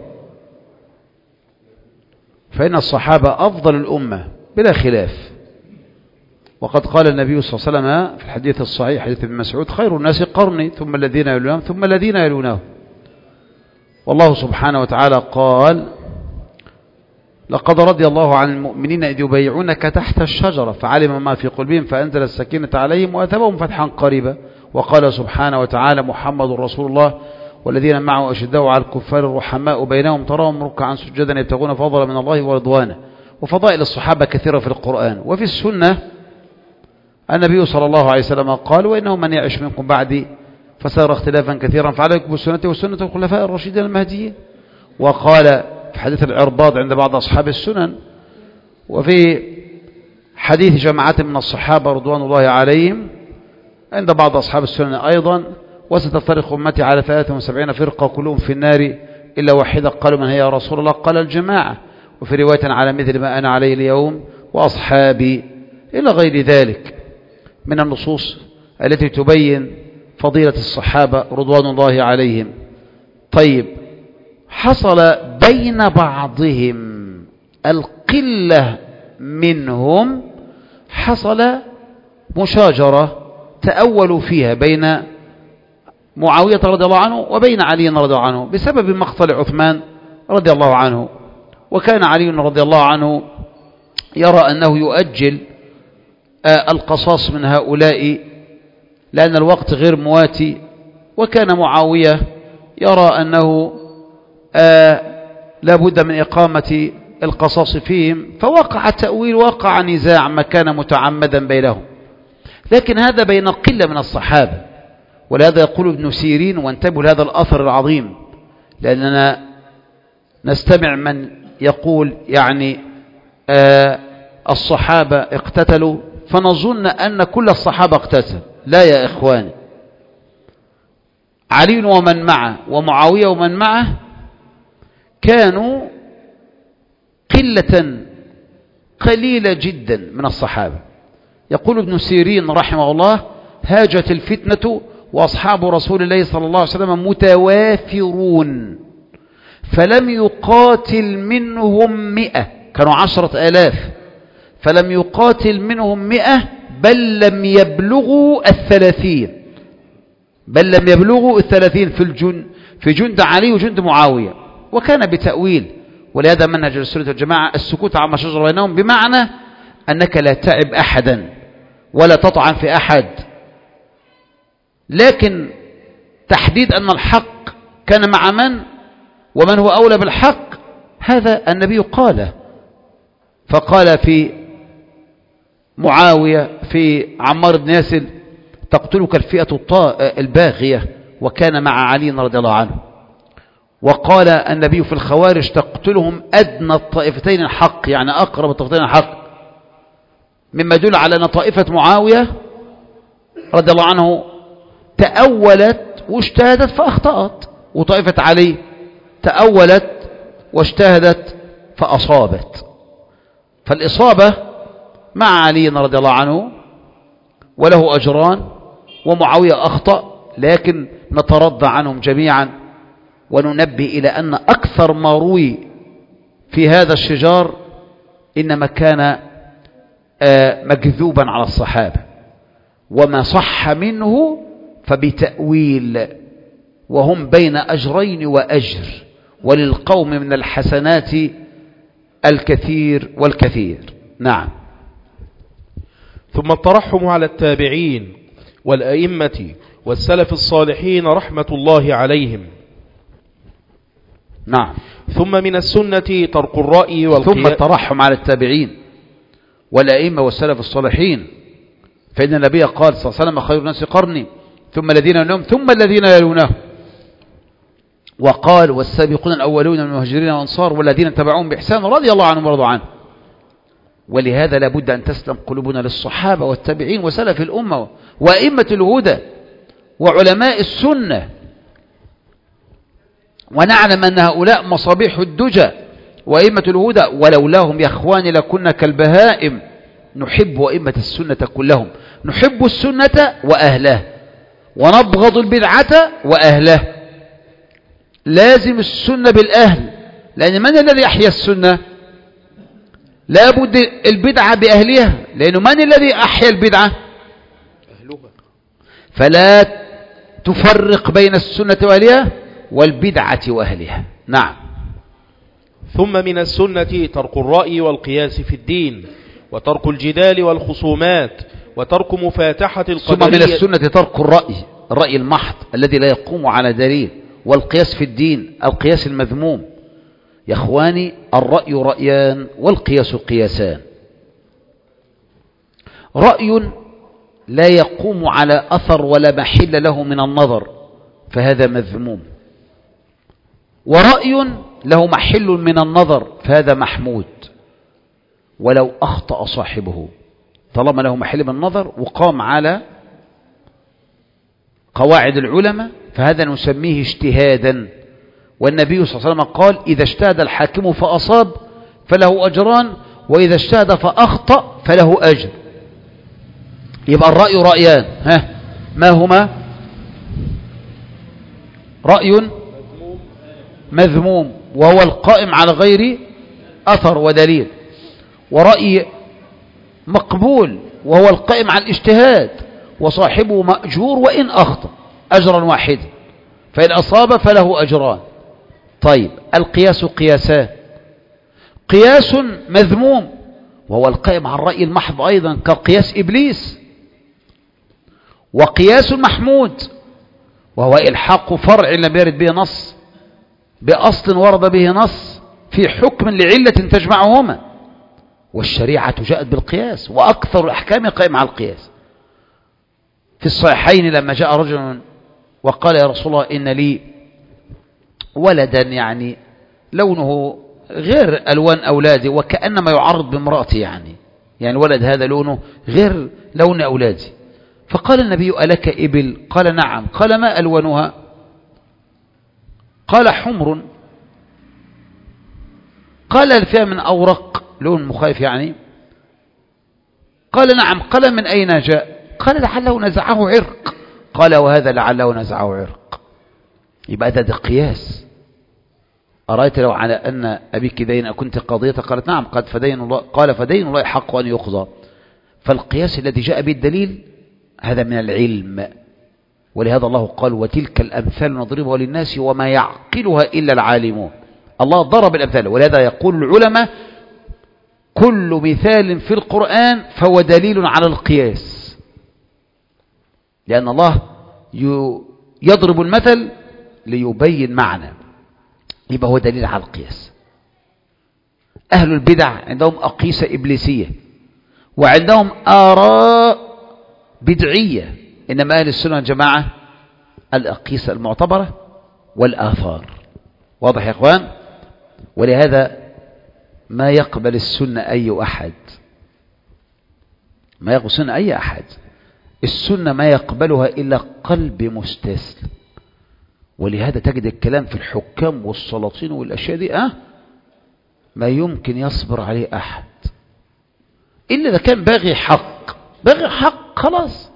A: فإن الصحابة أفضل الأمة بلا خلاف. وقد قال النبي صلى الله عليه وسلم في الحديث الصحيح، حديث ابن مسعود: خير الناس قرني، ثم الذين يلونهم، ثم الذين يلونهم. والله سبحانه وتعالى قال: لقد رضي الله عن المؤمنين إذ يبايعونك تحت الشجرة فعلم ما في قلوبهم فأنزل السكينة عليهم وأثابهم فتحا قريبا. وقال سبحانه وتعالى: محمد رسول الله والذين معه أشداء على الكفار رحماء بينهم تراهم ركعا سجدا يبتغون فضلا من الله ورضوانه. وفضائل الصحابة كثيرة في القرآن وفي السنة. النبي صلى الله عليه وسلم قال: وإنه من يعش منكم بعدي فسيرى اختلافا كثيرا فعليكم بسنتي وسنة الخلفاء الراشدين المهديين. وقال في حديث العرباض عند بعض أصحاب السنن، وفي حديث جماعة من الصحابة رضوان الله عليهم عند بعض أصحاب السنن أيضا: وستفترق أمتي على 73 فرقة كلهم في النار إلا واحدة. قالوا: من هي يا رسول الله؟ قال: الجماعة. وفي رواية: على مثل ما أنا عليه اليوم وأصحابي، إلى غير ذلك من النصوص التي تبين فضيلة الصحابة رضوان الله عليهم. طيب، حصل بين بعضهم القلة منهم، حصل مشاجرة تأولوا فيها بين معاوية رضي الله عنه وبين علي رضي الله عنه بسبب مقتل عثمان رضي الله عنه. وكان علي رضي الله عنه يرى أنه يؤجل القصاص من هؤلاء لأن الوقت غير مواتي، وكان معاوية يرى أنه لا بد من إقامة القصاص فيهم، فوقع التأويل، وقع نزاع ما كان متعمدا بينهم. لكن هذا بين قلة من الصحابة. ولهذا يقول ابن سيرين، وانتبهوا لهذا الأثر العظيم، لأننا نستمع من يقول يعني الصحابة اقتتلوا فنظن أن كل الصحابة اقتتلوا. لا يا إخواني، علي ومن معه ومعاوية ومن معه كانوا قلة قليلة جدا من الصحابة. يقول ابن سيرين رحمه الله: هاجت الفتنة وأصحاب رسول الله صلى الله عليه وسلم متوافرون فلم يقاتل منهم 100، كانوا 10,000، فلم يقاتل منهم 100 بل لم يبلغوا 30، بل لم يبلغوا 30 في جند علي وجند معاوية، وكان بتأويل. ولهذا منهج السنة والجماعة السكوت عما شجر بينهم، بمعنى أنك لا تعب أحدا ولا تطعن في أحد، لكن تحديد أن الحق كان مع من ومن هو أولى بالحق هذا النبي قاله. فقال في معاوية في عمار بن ياسر: تقتلك الفئة الباغية، وكان مع علي رضي الله عنه. وقال النبي في الخوارج: تقتلهم أدنى الطائفتين الحق، يعني أقرب الطائفتين الحق، مما يدل على أن طائفة معاوية رضي الله عنه تأولت واجتهدت فأخطأت، وطائفة علي تأولت واجتهدت فأصابت. فالإصابة مع علي رضي الله عنه وله أجران، ومعاوية أخطأ، لكن نترضى عنهم جميعا وننبه إلى أن أكثر ما روي في هذا الشجار إنما كان مكذوبا على الصحابة، وما صح منه فبتأويل، وهم بين أجرين وأجر، وللقوم من الحسنات الكثير والكثير. نعم.
D: ثم الترحم على التابعين والأئمة والسلف الصالحين رحمة الله عليهم.
A: نعم.
D: ثم من السنة ترك الرأي
A: ثم الترحم على التابعين والأئمة والسلف الصالحين، فإن النبي قال صلى الله عليه وسلم: خير الناس قرني، ثم الذين يلونهم، ثم الذين يلونهم. وقال: والسابقون الأولون من المهاجرين والأنصار والذين تبعوهم بإحسان رضي الله عنهم ورضوا عنه. ولهذا لابد أن تسلم قلوبنا للصحابة والتابعين وسلف الأمة وأئمة الهدى وعلماء السنة، ونعلم أن هؤلاء مصابيح الدجى وأئمة الهدى، ولولاهم يا أخواني لكنا كالبهائم. نحب أئمة السنة كلهم، نحب السنة وأهله، ونبغض البدعة وأهله. لازم السنة بالأهل، لأن من الذي أحيا السنة؟ لابد البدعة بأهلها، لأنه من الذي أحيا البدعة؟ أهلها. فلا تفرق بين السنة وأهلها والبدعة وأهلها. نعم.
D: ثم من السنة ترك الرأي والقياس في الدين، وترك الجدال والخصومات، وترك مفاتحة القدرية.
A: ثم من السنة ترك الرأي المحض الذي لا يقوم على دليل، والقياس في الدين القياس المذموم. يا أخواني، الرأي رأيان والقياس قياسان. رأي لا يقوم على أثر ولا محل له من النظر فهذا مذموم، ورأي له محل من النظر فهذا محمود، ولو أخطأ صاحبه طالما له محل من النظر وقام على قواعد العلماء فهذا نسميه اجتهادا. والنبي صلى الله عليه وسلم قال: إذا اجتهد الحاكم فأصاب فله أجران، وإذا اجتهد فأخطأ فله أجر. يبقى الرأي رأيان، ما هما؟ رأي مذموم وهو القائم على غير أثر ودليل، ورأي مقبول وهو القائم على الاجتهاد وصاحبه مأجور وإن أخطأ أجرا واحدا، فإن أصاب فله أجران. طيب، القياس قياسان: قياس مذموم وهو القائم على الرأي المحض أيضا كقياس إبليس، وقياس محمود وهو إلحاق فرع لم يرد به نص بأصل ورد به نص في حكم لعلة تجمعهما، والشريعة جاءت بالقياس، وأكثر الأحكام قائمة على القياس. في الصحيحين لما جاء رجل وقال: يا رسول الله، إن لي ولدا يعني لونه غير ألوان أولادي وكأنما يعرض بامرأتي، يعني الولد هذا لونه غير لون أولادي. فقال النبي: ألك إبل؟ قال: نعم. قال: ما ألوانها؟ قال: حمر. قال: هل فيها من أورق لون مخالف يعني؟ قال: نعم. قال: من أين جاء؟ قال: لعله نزعه عرق. قال: وهذا لعله نزعه عرق. يبقى ده قياس. أرأيت لو على أن أبيك دين كنت قضية؟ قالت: نعم. قد فدين الله. قال: فدين الله حق أن يقضى. فالقياس الذي جاء به الدليل هذا من العلم، ولهذا الله قال وتلك الأمثال نضربها للناس وما يعقلها إلا العالمون. الله ضرب الأمثال، ولهذا يقول العلماء كل مثال في القرآن فهو دليل على القياس، لأن الله يضرب المثل ليبين معنى، يبقى هو دليل على القياس. أهل البدع عندهم أقيسة إبليسية وعندهم آراء بدعية، إنما أهل السنة والجماعة الأقيسة المعتبرة والآثار. واضح يا إخوان؟ ولهذا ما يقبل السنة أي أحد، ما يقبل السنة أي أحد. السنة ما يقبلها إلا قلب مستسلم. ولهذا تجد الكلام في الحكام والسلاطين والأشياء دي ما يمكن يصبر عليه أحد إلا إذا كان باغي حق، باغي حق خلاص.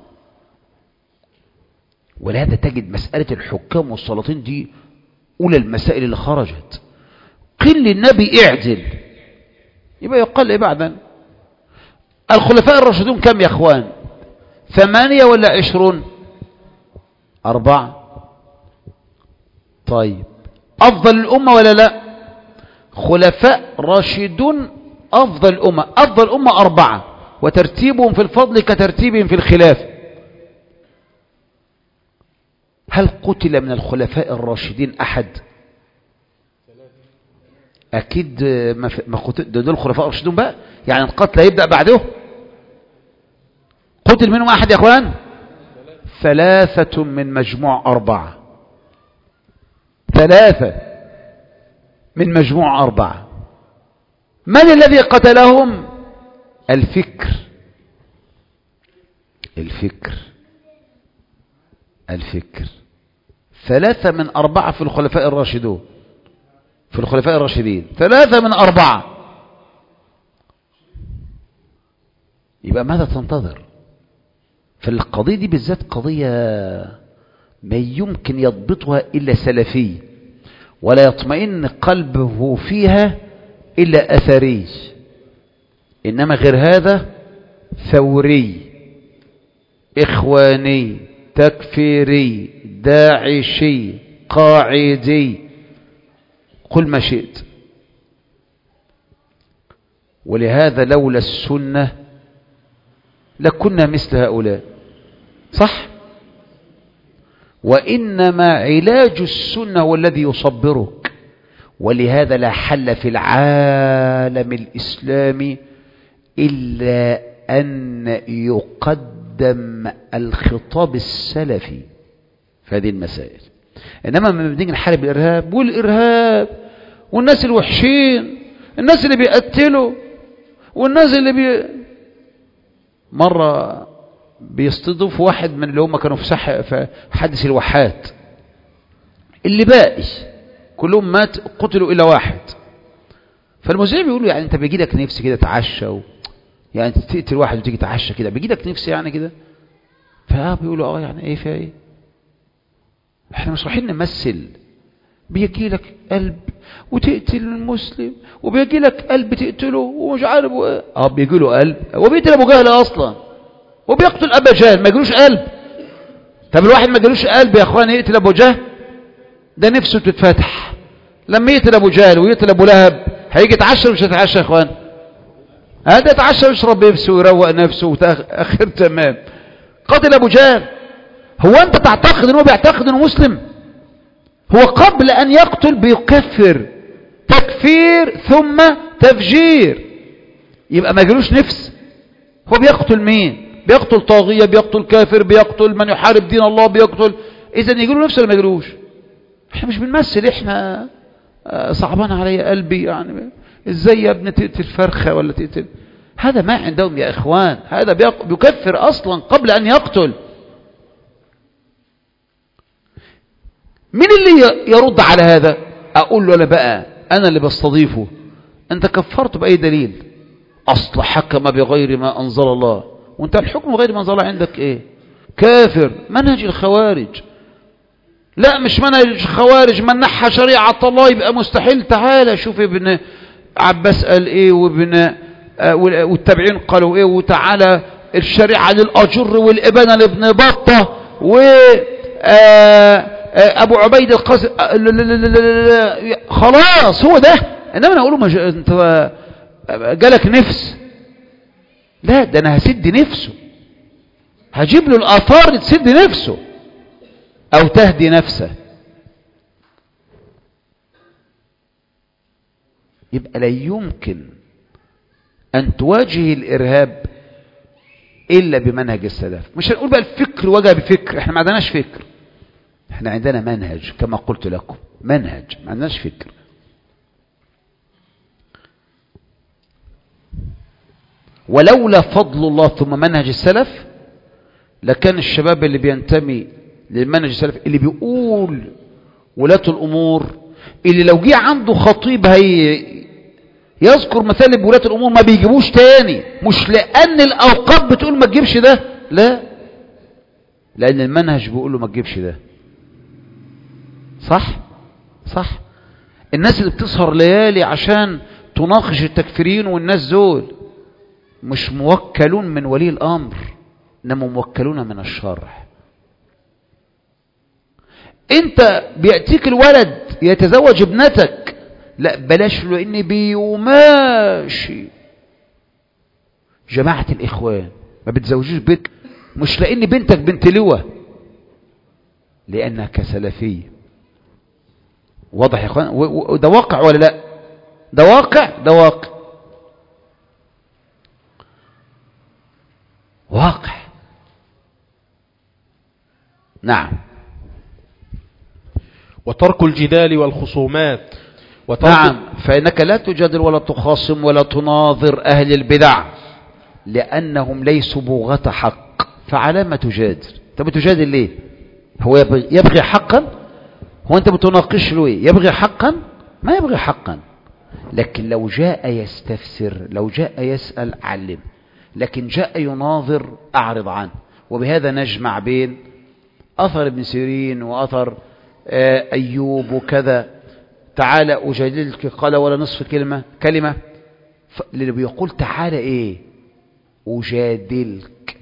A: ولهذا تجد مسألة الحكام والسلاطين دي أولى المسائل اللي خرجت. قل للنبي اعدل، يبقى يقال إيه بعدا؟ الخلفاء الراشدون كم يا أخوان؟ 8 ولا 20؟ 4. طيب أفضل الأمة ولا لا؟ خلفاء راشدون أفضل الأمة، أفضل الأمة 4، وترتيبهم في الفضل كترتيبهم في الخلاف. هل قتل من الخلفاء الراشدين أحد؟ أكيد ما قتل. دول الخلفاء الراشدون بقى، يعني القتل يبدأ بعده. قتل منهم أحد يا أخوان؟ 3 من مجموع 4. 3 من مجموع 4. من الذي قتلهم؟ الفكر. الفكر. 3 من 4 في الخلفاء الراشدون، في الخلفاء الراشدين 3 من 4. يبقى ماذا تنتظر؟ فالقضية دي بالذات قضية ما يمكن يضبطها إلا سلفي، ولا يطمئن قلبه فيها إلا أثري، إنما غير هذا ثوري، إخواني، تكفيري، داعشي، قاعدي، قل ما شئت. ولهذا لولا السنة لكنا مثل هؤلاء، صح؟ وإنما علاج السنة هو الذي يصبرك. ولهذا لا حل في العالم الإسلامي إلا أن يقدم الخطاب السلفي في هذه المسائل. إنما لما بنيجي نحارب الإرهاب والإرهاب والناس الوحشين، الناس اللي بيقتلوا والناس اللي مرة بيستضيف واحد من اللي هم كانوا في حادث الواحات، اللي باقي كلهم مات، قتلوا إلا واحد. فالمذيع بيقولوا يعني أنت بيجي لك نفس كده تعشى يعني تقتل واحد وتيجي تعشى كده، بيجي لك نفس يعني كده؟ فبيقولوا يعني ايه فيها ايه؟ احنا مش رايحين نمثل. بيجي لك قلب وتقتل المسلم، وبيجي لك قلب تقتله ومش عارف ايه. بيجي له قلب، وبيقتل ابو جهل اصلا، وبيقتل ابا جهل، ما يجيلوش قلب. طب الواحد ما يجيلوش قلب يا اخوان يقتل ابو جهل؟ ده نفسه تتفتح. لما يقتل ابو جهل ويقتل ابو لهب هيجي يتعشى مش هيتعشى يا اخوان؟ هذا يتعشى ويشرب بيبسي ويروق نفسه وتاخر تمام. قتل ابو جهل، هو انت تعتقد انه بيعتقد انه مسلم؟ هو قبل ان يقتل بيكفر تكفير ثم تفجير، يبقى ما يجيلوش نفس. هو بيقتل مين؟ بيقتل طاغية، بيقتل كافر، بيقتل من يحارب دين الله، بيقتل. اذا يجيله نفس ولا ما يجيلوش؟ احنا مش بنمثل. احنا صعبان علي قلبي يعني ازاي يا ابني تقتل فرخة ولا تقتل؟ هذا ما عندهم يا اخوان، هذا بيكفر اصلا قبل ان يقتل. مين اللي يرد على هذا؟ اقول له انا بقى، انا اللي بستضيفه. انت كفرت باي دليل؟ اصل حكم بغير ما انزل الله، وانت الحكم بغير ما انزل الله عندك ايه؟ كافر. منهج الخوارج. لا مش منهج الخوارج، من نحى شريعة الله يبقى مستحيل. تعالى شوف ابن عباس قال ايه، وابن والتابعين قالوا ايه، وتعالى الشريعة للأجر والإبانة لابن بطة ابو عبيد القاسم، خلاص هو ده. انما انا اقول انت جالك نفس، لا ده انا هسد نفسه، هجيب له الاثار اللي تسد نفسه او تهدي نفسه. يبقى لا يمكن ان تواجه الارهاب الا بمنهج السلف. مش هنقول بقى الفكر وجه بفكر، احنا ما عندناش فكر، احنا عندنا منهج كما قلت لكم، منهج، ما عندناش فكر. ولولا فضل الله ثم منهج السلف لكان الشباب اللي بينتمي للمنهج السلف، اللي بيقول ولاة الأمور، اللي لو جه عنده خطيب يذكر مثال بولاة الأمور ما بيجيبوش تاني، مش لأن الأوقات بتقول ما تجيبش ده، لا، لأن المنهج بيقول له ما تجيبش ده. صح؟ صح. الناس اللي بتسهر ليالي عشان تناقش التكفيرين والناس دول مش موكلون من ولي الأمر، إنما موكلون من الشرع. انت بيأتيك الولد يتزوج ابنتك، لا بلاش له، ان بيماشي جماعة الإخوان ما بتزوجوش بنت، مش لأن بنتك بنت لواء، لأنك سلفي. واضح يا اخوان؟ ده واقع ولا لا؟ ده واقع، ده واقع، واقع. نعم.
D: وترك الجدال والخصومات
A: نعم، فإنك لا تجادل ولا تخاصم ولا تناظر أهل البدع لأنهم ليسوا بغاة حق، فعلى ما تجادل؟ طب بتجادل ليه؟ هو يبغي حقا؟ هو أنت بتناقش له إيه؟ يبغي حقا؟ ما يبغي حقا. لكن لو جاء يستفسر، لو جاء يسأل علم، لكن جاء يناظر أعرض عنه. وبهذا نجمع بين أثر ابن سيرين وأثر أيوب وكذا. تعالى أجادلك قال ولا نصف كلمة اللي بيقول تعالى إيه؟ أجادلك.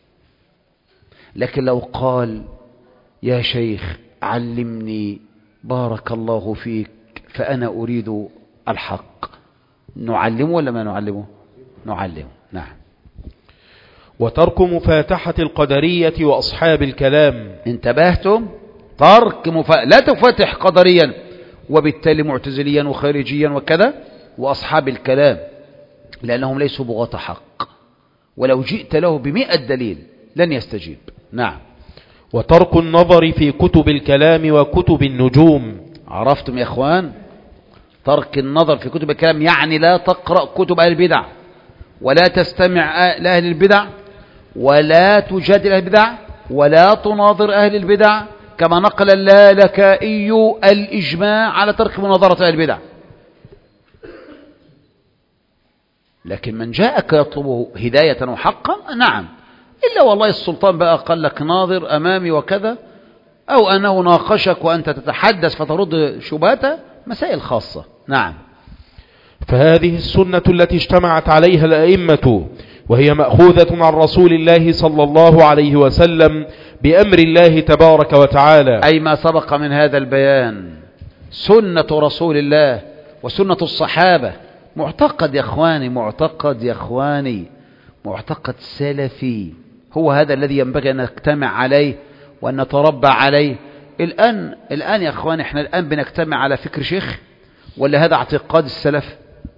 A: لكن لو قال يا شيخ علمني بارك الله فيك فأنا أريد الحق، نعلمه ولا ما نعلمه؟ نعلمه. نعم.
D: وترك مفاتحة القدرية وأصحاب الكلام.
A: انتبهتم؟ ترك لا تفتح قدريا وبالتالي معتزليا وخارجيا وكذا وأصحاب الكلام، لأنهم ليسوا بغاة حق، ولو جئت له ب100 دليل لن يستجيب. نعم.
D: وترك النظر في كتب الكلام وكتب النجوم.
A: عرفتم يا اخوان؟ ترك النظر في كتب الكلام يعني لا تقرأ كتب أهل البدع، ولا تستمع لأهل البدع، ولا تجادل أهل البدع، ولا تناظر أهل البدع، كما نقل اللالكائي الإجماع على ترك مناظرة أهل البدع. لكن من جاءك يطلبه هداية وحقا، نعم، إلا والله السلطان بقى قال لك ناظر أمامي وكذا، أو أنه ناقشك وأنت تتحدث فترد شبهته، مسائل خاصة. نعم.
D: فهذه السنة التي اجتمعت عليها الأئمة، وهي مأخوذة عن رسول الله صلى الله عليه وسلم بأمر الله تبارك وتعالى،
A: أي ما سبق من هذا البيان، سنة رسول الله وسنة الصحابة. معتقد يا إخواني، معتقد يا إخواني، معتقد سلفي، هو هذا الذي ينبغي أن نجتمع عليه وأن نتربى عليه. الآن يا إخواني، احنا الآن بنجتمع على فكر شيخ، ولا هذا اعتقاد السلف؟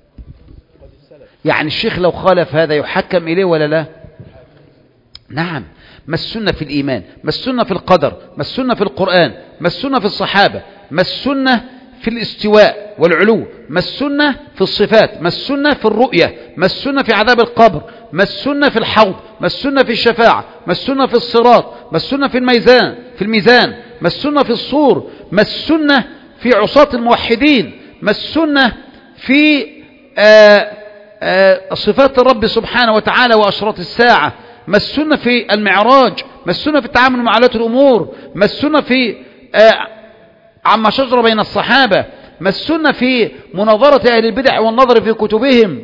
A: يعني الشيخ لو خالف هذا يحكم إليه ولا لا؟ نعم. ما السنة في الإيمان؟ ما السنة في القدر؟ ما السنة في القرآن؟ ما السنة في الصحابة؟ ما السنة في الاستواء والعلو؟ ما السنة في الصفات؟ ما السنة في الرؤية؟ ما السنة في عذاب القبر؟ ما السنة في الحوض؟ ما السنة في الشفاعة؟ ما السنة في الصراط؟ ما السنة في الميزان؟ ما السنة في الصور؟ ما السنة في عصاة الموحدين؟ ما السنة في صفات الرب سبحانه وتعالى وأشراط الساعة؟ ما السنة في المعراج؟ ما السنة في التعامل مع ولاة الأمور؟ ما السنة في عما شجر بين الصحابة؟ ما السنة في مناظرة أهل البدع والنظر في كتبهم؟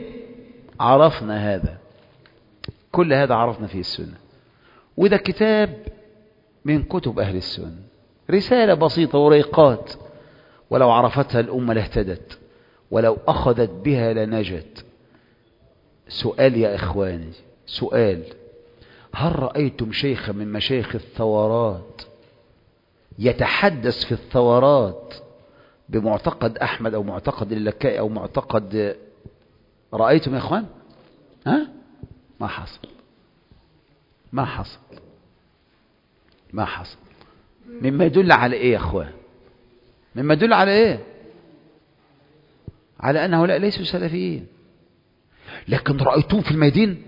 A: عرفنا هذا، كل هذا عرفنا فيه السنة. وده كتاب من كتب أهل السنة، رسالة بسيطة وريقات، ولو عرفتها الأمة لاهتدت، ولو أخذت بها لنجت. سؤال يا إخواني، سؤال: هل رأيتم شيخا من مشايخ الثورات يتحدث في الثورات بمعتقد أحمد أو معتقد اللكائي أو معتقد؟ رأيتم يا إخوان؟ ها؟ ما حصل، ما حصل، ما حصل. مما يدل على إيه يا إخوان؟ مما يدل على إيه؟ على أن هؤلاء ليسوا سلفيين. لكن رأيتهم في الميادين؟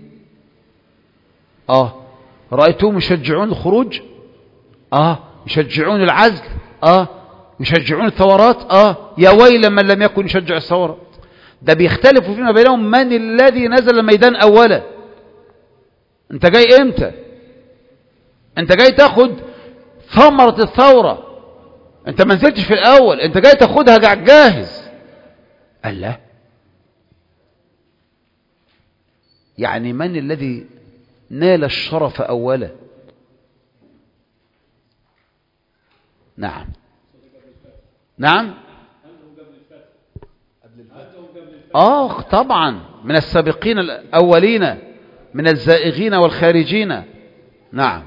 A: رأيتهم يشجعون الخروج؟ يشجعون العزل؟ يشجعون الثورات؟ يا ويل من لم يكن يشجع الثورات. ده بيختلفوا فيما بينهم من الذي نزل الميدان أولا. انت جاي امتى؟ انت جاي تاخد ثمرة الثورة، انت ما نزلتش في الأول، انت جاي تاخدها جاهز. قال لا، يعني من الذي نال الشرف أولا؟ نعم، نعم، طبعا من السابقين الأولين، من الزائغين والخارجين. نعم.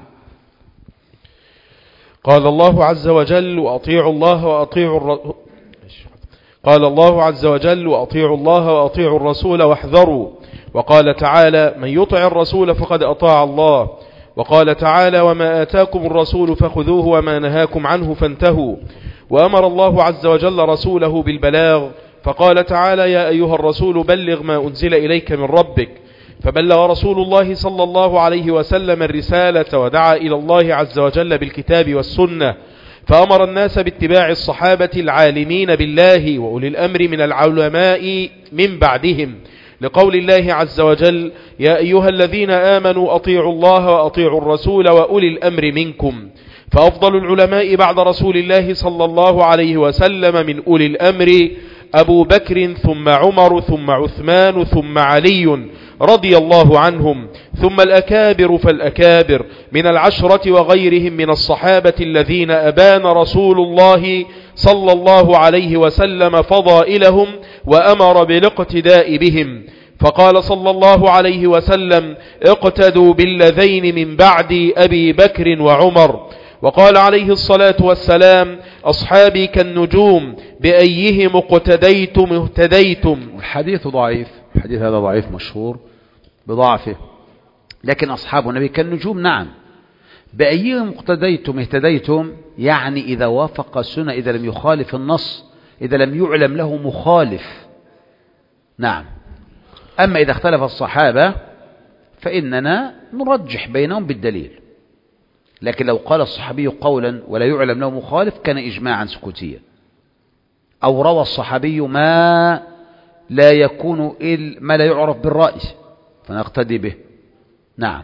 D: قال الله عز وجل: وأطيعوا الله وأطيعوا قال الله عز وجل: وأطيعوا الله وأطيعوا الرسول واحذروا. وقال تعالى: من يطع الرسول فقد أطاع الله. وقال تعالى: وما آتاكم الرسول فخذوه وما نهاكم عنه فانتهوا. وأمر الله عز وجل رسوله بالبلاغ، فقال تعالى: يا أيها الرسول بلغ ما أنزل إليك من ربك. فبلغ رسول الله صلى الله عليه وسلم الرسالة ودعا إلى الله عز وجل بالكتاب والسنة، فأمر الناس باتباع الصحابة العالمين بالله وأولي الأمر من العلماء من بعدهم، لقول الله عز وجل: يا أيها الذين آمنوا أطيعوا الله وأطيعوا الرسول وأولي الأمر منكم. فأفضل العلماء بعد رسول الله صلى الله عليه وسلم من أولي الأمر أبو بكر، ثم عمر، ثم عثمان، ثم علي رضي الله عنهم، ثم الأكابر فالأكابر من العشرة وغيرهم من الصحابة الذين أبان رسول الله صلى الله عليه وسلم فضائلهم وأمر بالاقتداء بهم. فقال صلى الله عليه وسلم: اقتدوا بالذين من بعد أبي بكر وعمر. وقال عليه الصلاة والسلام: أصحابي كالنجوم بأيهم اقتديتم اهتديتم.
A: الحديث ضعيف، الحديث هذا ضعيف مشهور بضعفه، لكن أصحاب النبي كالنجوم. نعم، بأيهم اقتديتم اهتديتم، يعني إذا وافق السنة، إذا لم يخالف النص، إذا لم يعلم له مخالف. نعم. أما إذا اختلف الصحابة فإننا نرجح بينهم بالدليل، لكن لو قال الصحابي قولا ولا يعلم له مخالف كان إجماعا سكوتيا، أو روى الصحابي ما لا يكون ما لا يعرف بالرأي فنقتدي به. نعم.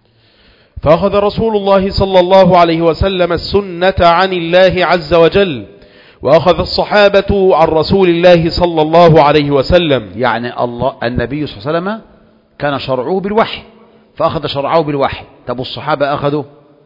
D: فأخذ رسول الله صلى الله عليه وسلم السنة عن الله عز وجل، وأخذ الصحابة عن رسول الله صلى الله عليه وسلم.
A: يعني النبي صلى الله عليه وسلم كان شرعه بالوحي، فأخذ شرعه بالوحي. طب الصحابة أخذوا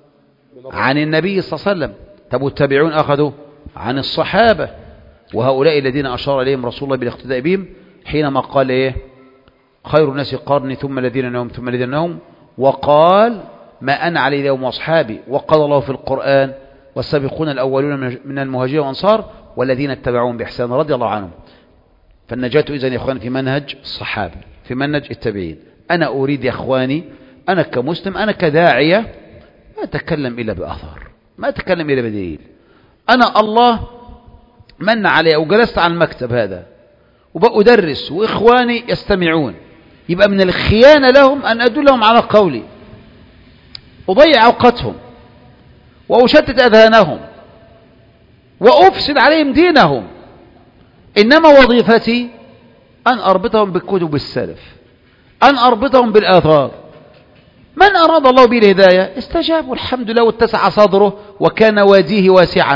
A: عن النبي صلى الله عليه وسلم، طب التابعون أخذوا عن الصحابة، وهؤلاء الذين أشار إليهم رسول الله بالاقتداء بهم حينما قال إيه؟ خير الناس قرني ثم الذين ينهم ثم الذين ينهم، وقال ما أنا عليه اليوم وأصحابي. وقال الله في القرآن: والسابقون الأولون من المهاجرين والأنصار والذين اتبعوهم بإحسان رضي الله عنهم. فالنجاة إذن يا إخواني في منهج الصحابة، في منهج التابعين. أنا أريد يا إخواني، أنا كمسلم، أنا كداعية، ما أتكلم إلا بأثر، ما أتكلم إلا بدليل. أنا الله من علي وجلست على المكتب هذا وبأدرس وإخواني يستمعون، يبقى من الخيانة لهم أن أدلهم على قولي، أضيع أوقاتهم وأشتت أذهانهم وأفسد عليهم دينهم. إنما وظيفتي أن أربطهم بكتب السلف، أن أربطهم بالآثار. من أراد الله به الهداية استجاب والحمد لله واتسع صدره وكان واديه واسعا،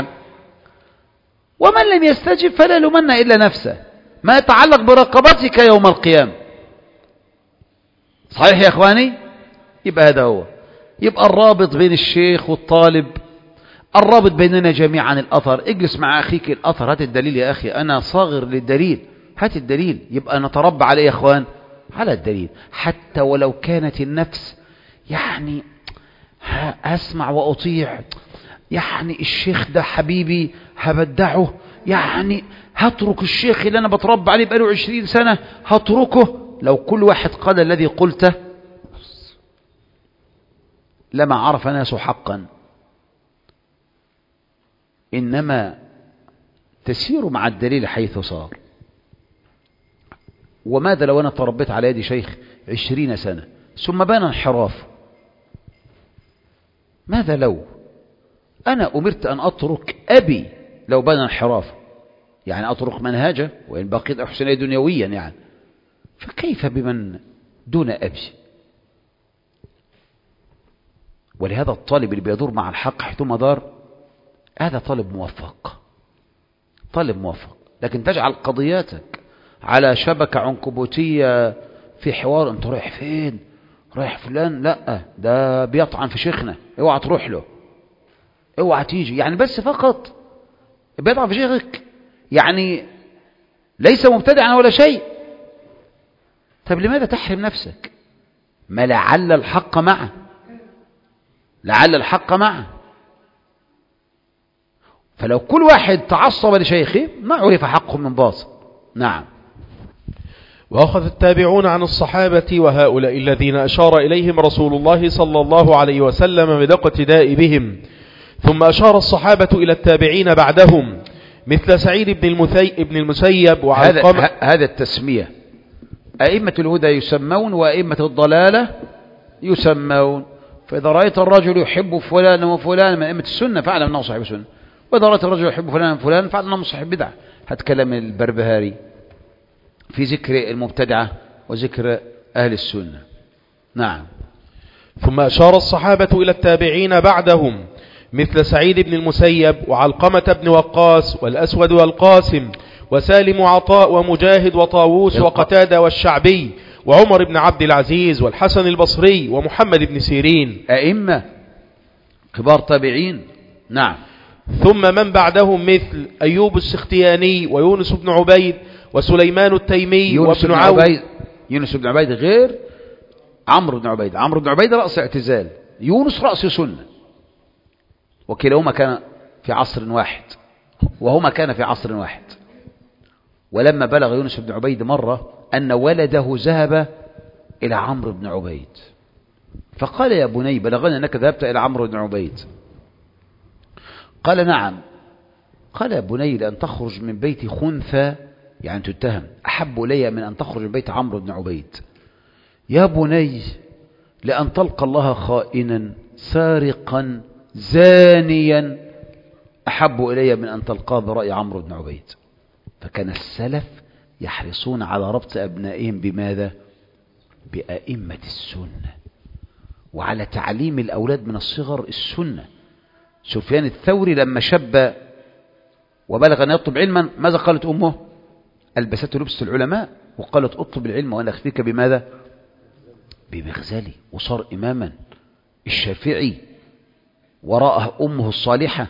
A: ومن لم يستجب فلا يلومن إلا نفسه، ما يتعلق برقبتك يوم القيامة. صحيح يا إخواني؟ يبقى هذا هو، يبقى الرابط بين الشيخ والطالب الرابط بيننا جميعا الأثر. اجلس مع أخيك الأثر، هات الدليل يا أخي، أنا صاغر للدليل، هات الدليل. يبقى نتربى عليه يا أخوان على الدليل، حتى ولو كانت النفس يعني أسمع وأطيع، يعني الشيخ ده حبيبي هبدعه، يعني هترك الشيخ اللي أنا بتربى عليه بقاله 20 سنة هتركه. لو كل واحد قال الذي قلته لما عرف الناس حقا. إنما تسير مع الدليل حيث صار. وماذا لو أنا تربيت على يد شيخ 20 سنة ثم بان انحراف؟ ماذا لو أنا أمرت أن أترك أبي لو بان انحراف؟ يعني أترك منهجه وإن بقيت أحسن دنيويا يعني، فكيف بمن دون أبي؟ ولهذا الطالب اللي بيدور مع الحق حيثما دار هذا طالب موفق، طالب موفق. لكن تجعل قضياتك على شبكة عنكبوتية في حوار، انت رايح فين؟ رايح فلان، لا ده بيطعن في شيخنا، اوعى تروح له، اوعى تيجي، يعني بس فقط بيطعن في شيخك، يعني ليس مبتدعا ولا شيء. طب لماذا تحرم نفسك؟ ما لعل الحق معه، لعل الحق معه. فلو كل واحد تعصب لشيخه ما عرف حقه من باطل. نعم.
D: وأخذ التابعون عن الصحابة وهؤلاء الذين أشار إليهم رسول الله صلى الله عليه وسلم بالاقتداء بهم. ثم أشار الصحابة إلى التابعين بعدهم مثل سعيد بن المسيب وعلقمة.
A: هذا التسمية، أئمة الهدى يسمون وأئمة الضلالة يسمون. فإذا رأيت الرجل يحب فلان وفلان من أئمة السنة فاعلم أنه صاحب سنة، وإذا رأيت الرجل يحب فلان وفلان فاعلم أنه صاحب بدعة. هذا كلام البربهاري في ذكر المبتدعة وذكر أهل السنة. نعم.
D: ثم أشار الصحابة إلى التابعين بعدهم مثل سعيد بن المسيب وعلقمة بن وقاص والأسود والقاسم وسالم وعطاء ومجاهد وطاووس وقتادة والشعبي وعمر بن عبد العزيز والحسن البصري ومحمد بن سيرين،
A: أئمة كبار تابعين. نعم.
D: ثم من بعدهم مثل أيوب السختياني ويونس بن عبيد وسليمان التيمي وابن عون.
A: يونس بن عبيد غير عمرو بن عبيد. عمرو بن عبيد رأس اعتزال، يونس رأس سنة، وكلاهما كان في عصر واحد، وهما كان في عصر واحد. ولما بلغ يونس بن عبيد مرة أن ولده ذهب إلى عمرو بن عبيد فقال: يا بني بلغنا أنك ذهبت إلى عمرو بن عبيد. قال: نعم. قال: يا بني لأن تخرج من بيت خنثى يعني تتهم أحب إلي من أن تخرج من بيت عمرو بن عبيد. يا بني لأن تلقى الله خائنا سارقا زانيا أحب إلي من أن تلقاه برأي عمرو بن عبيد. فكان السلف يحرصون على ربط أبنائهم بماذا؟ بأئمة السنة، وعلى تعليم الأولاد من الصغر السنة. سفيان الثوري لما شب وبلغ أن يطلب علما ماذا قالت أمه؟ ألبسته لبس العلماء وقالت: اطلب العلم وأنا أخفيك بماذا؟ بمغزلي. وصار إماما. الشافعي وراءه أمه الصالحة،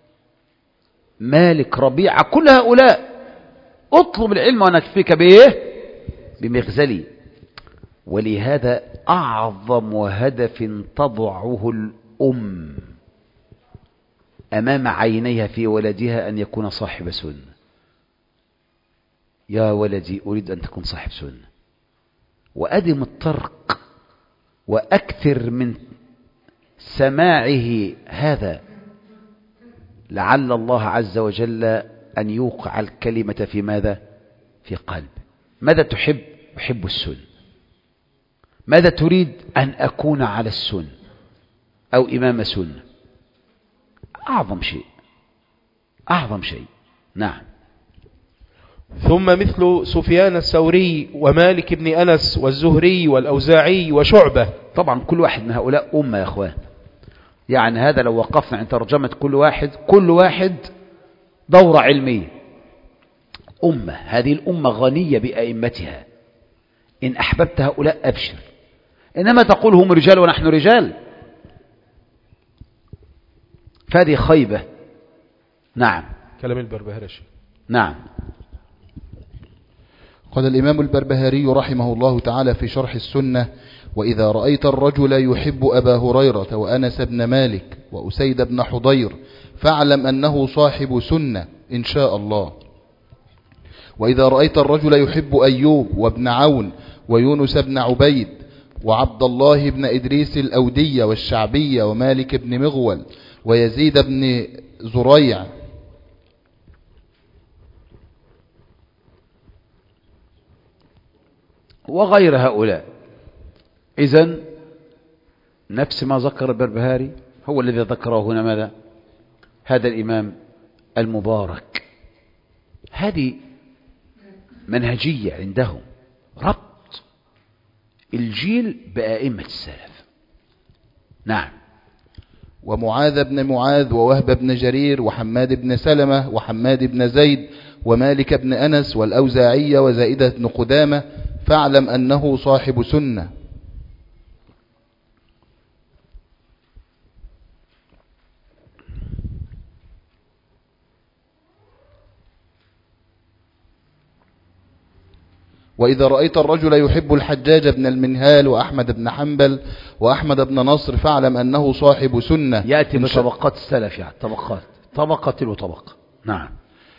A: مالك، ربيعة، كل هؤلاء اطلب العلم وأنا أخفيك بمغزلي. ولهذا أعظم هدف تضعه الأم أمام عينيها في ولدها أن يكون صاحب سنة. يا ولدي أريد أن تكون صاحب سنة، وأدم الطرق وأكثر من سماعه هذا، لعل الله عز وجل أن يوقع الكلمة في ماذا؟ في قلب. ماذا تحب؟ أحب السنة. ماذا تريد؟ أن أكون على السنة أو إمام سنة. أعظم شيء، أعظم شيء. نعم.
D: ثم مثل سفيان الثوري ومالك بن أنس والزهري والأوزاعي وشعبة.
A: طبعا كل واحد من هؤلاء أمة يا أخوان، يعني هذا لو وقفنا عند ترجمة كل واحد دورة علمية. أمة، هذه الأمة غنية بأئمتها، إن أحببت هؤلاء أبشر. إنما تقول هم رجال ونحن رجال، فهذه خيبة. نعم.
D: كلام البربهاري.
A: نعم.
B: قال الإمام البربهاري رحمه الله تعالى في شرح السنة: وإذا رأيت الرجل يحب أبا هريرة وأنس بن مالك وأسيد بن حضير فاعلم أنه صاحب سنة إن شاء الله. وإذا رأيت الرجل يحب أيوب وابن عون ويونس بن عبيد وعبد الله بن إدريس الأودية والشعبية ومالك بن مغول ويزيد بن زريع
A: وغير هؤلاء، إذن نفس ما ذكر البربهاري هو الذي ذكره هنا ماذا؟ هذا الإمام المبارك. هذه منهجية عندهم، ربط الجيل بأئمة السلف. نعم.
B: ومعاذ بن معاذ ووهب بن جرير وحماد بن سلمة وحماد بن زيد ومالك بن أنس والأوزاعية وزائدة بن قدامة فاعلم أنه صاحب سنة. وإذا رأيت الرجل يحب الحجاج بن المنهال وأحمد بن حنبل وأحمد بن نصر فاعلم أنه صاحب سنة.
A: يأتي بطبقات السلف، يعني طبقة وطبقة. نعم.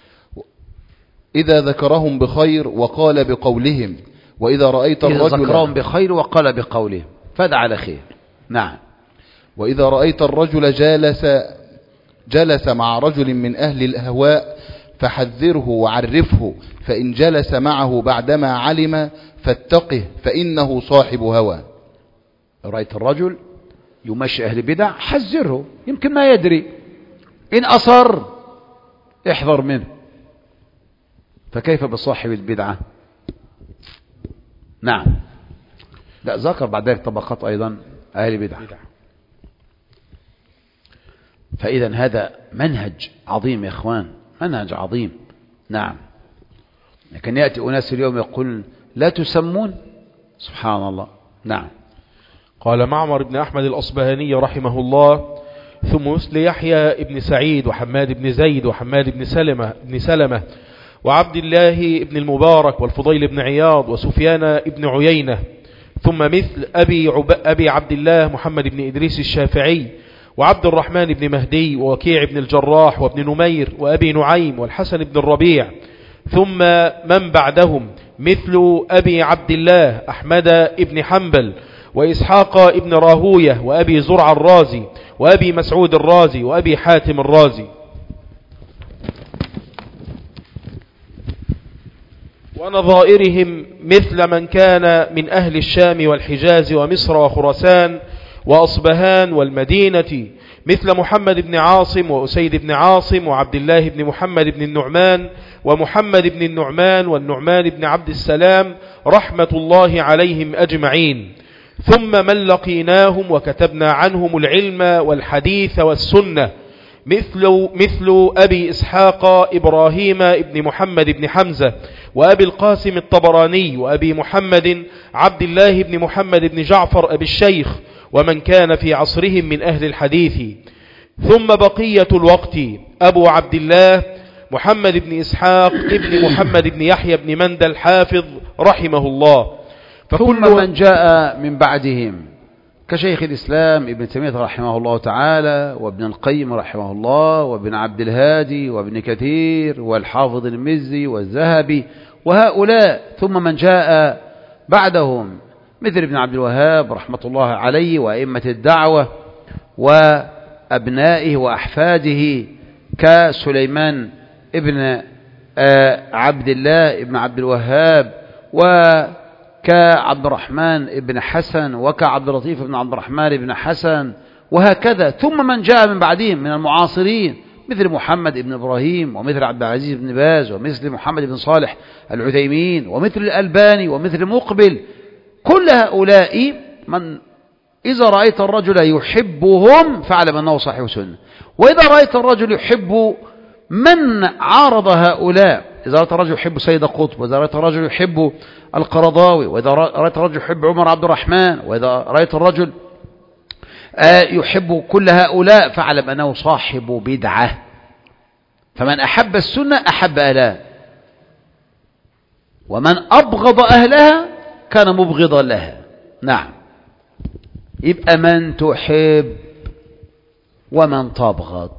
B: إذا ذكرهم بخير وقال بقولهم. وإذا رأيت الرجل
A: إذا ذكرهم بخير وقال بقولهم فدع على خير. نعم.
B: وإذا رأيت الرجل جلس مع رجل من أهل الأهواء فحذره وعرفه، فإن جلس معه بعدما علم فاتقه فإنه صاحب هوى.
A: رأيت الرجل يمشي أهل البدع حذره، يمكن ما يدري، إن أصر احذر منه، فكيف بصاحب البدعة؟ نعم. لا، ذكر بعد ذلك طبقات أيضا أهل البدعة. فإذا هذا منهج عظيم يا إخوان، منهج عظيم. نعم. لكن يأتي أناس اليوم يقول لا تسمون، سبحان الله. نعم.
D: قال معمر بن أحمد الأصبهاني رحمه الله: ثم مثل يحيى بن سعيد وحماد بن زيد وحماد بن سلمة وعبد الله بن المبارك والفضيل بن عياض وسفيان بن عيينة، ثم مثل أبي عبد الله محمد بن إدريس الشافعي وعبد الرحمن بن مهدي ووكيع بن الجراح وابن نمير وأبي نعيم والحسن بن الربيع، ثم من بعدهم مثل أبي عبد الله أحمد بن حنبل وإسحاق بن راهوية وأبي زرع الرازي وأبي مسعود الرازي وأبي حاتم الرازي ونظائرهم، مثل من كان من أهل الشام والحجاز ومصر وخراسان وأصبهان والمدينة، مثل محمد بن عاصم وأسيد بن عاصم وعبد الله بن محمد بن النعمان ومحمد بن النعمان والنعمان بن عبد السلام رحمة الله عليهم أجمعين، ثم من لقيناهم وكتبنا عنهم العلم والحديث والسنة، مثل أبي إسحاق إبراهيم بن محمد بن حمزة وأبي القاسم الطبراني وأبي محمد عبد الله بن محمد بن جعفر أبي الشيخ ومن كان في عصرهم من أهل الحديث، ثم بقية الوقت أبو عبد الله محمد بن إسحاق ابن محمد بن يحيى بن مندى الحافظ رحمه الله.
A: ثم من جاء من بعدهم كشيخ الإسلام ابن تيمية رحمه الله تعالى وابن القيم رحمه الله وابن عبد الهادي وابن كثير والحافظ المزي والذهبي وهؤلاء، ثم من جاء بعدهم مثل ابن عبد الوهاب رحمة الله عليه وأئمة الدعوة وأبنائه وأحفاده كسليمان ابن عبد الله ابن عبد الوهاب وكعبد الرحمن ابن حسن وكعبد اللطيف ابن عبد الرحمن ابن حسن وهكذا، ثم من جاء من بعدهم من المعاصرين مثل محمد ابن إبراهيم ومثل عبد العزيز بن باز ومثل محمد بن صالح العثيمين ومثل الألباني ومثل مقبل. كل هؤلاء من إذا رأيت الرجل يحبهم فاعلم أنه صاحب سنة، وإذا رأيت الرجل يحب من عارض هؤلاء، إذا رأيت الرجل يحب سيد قطب، وإذا رأيت الرجل يحب القرضاوي، وإذا رأيت الرجل يحب عمر عبد الرحمن، وإذا رأيت الرجل يحب كل هؤلاء فاعلم أنه صاحب بدعة. فمن أحب السنة أحب أهلها، ومن أبغض أهلها كان مبغضا لها. نعم. يبقى من تحب ومن تبغض.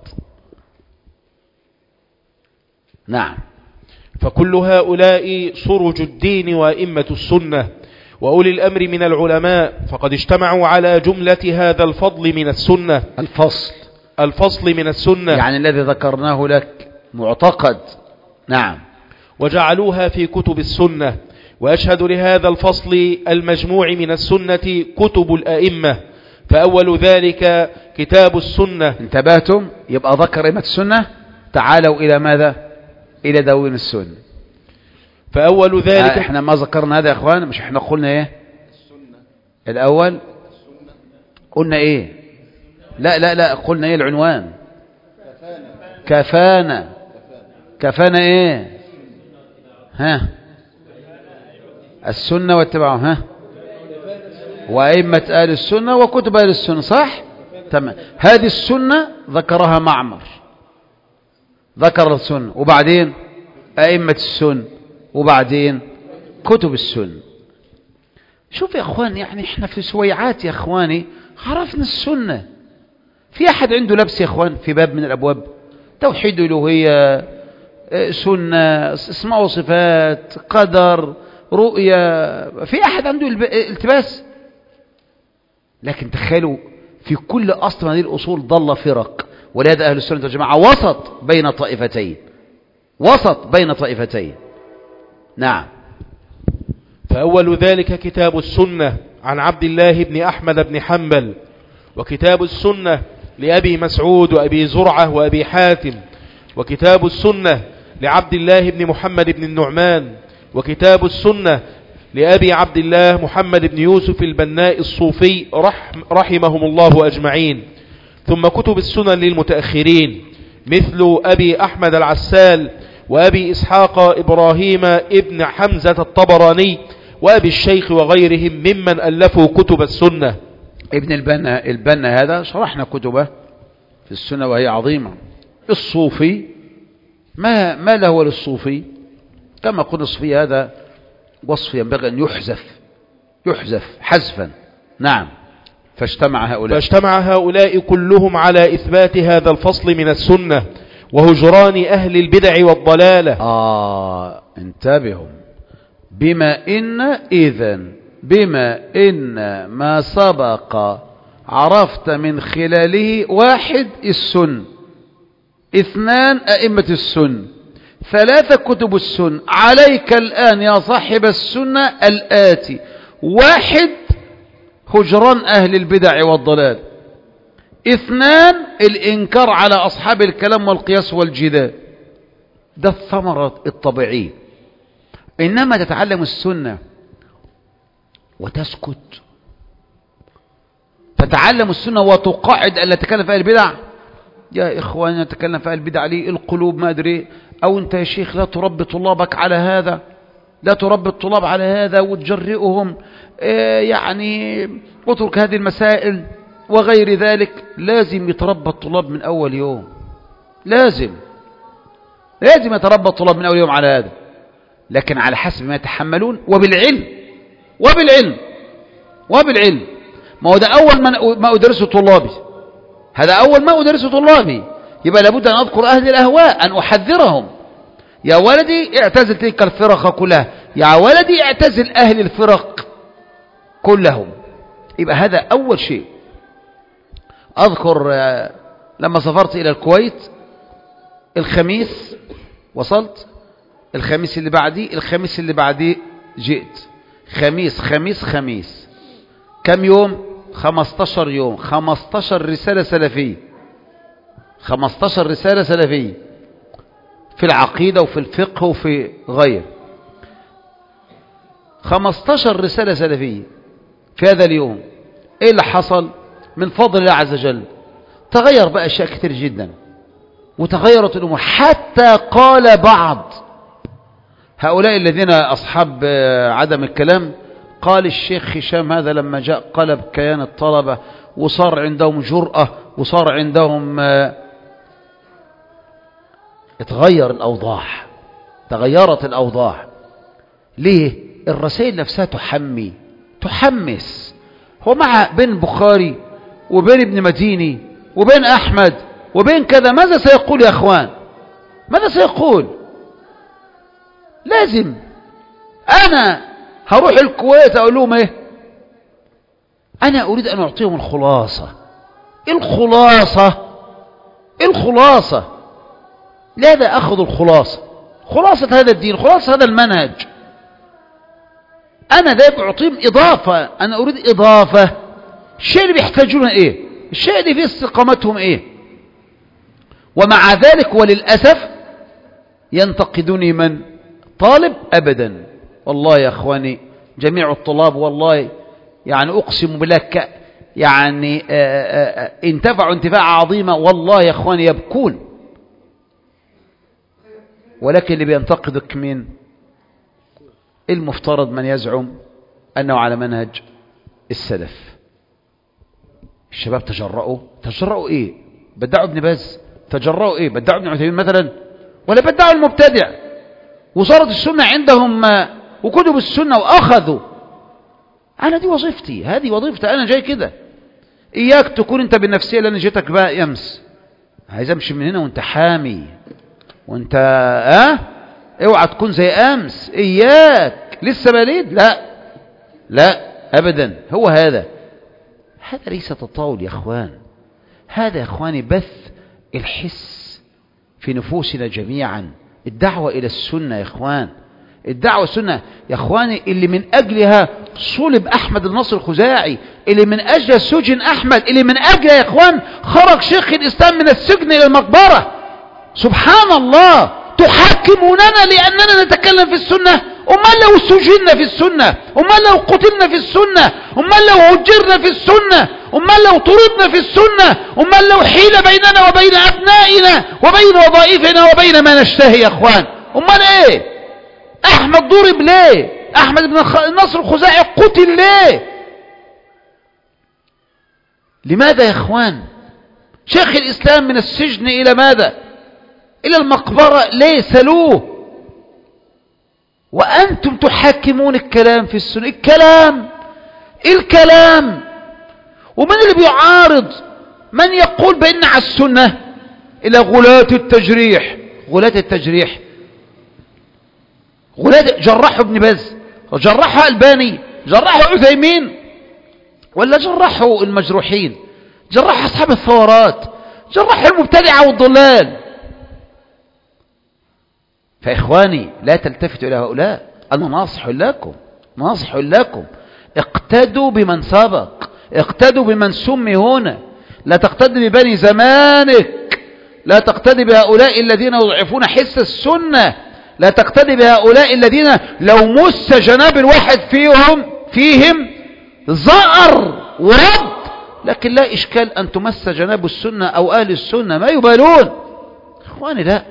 A: نعم.
D: فكل هؤلاء صرج الدين وأئمة السنة وأولي الأمر من العلماء، فقد اجتمعوا على جملة هذا الفضل من السنة. الفصل من السنة
A: يعني الذي ذكرناه لك معتقد. نعم.
D: وجعلوها في كتب السنة. وأشهد لهذا الفصل المجموع من السنة كتب الأئمة، فأول ذلك كتاب السنة.
A: انتبهتم؟ يبقى ذكر أئمة السنة. تعالوا إلى ماذا؟ إلى دواوين السنة.
D: فأول ذلك
A: احنا ما ذكرنا هذا يا اخوان. مش احنا قلنا ايه السنة الأول؟ قلنا ايه؟ لا قلنا ايه العنوان؟ كفانا ايه؟ ها السنة واتباعها، وأئمة أهل السنة وكتب أهل السنة. صح؟ تمام. هذه السنة ذكرها معمر، ذكر السنة، وبعدين أئمة السنة، وبعدين كتب السنة. شوف يا اخوان، يعني احنا في سويعات يا اخواني عرفنا السنة. في احد عنده لبس يا اخوان في باب من الابواب؟ توحيد الوهية، سنة، اسماء وصفات، قدر، رؤية، في احد عنده التباس؟ لكن تخيلوا في كل اصل من هذه الاصول ضل فرق، ولهذا اهل السنة والجماعة وسط بين طائفتين. نعم.
D: فأول ذلك كتاب السنة عن عبد الله بن أحمد بن حنبل، وكتاب السنة لأبي مسعود وأبي زرعة وأبي حاتم، وكتاب السنة لعبد الله بن محمد بن النعمان، وكتاب السنة لأبي عبد الله محمد بن يوسف البناء الصوفي رحمهم الله أجمعين. ثم كتب السنن للمتأخرين مثل أبي أحمد العسال، وأبي إسحاق إبراهيم ابن حمزة الطبراني، وأبي الشيخ وغيرهم ممن ألفوا كتب السنة.
A: ابن البنا هذا شرحنا كتبه في السنة وهي عظيمة. الصوفي ما له للصوفي؟ كما قلنا الصوفي هذا وصف ينبغي أن يحذف حذفا. نعم. فاجتمع
D: هؤلاء كلهم على إثبات هذا الفصل من السنة وهجران أهل البدع والضلالة.
A: انتبهوا. بما إن ما سبق عرفت من خلاله: 1 السنة، 2 أئمة السنة، 3 كتب السنة. عليك الآن يا صاحب السنة الآتي: 1 هجران أهل البدع والضلال، 2 الإنكار على أصحاب الكلام والقياس والجدال. ده الثمرة الطبيعية. إنما تتعلم السنة وتسكت، تتعلم السنة وتقاعد ألا تتكلم في أهل البدع. يا إخواني نتكلم في أهل البدع ليه؟ القلوب ما أدري. أو أنت يا شيخ لا تربي طلابك على هذا، لا تربي الطلاب على هذا وتجرئهم، يعني اترك هذه المسائل وغير ذلك. لازم يتربى الطلاب من أول يوم، لازم يتربى الطلاب من أول يوم على هذا، لكن على حسب ما يتحملون وبالعلم. ما هو ده أول ما أدرسه طلابي، هذا أول ما أدرسه طلابي. يبقى لابد أن أذكر أهل الأهواء، أن أحذرهم: يا ولدي اعتزل تلك الفرق كلها، يا ولدي اعتزل أهل الفرق كلهم. يبقى هذا أول شيء. أذكر لما سافرت إلى الكويت الخميس وصلت، الخميس اللي بعدي جئت. خميس كم يوم؟ 15 يوم. 15 رسالة سلفية، 15 رسالة سلفية في العقيدة وفي الفقه وفي غير. 15 رسالة سلفية في هذا اليوم. ايه اللي حصل؟ من فضل الله عز وجل تغير بقى أشياء كثير جدا، وتغيرت الأمور. حتى قال بعض هؤلاء الذين أصحاب عدم الكلام، قال الشيخ هشام هذا لما جاء قلب كيان الطلبة وصار عندهم جرأة وصار عندهم اتغير الأوضاع، تغيرت الأوضاع. ليه؟ الرسائل نفسها تحمس. هو مع بين البخاري وبين ابن مديني وبين أحمد وبين كذا، ماذا سيقول يا أخوان؟ ماذا سيقول؟ لازم أنا هروح الكويت أقول لهم إيه؟ أنا أريد أن أعطيهم الخلاصة. لذا أخذ خلاصة هذا الدين، خلاصة هذا المنهج. أنا ذا أعطيهم إضافة، أنا أريد إضافة. الشيء اللي بيحتاجونه إيه؟ الشيء اللي في استقامتهم إيه؟ ومع ذلك وللأسف ينتقدني من؟ طالب؟ أبدا. والله يا أخواني جميع الطلاب والله يعني أقسم بالله يعني انتفعوا انتفاع عظيمة والله يا أخواني يبكون. ولكن اللي بينتقدك مين؟ المفترض من يزعم أنه على منهج السلف. الشباب تجرؤوا إيه؟ بدعوا ابن باز؟ تجرؤوا إيه؟ بدعوا ابن عثيمين مثلا؟ ولا بدعوا المبتدع؟ وصارت السنة عندهم وكتب السنة وأخذوا. أنا دي وظيفتي، هذه وظيفتي، أنا جاي كده. إياك تكون أنت بالنفسية اللي أنا جيتك بقى يمس، عايز أمشي من هنا وأنت حامي وأنت اوعى تكون زي أمس، إياك لسه بليد. لا أبدا. هو هذا ليس تطاول يا أخوان، هذا يا أخواني بث الحس في نفوسنا جميعا. الدعوة إلى السنة يا أخوان، الدعوة السنة يا أخواني، اللي من أجلها صلب أحمد النصر الخزاعي، اللي من أجلها سجن أحمد، اللي من أجلها يا أخوان خرج شيخ الإسلام من السجن إلى المقبرة. سبحان الله، تحاكموننا لأننا نتكلم في السنة؟ أمال لو سجننا في السنة، أمال لو قتلنا في السنة، أمال لو هجرنا في السنة، أمال لو طردنا في السنة، أمال لو حيل بيننا وبين أبنائنا وبين وظائفنا وبين ما نشتهي يا أخوان، أمال إيه؟ أحمد ضرب ليه؟ أحمد بن النصر الخزاعي قتل ليه؟ لماذا يا أخوان؟ شيخ الإسلام من السجن إلى ماذا؟ إلى المقبرة. ليه سلوه؟ وأنتم تحاكمون الكلام في السنة. الكلام. ومن اللي بيعارض؟ من يقول بأن على السنة؟ إلى غلاة التجريح. جرحوا ابن باز، جرحوا الباني، جرحوا عثيمين، ولا جرحوا المجروحين؟ جرحوا أصحاب الثورات، جرحوا المبتدعة والضلال. فإخواني لا تلتفتوا إلى هؤلاء. أنا ناصح لكم اقتدوا بمن سبق، اقتدوا بمن سمي هنا. لا تقتدي ببني زمانك، لا تقتدي بهؤلاء الذين يضعفون حس السنة، لا تقتدي بهؤلاء الذين لو مس جناب الواحد فيهم زأر ورد. لكن لا إشكال أن تمس جناب السنة أو أهل السنة، ما يبالون. إخواني لا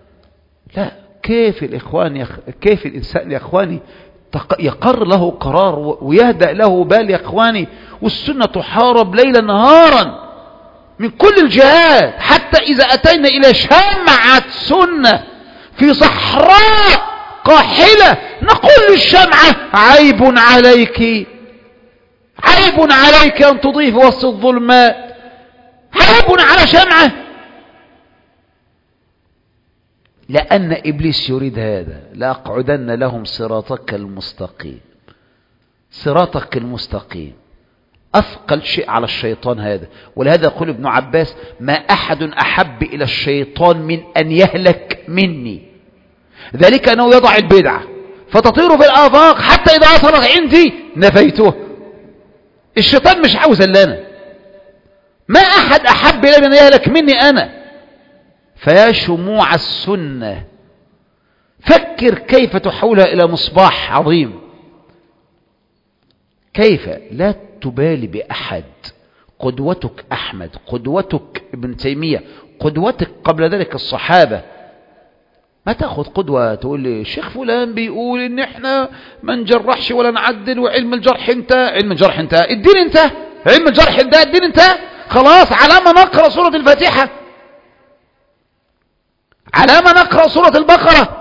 A: كيف الإنسان يا إخواني يقر له قرار ويهدأ له بال يا إخواني، والسنة تحارب ليلا نهارا من كل الجهات، حتى إذا أتينا إلى شمعة سنة في صحراء قاحلة نقول للشمعة عيب عليك أن تضيف وسط الظلمات، عيب على شمعة. لأن إبليس يريد هذا. لأقعدن لهم صراطك المستقيم. أثقل شيء على الشيطان هذا. ولهذا يقول ابن عباس: ما أحد أحب إلى الشيطان من أن يهلك مني، ذلك أنه يضع البدعة فتطير في الآفاق حتى إذا وصلت عندي نفيته. الشيطان مش عاوز إلا أنا. ما أحد أحب إلى من يهلك مني أنا. فيا شموع السنة، فكر كيف تحولها إلى مصباح عظيم. كيف لا تبالي بأحد. قدوتك أحمد، قدوتك ابن تيمية، قدوتك قبل ذلك الصحابة. ما تأخذ قدوة تقول لي الشيخ فلان بيقول إن إحنا ما نجرحش ولا نعدل، وعلم الجرح انت، علم الجرح انت، الدين انت. علم الجرح ده الدين انتهى خلاص. على ما نقرأ سورة الفاتحة؟ على ما نقرأ سورة البقرة؟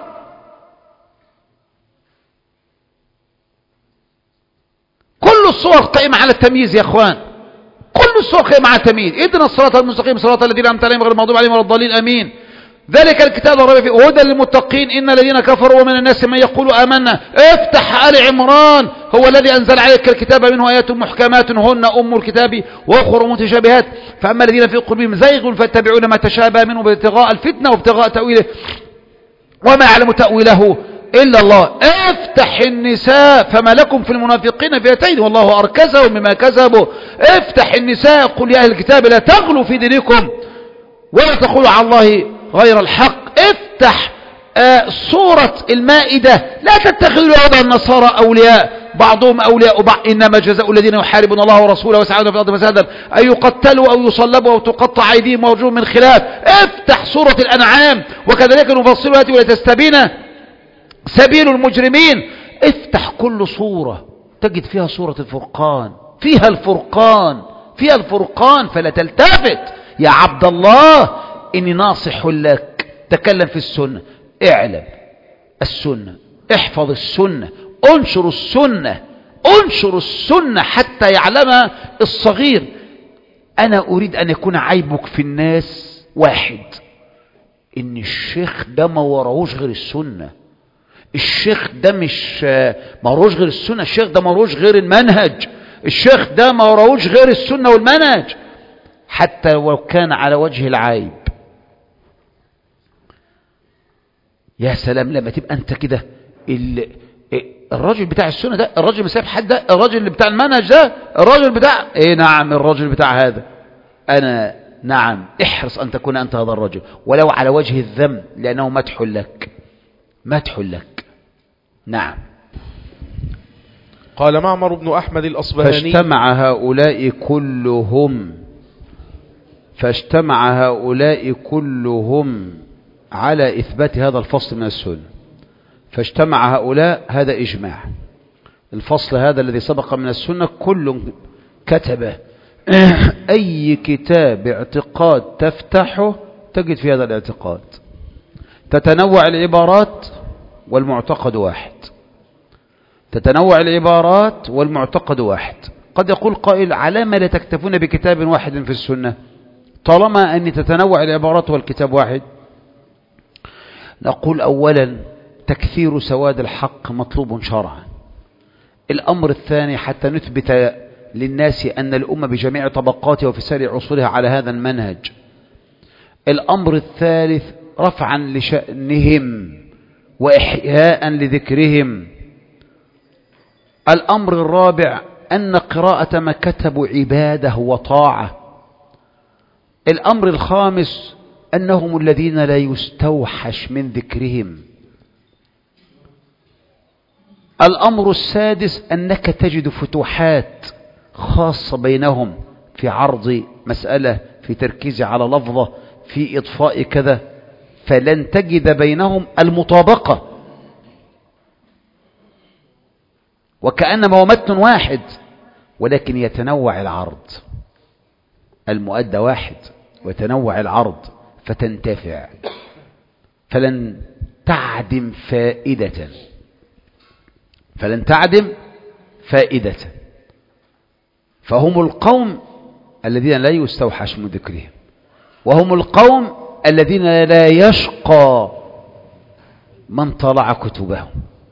A: كل الصور قائمة على التمييز يا اخوان، كل الصور قائمة على التمييز. اهدنا الصراط المستقيم صراط الذين أنعمت عليهم غير المغضوب عليهم ولا الضالين امين. ذلك الكتاب لا ريب فيه هدى للمتقين. ان الذين كفروا ومن الناس من يقول آمنا. افتح آل عمران. هو الذي أنزل عليك الكتاب منه آيات محكمات هن أم الكتاب وأخر متشابهات فأما الذين في قلوبهم زيغ فاتبعون ما تشابه منه ابتغاء الفتنة وابتغاء تأويله وما يعلم تأويله إلا الله. افتح النساء فما لكم في المنافقين فئتين والله أركسهم بما كسبوا. افتح النساء قل يا أهل الكتاب لا تغلوا في دينكم ولا تقولوا على الله غير الحق. افتح سورة المائدة لا تتخذوا اليهود والنصارى أولياء بعضهم أولياء بعض إنما جزاء الذين يحاربون الله ورسوله ويسعون في الأرض فسادا أن يقتلوا أو يصلبوا أو تقطع أيديهم وأرجلهم من خلاف. افتح سورة الأنعام وكذلك نفصل الآيات ولا تستبين سبيل المجرمين. افتح كل صورة تجد فيها سورة الفرقان، فيها الفرقان، فيها الفرقان. فلا تلتفت يا عبد الله، إني ناصح لك. تكلم في السنة، اعلم السنة، احفظ السنة، انشر السنة، انشر السنة حتى يعلمها الصغير. أنا أريد أن يكون عيبك في الناس واحد، إن الشيخ ده ما وراهوش غير السنة. الشيخ ده مش ما وراهوش غير السنة، الشيخ ده ما وراهوش غير المنهج، الشيخ ده ما وراهوش غير السنة والمنهج حتى لو كان على وجه العيب. يا سلام لما تبقى أنت كده الراجل بتاع السنة ده، الراجل مساب حد ده، الراجل اللي بتاع المنهج ده، الراجل بتاع نعم الراجل بتاع هذا. أنا نعم احرص أن تكون أنت هذا الرجل ولو على وجه الذم لأنه مدح لك، مدح لك. نعم.
D: قال معمر بن أحمد الأصبهاني
A: فاجتمع هؤلاء كلهم على إثبات هذا الفصل من السنة. فاجتمع هؤلاء، هذا إجماع. الفصل هذا الذي سبق من السنة كل كتبه. أي كتاب اعتقاد تفتحه تجد في هذا الاعتقاد. تتنوع العبارات والمعتقد واحد، تتنوع العبارات والمعتقد واحد. قد يقول قائل على ما لا تكتفون بكتاب واحد في السنة طالما أن تتنوع العبارات والكتاب واحد؟ نقول أولا تكثير سواد الحق مطلوب شرعا. الأمر الثاني حتى نثبت للناس أن الأمة بجميع طبقاتها وفي سائر عصورها على هذا المنهج. الأمر الثالث رفعا لشأنهم وإحياء لذكرهم. الأمر الرابع أن قراءة ما كتبوا عبادة وطاعة. الأمر الخامس أنهم الذين لا يستوحش من ذكرهم. الأمر السادس أنك تجد فتوحات خاصة بينهم في عرض مسألة، في تركيز على لفظة، في إضفاء كذا، فلن تجد بينهم المطابقة وكأنما هو متن واحد ولكن يتنوع العرض. المؤدى واحد ويتنوع العرض فتنتفع، فلن تعدم فائدة، فلن تعدم فائدة. فهم القوم الذين لا يستوحش من ذكرهم، وهم القوم الذين لا يشقى من طلع كتبهم.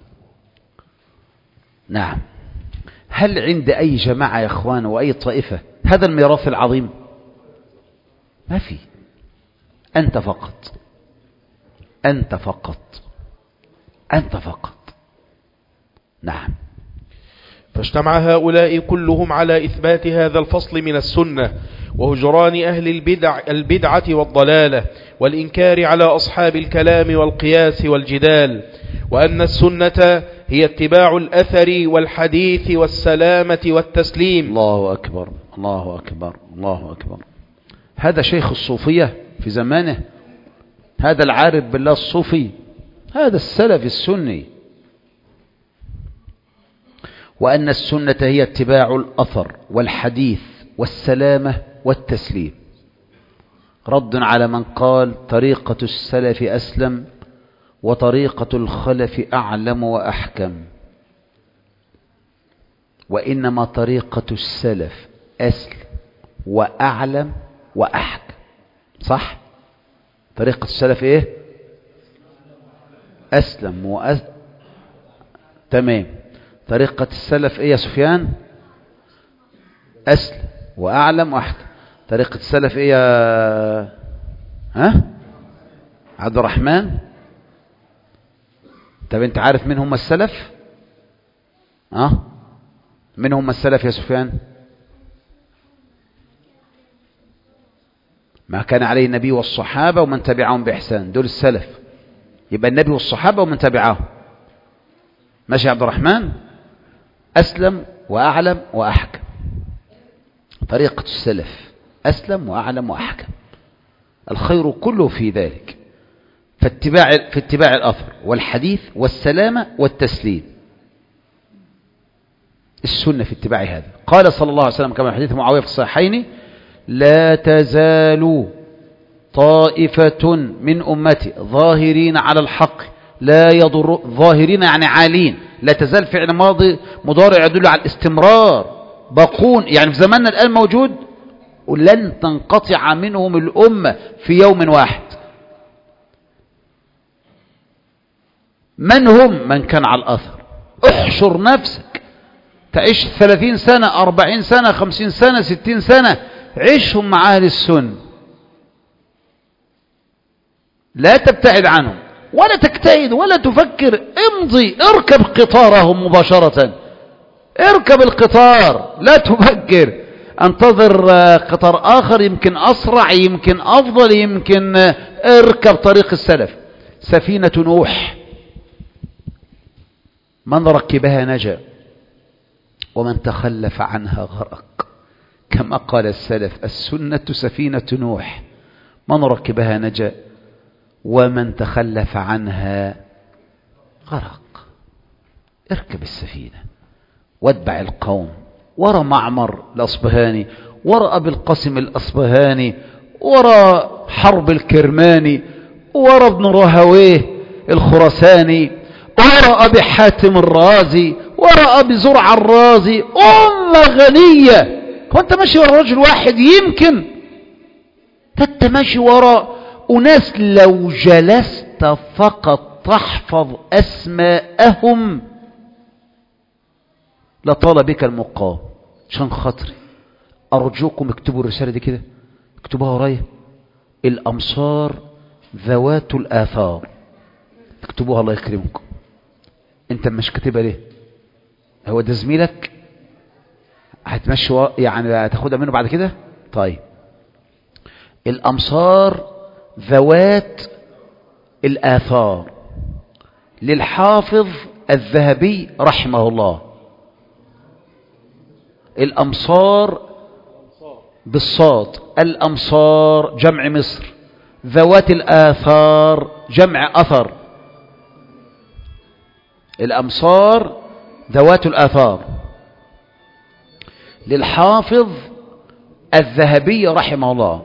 A: نعم. هل عند أي جماعة يا أخوان وأي طائفة هذا الميراث العظيم؟ ما في. أنت فقط، أنت فقط، أنت فقط. نعم.
D: فاجتمع هؤلاء كلهم على إثبات هذا الفصل من السنة وهجران أهل البدعة والضلالة والإنكار على أصحاب الكلام والقياس والجدال، وأن السنة هي اتباع الأثر والحديث والسلامة والتسليم.
A: الله أكبر، الله أكبر، الله أكبر. هذا شيخ الصوفية في زمانه، هذا العارف بالله الصوفي، هذا السلف السني. وأن السنة هي اتباع الأثر والحديث والسلامة والتسليم. رد على من قال طريقة السلف أسلم وطريقة الخلف أعلم وأحكم، وإنما طريقة السلف أسلم وأعلم وأحكم. صح؟ طريقة السلف إيه؟ أسلم تمام. طريقة السلف إيه يا سفيان؟ أسلم وأعلم وأحكم. طريقة السلف إيه يا عبد الرحمن؟ طب أنت عارف من هم السلف؟ من هم السلف يا سفيان؟ ما كان عليه النبي والصحابة ومن تبعهم بإحسان، دول السلف. يبقى النبي والصحابة ومن تبعهم. ماشي يا عبد الرحمن؟ أسلم وأعلم وأحكم. طريقة السلف أسلم وأعلم وأحكم، الخير كله في ذلك، في اتباع الأثر والحديث والسلامة والتسليم. السنة في اتباع هذا. قال صلى الله عليه وسلم كما في حديث معاوية في الصحيحين: لا تزال طائفة من أمتي ظاهرين على الحق لا يضر. ظاهرين يعني عالين. لا تزال فعل ماضي مضارع يدل على الاستمرار. باقون يعني في زماننا الآن موجود، ولن تنقطع منهم الأمة في يوم واحد. من هم؟ من كان على الأثر. احشر نفسك، تعيش 30 سنة 40 سنة 50 سنة 60 سنة، عيشهم مع أهل السنة، لا تبتعد عنهم ولا تجتهد ولا تفكر. امضي، اركب قطارهم مباشرة، اركب القطار، لا تفكر. انتظر قطار آخر يمكن أسرع يمكن أفضل يمكن. اركب طريق السلف. سفينة نوح من ركبها نجا ومن تخلف عنها غرق، كما قال السلف: السنة سفينة نوح من ركبها نجا ومن تخلف عنها غرق. اركب السفينة واتبع القوم، ورا معمر الأصبهاني، ورا أبي القاسم الأصبهاني، ورا حرب الكرماني، ورا ابن راهويه الخرساني، ورا أبي حاتم الرازي، ورا أبي زرع الرازي. أمة غنية. هو أنت ماشي ورا رجل واحد؟ يمكن أنت ماشي ورا أناس لو جلست فقط تحفظ أسماءهم لطال بك المقام. عشان خاطري أرجوكم اكتبوا الرسالة دي كده، اكتبوها ورايا: الأمصار ذوات الآثار. اكتبوها الله يكرمكم. انت مش كاتبها ليه؟ هو ده زميلك هتمشي يعني هتاخدها منه بعد كده؟ طيب، الأمصار ذوات الآثار للحافظ الذهبي رحمه الله. الأمصار بالصاد، الأمصار جمع مصر، ذوات الآثار جمع أثر. الأمصار ذوات الآثار للحافظ الذهبي رحمه الله.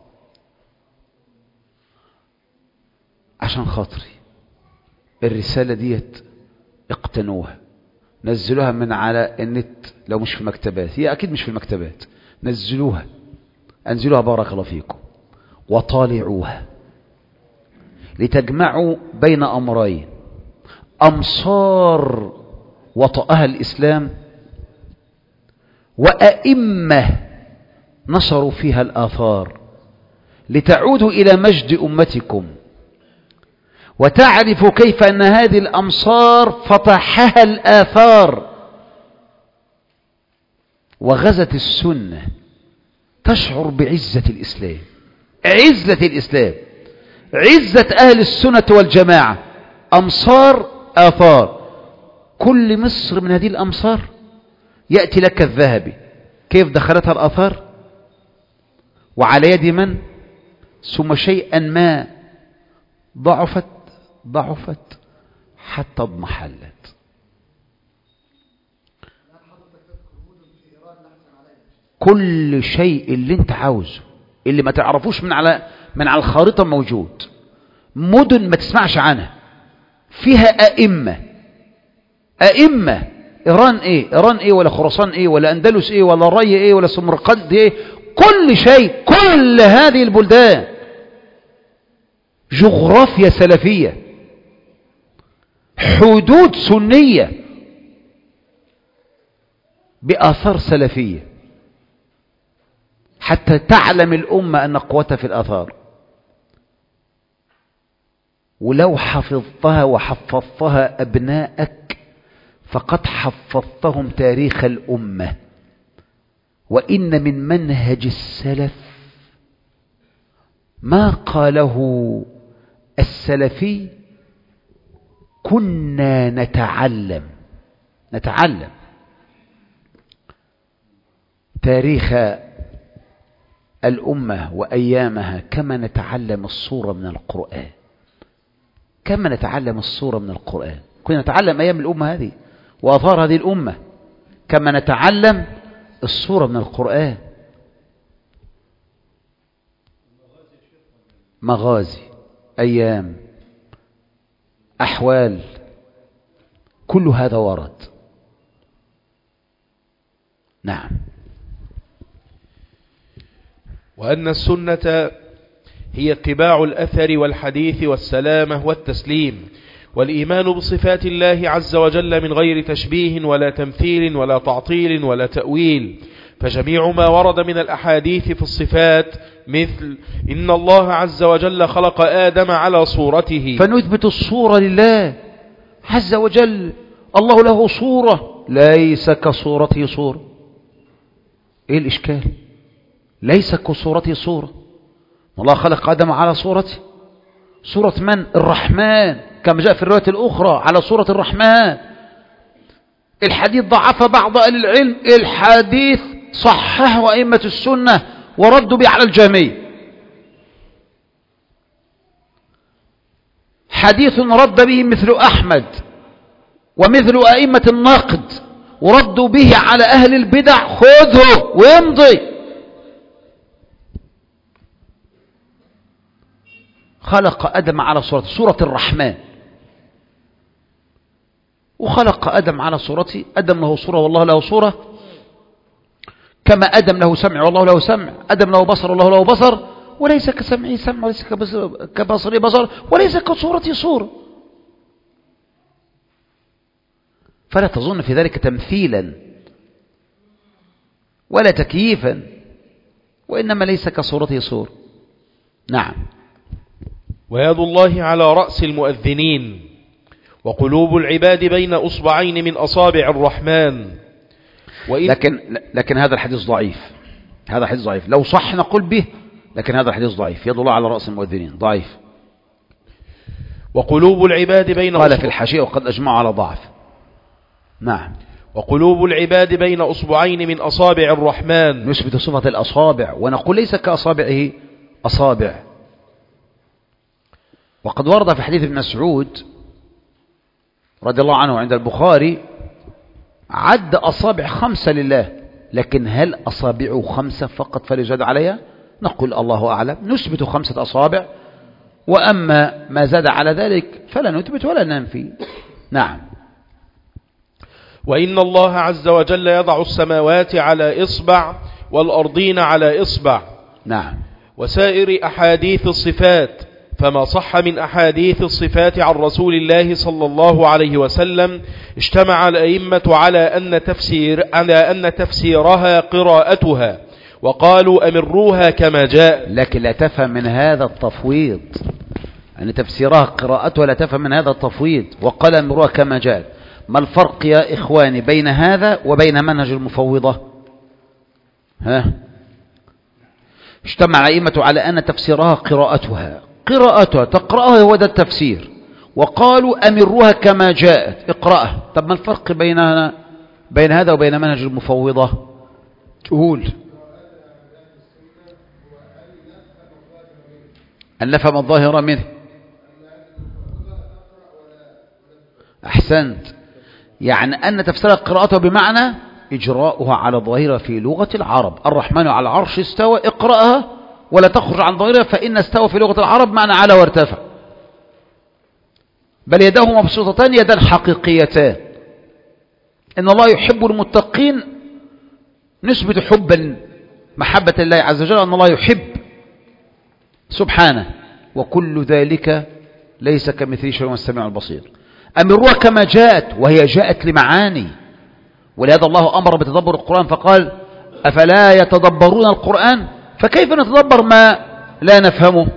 A: عشان خاطري الرسالة ديت اقتنوها، نزلوها من على النت لو مش في مكتبات، هي أكيد مش في المكتبات، نزلوها، أنزلوها بارك الله فيكم، وطالعوها لتجمعوا بين أمرين: أمصار وطأها الإسلام، وأئمة نشروا فيها الآثار، لتعودوا إلى مجد أمتكم وتعرفوا كيف أن هذه الأمصار فتحها الآثار وغزت السنة. تشعر بعزة الإسلام، عزة الإسلام، عزة أهل السنة والجماعة. أمصار آثار، كل مصر من هذه الأمصار يأتي لك الذهبي. كيف دخلتها الآثار؟ وعلى يد من؟ ثم شيئا ما ضعفت حتى اضمحلت. كل شيء اللي انت عاوزه اللي ما تعرفوش من على الخارطة موجود. مدن ما تسمعش عنها فيها أئمة. إيران إيه ولا خراسان إيه ولا أندلس إيه ولا الري إيه ولا سمرقند إيه، كل شيء، كل هذه البلدان جغرافيا سلفية، حدود سنية بآثار سلفية، حتى تعلم الأمة أن قوتها في الآثار. ولو حفظتها وحفظتها أبناءك فقد حفظتهم تاريخ الأمة. وإن من منهج السلف ما قاله السلفي: كنا نتعلم تاريخ الأمة وأيامها كما نتعلم الصورة من القرآن. كنا نتعلم أيام الأمة هذه وآثار هذه الأمة كما نتعلم الصورة من القرآن. مغازي، أيام، أحوال، كل هذا ورد. نعم.
D: وأن السنة هي اتباع الأثر والحديث والسلامة والتسليم، والإيمان بصفات الله عز وجل من غير تشبيه ولا تمثيل ولا تعطيل ولا تأويل. فجميع ما ورد من الأحاديث في الصفات مثل إن الله عز وجل خلق آدم على صورته،
A: فنثبت الصورة لله عز وجل. الله له صورة ليس كصورته صورة. إيه الإشكال؟ ليس كصورته صورة. الله خلق آدم على صورته. صورة من؟ الرحمن، كما جاء في الرواية الأخرى على صورة الرحمن. الحديث ضعف بعض أهل العلم، الحديث صححه أئمة السنة وردوا به على الجميع. حديث رد به مثل أحمد ومثل أئمة النقد وردوا به على أهل البدع، خذه وامضي. خلق آدم على صورة الرحمن، وخلق آدم على صورته. آدم له صورة والله له صورة، كما آدم له سمع والله له سمع، آدم له بصر والله له بصر، وليس كسمعه سمع وليس كبصره بصر وليس كصورته صورة. فلا تظن في ذلك تمثيلا ولا تكييفا، وإنما ليس كصورته صورة. نعم.
D: ويد الله على رأس المؤذنين، وقلوب العباد بين أصبعين من أصابع الرحمن.
A: لكن هذا الحديث ضعيف. هذا حديث ضعيف، لو صح نقول به، لكن هذا الحديث ضعيف. يد الله على رأس المؤذنين ضعيف.
D: وقلوب العباد بين
A: قال في الحاشية وقد أجمعوا على ضعف. نعم.
D: وقلوب العباد بين أصبعين من أصابع الرحمن،
A: نثبت صفة الأصابع ونقول ليس كأصابعه أصابع. وقد ورد في حديث ابن مسعود رضي الله عنه عند البخاري عد أصابع 5 لله، لكن هل أصابعه 5 فقط فليزاد عليها؟ نقول الله أعلم. نثبت 5 أصابع، وأما ما زاد على ذلك فلا نثبت ولا ننفي. نعم.
D: وإن الله عز وجل يضع السماوات على إصبع والأرضين على إصبع.
A: نعم.
D: وسائر أحاديث الصفات، فما صح من أحاديث الصفات عن رسول الله صلى الله عليه وسلم اجتمع الأئمة على أن تفسيرها قراءتها، وقالوا أمروها كما جاء.
A: لكن لا تفهم من هذا التفويض أن تفسيرها قراءتها، لا تفهم من هذا التفويض. وقال أمروها كما جاء. ما الفرق يا إخواني بين هذا وبين منهج المفوضة؟ اجتمع الأئمة على أن تفسيرها قراءتها تقرأها هو ده التفسير، وقالوا أمروها كما جاءت اقرأها. طب ما الفرق بين هذا وبين منهج المفوضة؟ تقول أن نفهم الظاهر منه. أحسنت. يعني أن تفسيرها قراءته بمعنى إجراؤها على ظاهرة في لغة العرب. الرحمن على العرش استوى، اقرأها ولا تخرج عن ظاهرها، فإن استوى في لغة العرب معنى على وارتفع. بل يداه مبسوطتان يدان حقيقيتان. إن الله يحب المتقين، نثبت حبا محبة الله عز وجل، أن الله يحب سبحانه، وكل ذلك ليس كمثله شيء والسميع البصير. أمروها كما جاءت، وهي جاءت لمعاني، ولهذا الله أمر بتدبر القرآن فقال أفلا يتدبرون القرآن، فكيف نتدبر ما لا نفهمه؟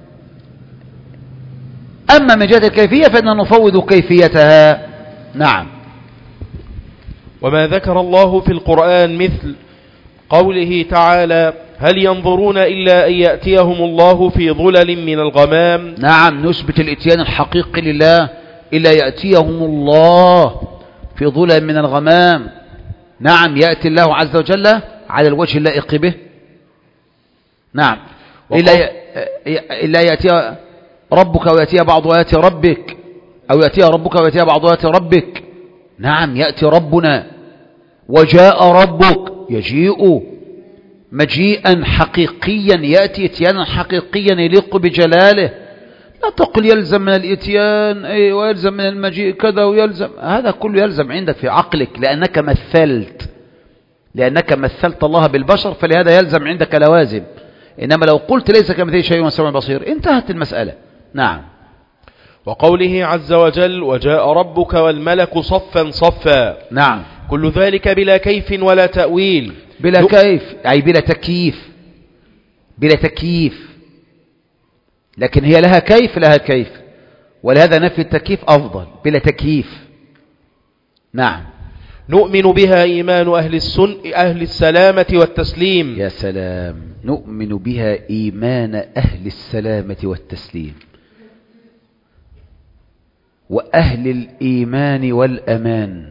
A: أما من جهة الكيفية فإننا نفوض كيفيتها. نعم.
D: وما ذكر الله في القرآن مثل قوله تعالى هل ينظرون إلا أن يأتيهم الله في ظلل من الغمام.
A: نعم، نثبت الإتيان الحقيقي لله، إلا يأتيهم الله في ظلل من الغمام. نعم، يأتي الله عز وجل على الوجه اللائق به. نعم، إلا يأتي ربك ويأتي بعض آيات ربك، أو يأتي ربك ويأتي بعض آيات ربك. نعم، يأتي ربنا، وجاء ربك يجيء مجيئا حقيقيا، يأتي اتيانا حقيقيا يليق بجلاله. لا تقل يلزم من الاتيان ويلزم من المجيء كذا ويلزم، هذا كله يلزم عندك في عقلك، لأنك مثلت الله بالبشر، فلهذا يلزم عندك لوازم. إنما لو قلت ليس كمثله شيء والسميع البصير انتهت المسألة. نعم.
D: وقوله عز وجل وجاء ربك والملك صفا صفا.
A: نعم،
D: كل ذلك بلا كيف ولا تأويل.
A: بلا كيف أي بلا تكييف، بلا تكييف، لكن هي لها كيف، ولهذا نفي التكييف أفضل، بلا تكييف. نعم.
D: نؤمن بها إيمان أهل السلامة والتسليم.
A: يا سلام، نؤمن بها إيمان أهل السلامة والتسليم، وأهل الإيمان والأمان.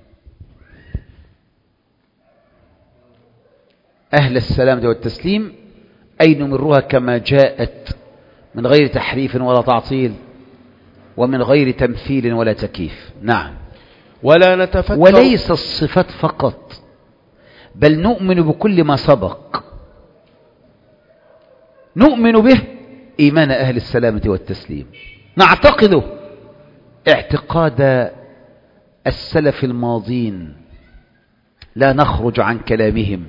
A: أهل السلامة والتسليم أي نمرها كما جاءت من غير تحريف ولا تعطيل، ومن غير تمثيل ولا تكييف. نعم.
D: ولا نتفكر،
A: وليس الصفات فقط، بل نؤمن بكل ما سبق، نؤمن به إيمان أهل السلامة والتسليم، نعتقده اعتقاد السلف الماضين، لا نخرج عن كلامهم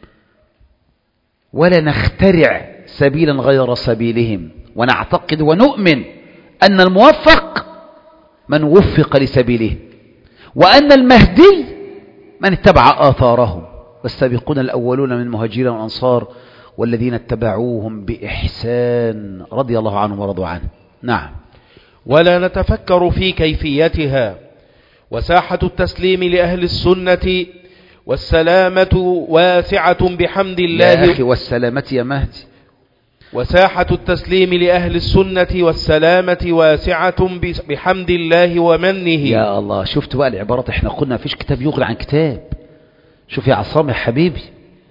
A: ولا نخترع سبيلا غير سبيلهم، ونعتقد ونؤمن أن الموفق من وفق لسبيله، وأن المهدي من اتبع آثارهم، والسابقون الأولون من المهاجرين والأنصار والذين اتبعوهم بإحسان رضي الله عنهم ورضوا عنه. نعم.
D: ولا نتفكر في كيفيتها. وساحة التسليم لأهل السنة والسلامة واسعة بحمد الله.
A: يا أخي والسلامة يا مهدي.
D: وساحة التسليم لأهل السنة والسلامة واسعة بحمد الله ومنه.
A: يا الله، شفت بقى العبارات، احنا قلنا فيش كتاب يغني عن كتاب. شوف يا عصام يا حبيبي،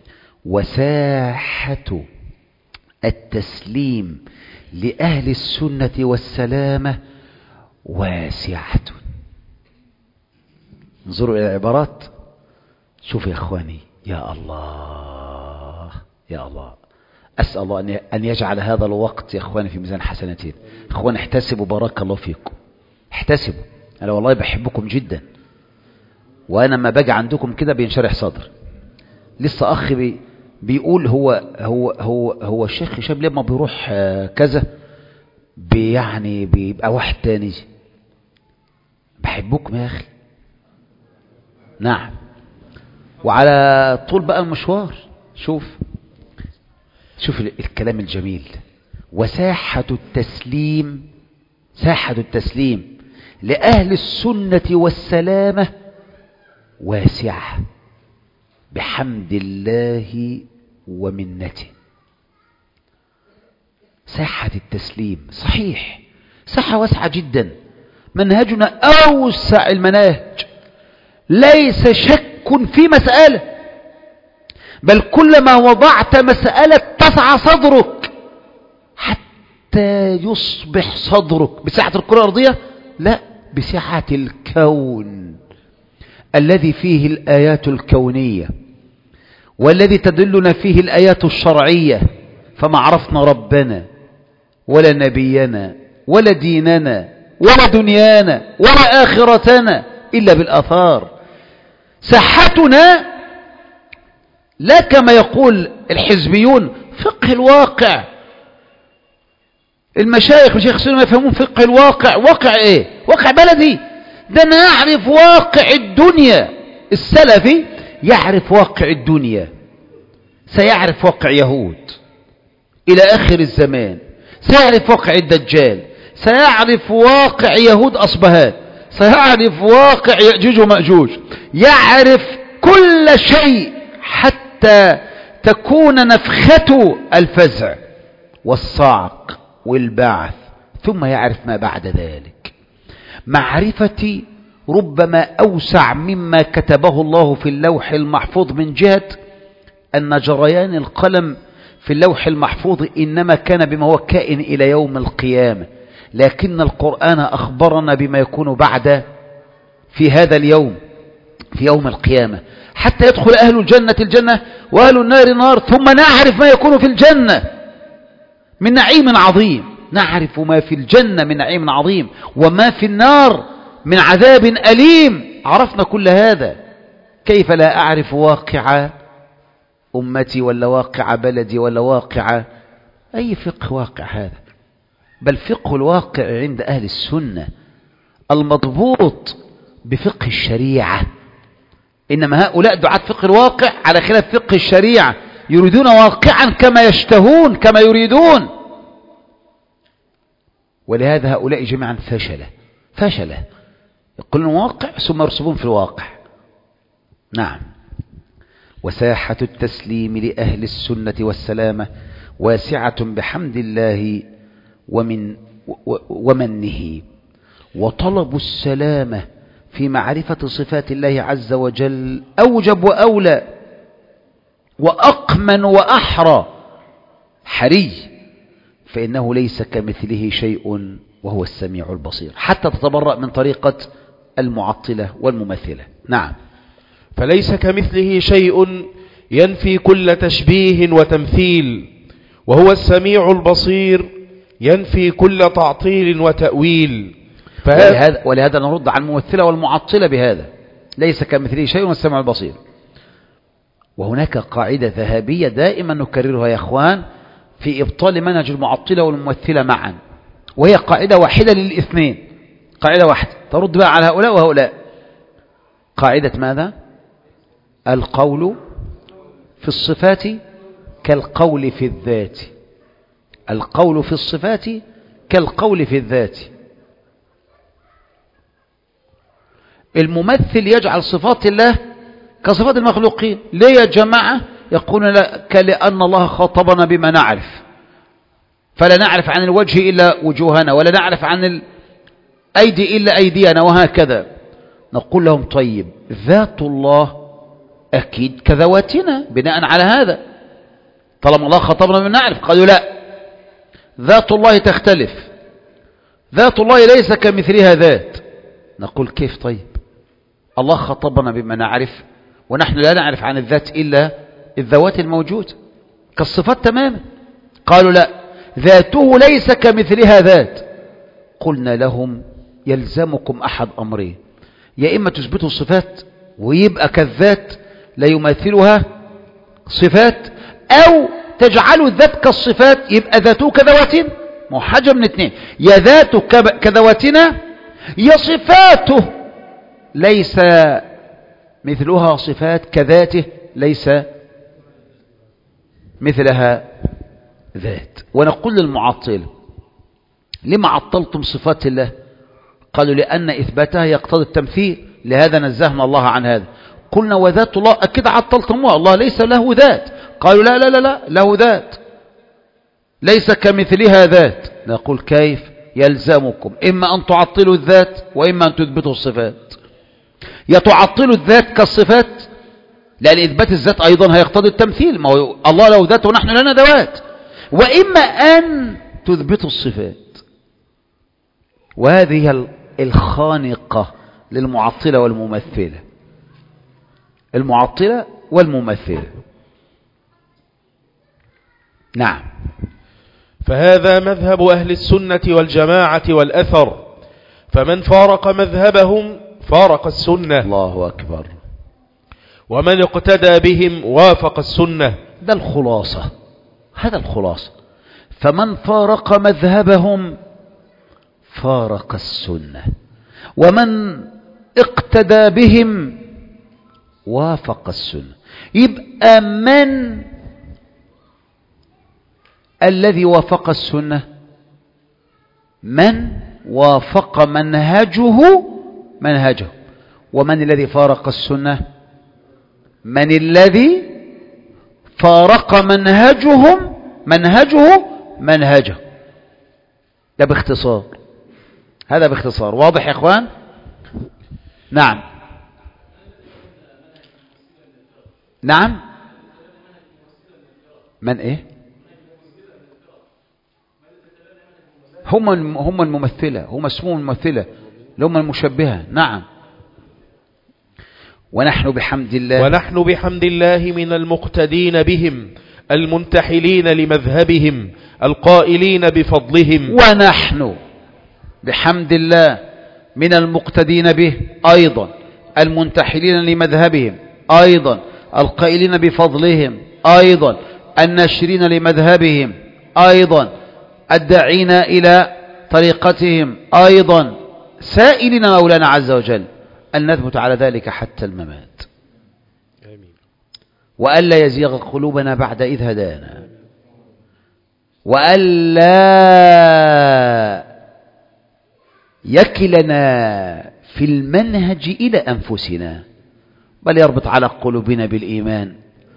A: وساحة التسليم لأهل السنة والسلامة واسعة. انظروا إلى العبارات، شوف يا أخواني. يا الله يا الله، أسأل الله أن يجعل هذا الوقت يا أخواني في ميزان حسناتين. أخواني احتسبوا، بارك الله فيكم، احتسبوا. أنا والله بحبكم جدا، وأنا ما باجي عندكم كده بينشرح صدر. لسه أخ بيقول هو الشيخ هشام لما بيروح كذا يعني بيبقى واحد تاني. بحبكم يا أخي. نعم. وعلى طول بقى المشوار، شوف الكلام الجميل. وساحة التسليم، ساحة التسليم لأهل السنة والسلامة واسعة بحمد الله ومنته. ساحة التسليم صحيح ساحة واسعة جدا، منهجنا أوسع المناهج، ليس شك في مسألة، بل كلما وضعت مسألة تسع صدرك حتى يصبح صدرك بساحة الكرة الأرضية، لا، بساحة الكون. الذي فيه الآيات الكونية والذي تدلنا فيه الآيات الشرعية، فما عرفنا ربنا ولا نبينا ولا ديننا ولا دنيانا ولا آخرتنا إلا بالآثار. ساحتنا لا كما يقول الحزبيون فقه الواقع. المشايخ وشيخ السنة ما يفهمون فقه الواقع. واقع ايه؟ واقع بلدي. ده انا اعرف واقع الدنيا. السلفي يعرف واقع الدنيا، سيعرف واقع يهود الى اخر الزمان، سيعرف واقع الدجال، سيعرف واقع يهود اصبهان، سيعرف واقع يأجوج ومأجوج، يعرف كل شيء حتى تكون نفخة الفزع والصعق والبعث، ثم يعرف ما بعد ذلك. معرفتي ربما أوسع مما كتبه الله في اللوح المحفوظ، من جهة أن جريان القلم في اللوح المحفوظ إنما كان بما هو كائن إلى يوم القيامة، لكن القرآن أخبرنا بما يكون بعد في هذا اليوم، في يوم القيامة، حتى يدخل أهل الجنة الجنة وأهل النار نار، ثم نعرف ما يكون في الجنة من نعيم عظيم، نعرف ما في الجنة من نعيم عظيم وما في النار من عذاب أليم. عرفنا كل هذا، كيف لا أعرف واقع أمتي ولا واقع بلدي ولا واقع أي فقه واقع هذا؟ بل فقه الواقع عند أهل السنة المضبوط بفقه الشريعة. إنما هؤلاء دعاة فقه الواقع على خلاف فقه الشريعة، يريدون واقعا كما يشتهون كما يريدون، ولهذا هؤلاء جميعا فشلة يقولون واقع ثم يرسبون في الواقع. نعم. وساحة التسليم لأهل السنة والسلامة واسعة بحمد الله ومنه، وطلب السلامة في معرفة صفات الله عز وجل أوجب وأولى وأقمن وأحرى حري، فإنه ليس كمثله شيء وهو السميع البصير، حتى تتبرأ من طريقة المعطلة والممثلة. نعم.
D: فليس كمثله شيء ينفي كل تشبيه وتمثيل، وهو السميع البصير ينفي كل تعطيل وتأويل.
A: ولهذا نرد على الممثلة والمعطلة بهذا، ليس كمثله شيء والسميع البصير. وهناك قاعدة ذهبية دائما نكررها يا أخوان في إبطال منهج المعطلة والممثلة معا، وهي قاعدة واحدة للاثنين، قاعدة واحدة ترد بقى على هؤلاء وهؤلاء. قاعدة ماذا؟ القول في الصفات كالقول في الذات. القول في الصفات كالقول في الذات. الممثل يجعل صفات الله كصفات المخلوقين. ليه يا جماعة؟ يقولون لأن الله خاطبنا بما نعرف، فلا نعرف عن الوجه إلا وجوهنا، ولا نعرف عن الأيدي إلا أيدينا، وهكذا. نقول لهم طيب ذات الله أكيد كذواتنا بناء على هذا، طالما الله خاطبنا بما نعرف. قالوا لا، ذات الله تختلف، ذات الله ليس كمثلها ذات. نقول كيف؟ طيب الله خاطبنا بما نعرف ونحن لا نعرف عن الذات إلا الذوات الموجودة كالصفات تماما. قالوا لا، ذاته ليس كمثلها ذات. قلنا لهم يلزمكم أحد أمرين، يا إما تثبتوا الصفات ويبقى كالذات لا يماثلها صفات، أو تجعلوا الذات كالصفات يبقى ذاته كذواتنا. ما حاجة من اثنين، يا ذاته كذواتنا يا صفاته ليس مثلها صفات كذاته ليس مثلها ذات. ونقول للمعطل لما عطلتم صفات الله؟ قالوا لأن إثباتها يقتضي التمثيل، لهذا نزهنا الله عن هذا. قلنا وذات الله أكيد عطلتموها، الله ليس له ذات. قالوا لا لا لا لا، له ذات ليس كمثلها ذات. نقول كيف؟ يلزمكم إما أن تعطلوا الذات وإما أن تثبتوا الصفات. يا تعطلوا الذات كالصفات، لأن إثبات الذات أيضا هيقتضي التمثيل، ما هو الله له ذات ونحن لنا ذوات، وإما أن تثبتوا الصفات. وهذه الخانقة للمعطلة والممثلة. المعطلة والممثلة. نعم.
D: فهذا مذهب أهل السنة والجماعة والأثر، فمن فارق مذهبهم فارق السنة.
A: الله أكبر.
D: ومن اقتدى بهم وافق السنة.
A: ده الخلاصة، هذا الخلاصة. فمن فارق مذهبهم فارق السنة، ومن اقتدى بهم وافق السنة. يبقى من الذي وافق السنة؟ من وافق منهجه. ومن الذي فارق السنة؟ من الذي فارق منهجه. ده باختصار، هذا باختصار. واضح يا اخوان؟ نعم. نعم. من ايه؟ هم الممثلة، هم اسمهم الممثلة، هم المشبهة. نعم. ونحن بحمد الله
D: من المقتدين بهم المنتحلين لمذهبهم القائلين بفضلهم.
A: ونحن بحمد الله من المقتدين به أيضا، المنتحلين لمذهبهم أيضا، القائلين بفضلهم أيضا، الناشرين لمذهبهم أيضا، الداعين إلى طريقتهم أيضا، سائلين مولانا عز وجل أن نثبت على ذلك حتى الممات.
D: آمين.
A: وألا يزيغ قلوبنا بعد إذ هدانا، وألا يكلنا في المنهج إلى أنفسنا، بل يربط على قلوبنا بالإيمان.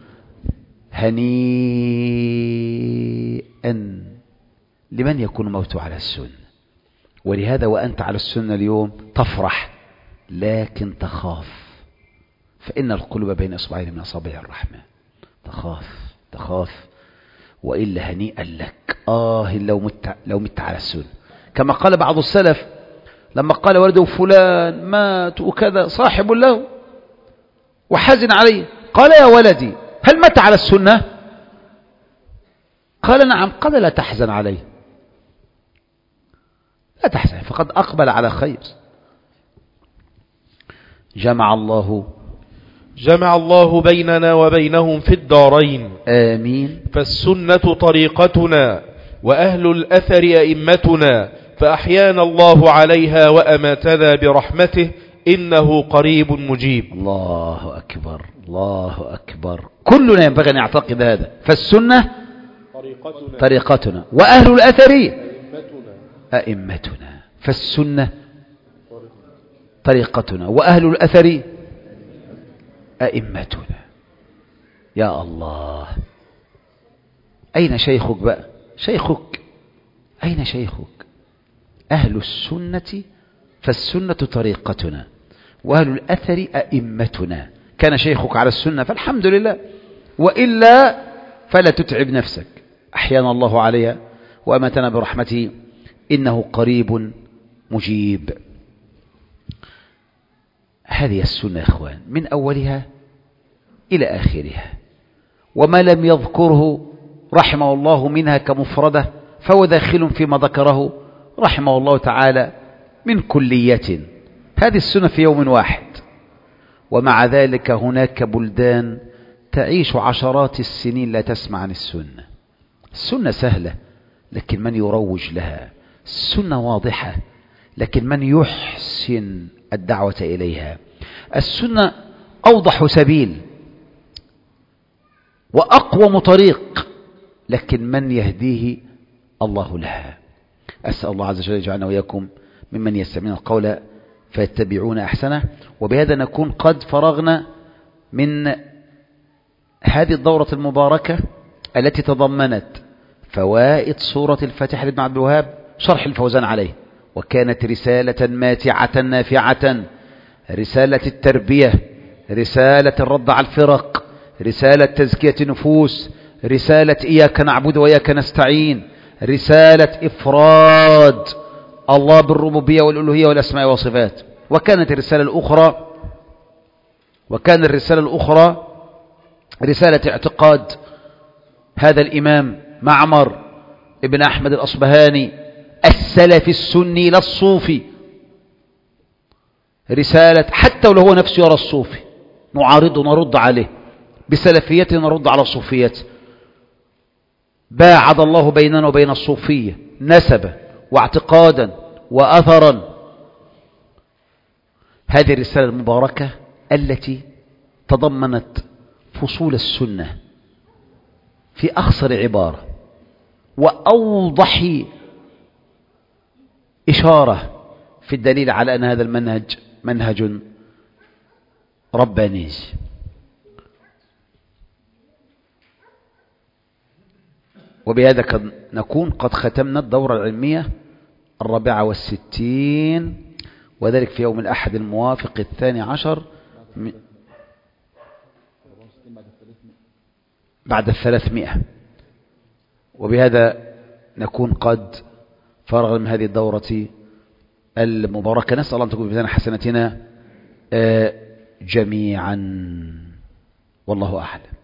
A: هنيئا لمن يكون موته على السنة. ولهذا وأنت على السنة اليوم تفرح، لكن تخاف، فإن القلوب بين إصبعين من أصابع الرحمن. تخاف وإلا هنيئا لك. لو مت على السنة، كما قال بعض السلف لما قال ولده فلان مات وكذا صاحب له وحزن عليه، قال يا ولدي هل مات على السنة؟ قال نعم. قال لا تحزن عليه، لا تحزن، فقد أقبل على خير. جمع الله
D: بيننا وبينهم في الدارين.
A: آمين.
D: فالسنة طريقتنا وأهل الأثر أئمتنا، فأحيانا الله عليها وأماتنا برحمته، إنه قريب مجيب.
A: الله أكبر، الله أكبر. كلنا ينبغي أن يعتقد هذا. فالسنة طريقتنا وأهل الأثر أئمتنا. فالسنة طريقتنا وأهل الأثر أئمتنا. يا الله، أين شيخك بقى؟ شيخك أين شيخك؟ أهل السنة. فالسنة طريقتنا وأهل الأثر أئمتنا. كان شيخك على السنة فالحمد لله، وإلا فلا تتعب نفسك. أحيانا الله عليها وأماتنا برحمته، إنه قريب مجيب. هذه السنة يا إخوان من أولها إلى آخرها، وما لم يذكره رحمه الله منها كمفردة فهو داخل فيما ذكره رحمه الله تعالى من كلية. هذه السنة في يوم واحد، ومع ذلك هناك بلدان تعيش عشرات السنين لا تسمع عن السنة. السنة سهلة لكن من يروج لها، السنة واضحة لكن من يحسن الدعوة إليها. السنة أوضح سبيل وأقوم طريق، لكن من يهديه الله لها. أسأل الله عز وجل يجعلنا وإياكم ممن يستمعون القول فيتبعون أحسنه. وبهذا نكون قد فرغنا من هذه الدورة المباركة التي تضمنت فوائد سورة الفاتحة لابن عبد الوهاب، شرح الفوزان عليه، وكانت رسالة ماتعة نافعة، رسالة التربية، رسالة الرد على الفرق، رسالة تزكية النفوس، رسالة إياك نعبد وإياك نستعين، رسالة إفراد الله بالربوبية والألوهية والأسماء والصفات. وكانت الرسالة الأخرى وكان الرسالة الأخرى رسالة اعتقاد هذا الإمام معمر ابن أحمد الأصبهاني السلفي السني لا الصوفي، رسالة حتى ولو هو نفسه يرى الصوفي نعارضه نرد عليه بسلفيته، نرد على صوفيته. باعد الله بيننا وبين الصوفية نسبا واعتقادا وأثرا. هذه الرسالة المباركة التي تضمنت فصول السنة في أخصر عبارة وأوضح إشارة في الدليل على أن هذا المنهج منهج رباني. وبهذا نكون قد ختمنا الدورة العلمية 64، وذلك في يوم الأحد الموافق 12 بعد 300. وبهذا نكون قد فرغ من هذه الدورة المباركة. نسأل الله أن تكون بميزان حسناتنا جميعا، والله أعلم.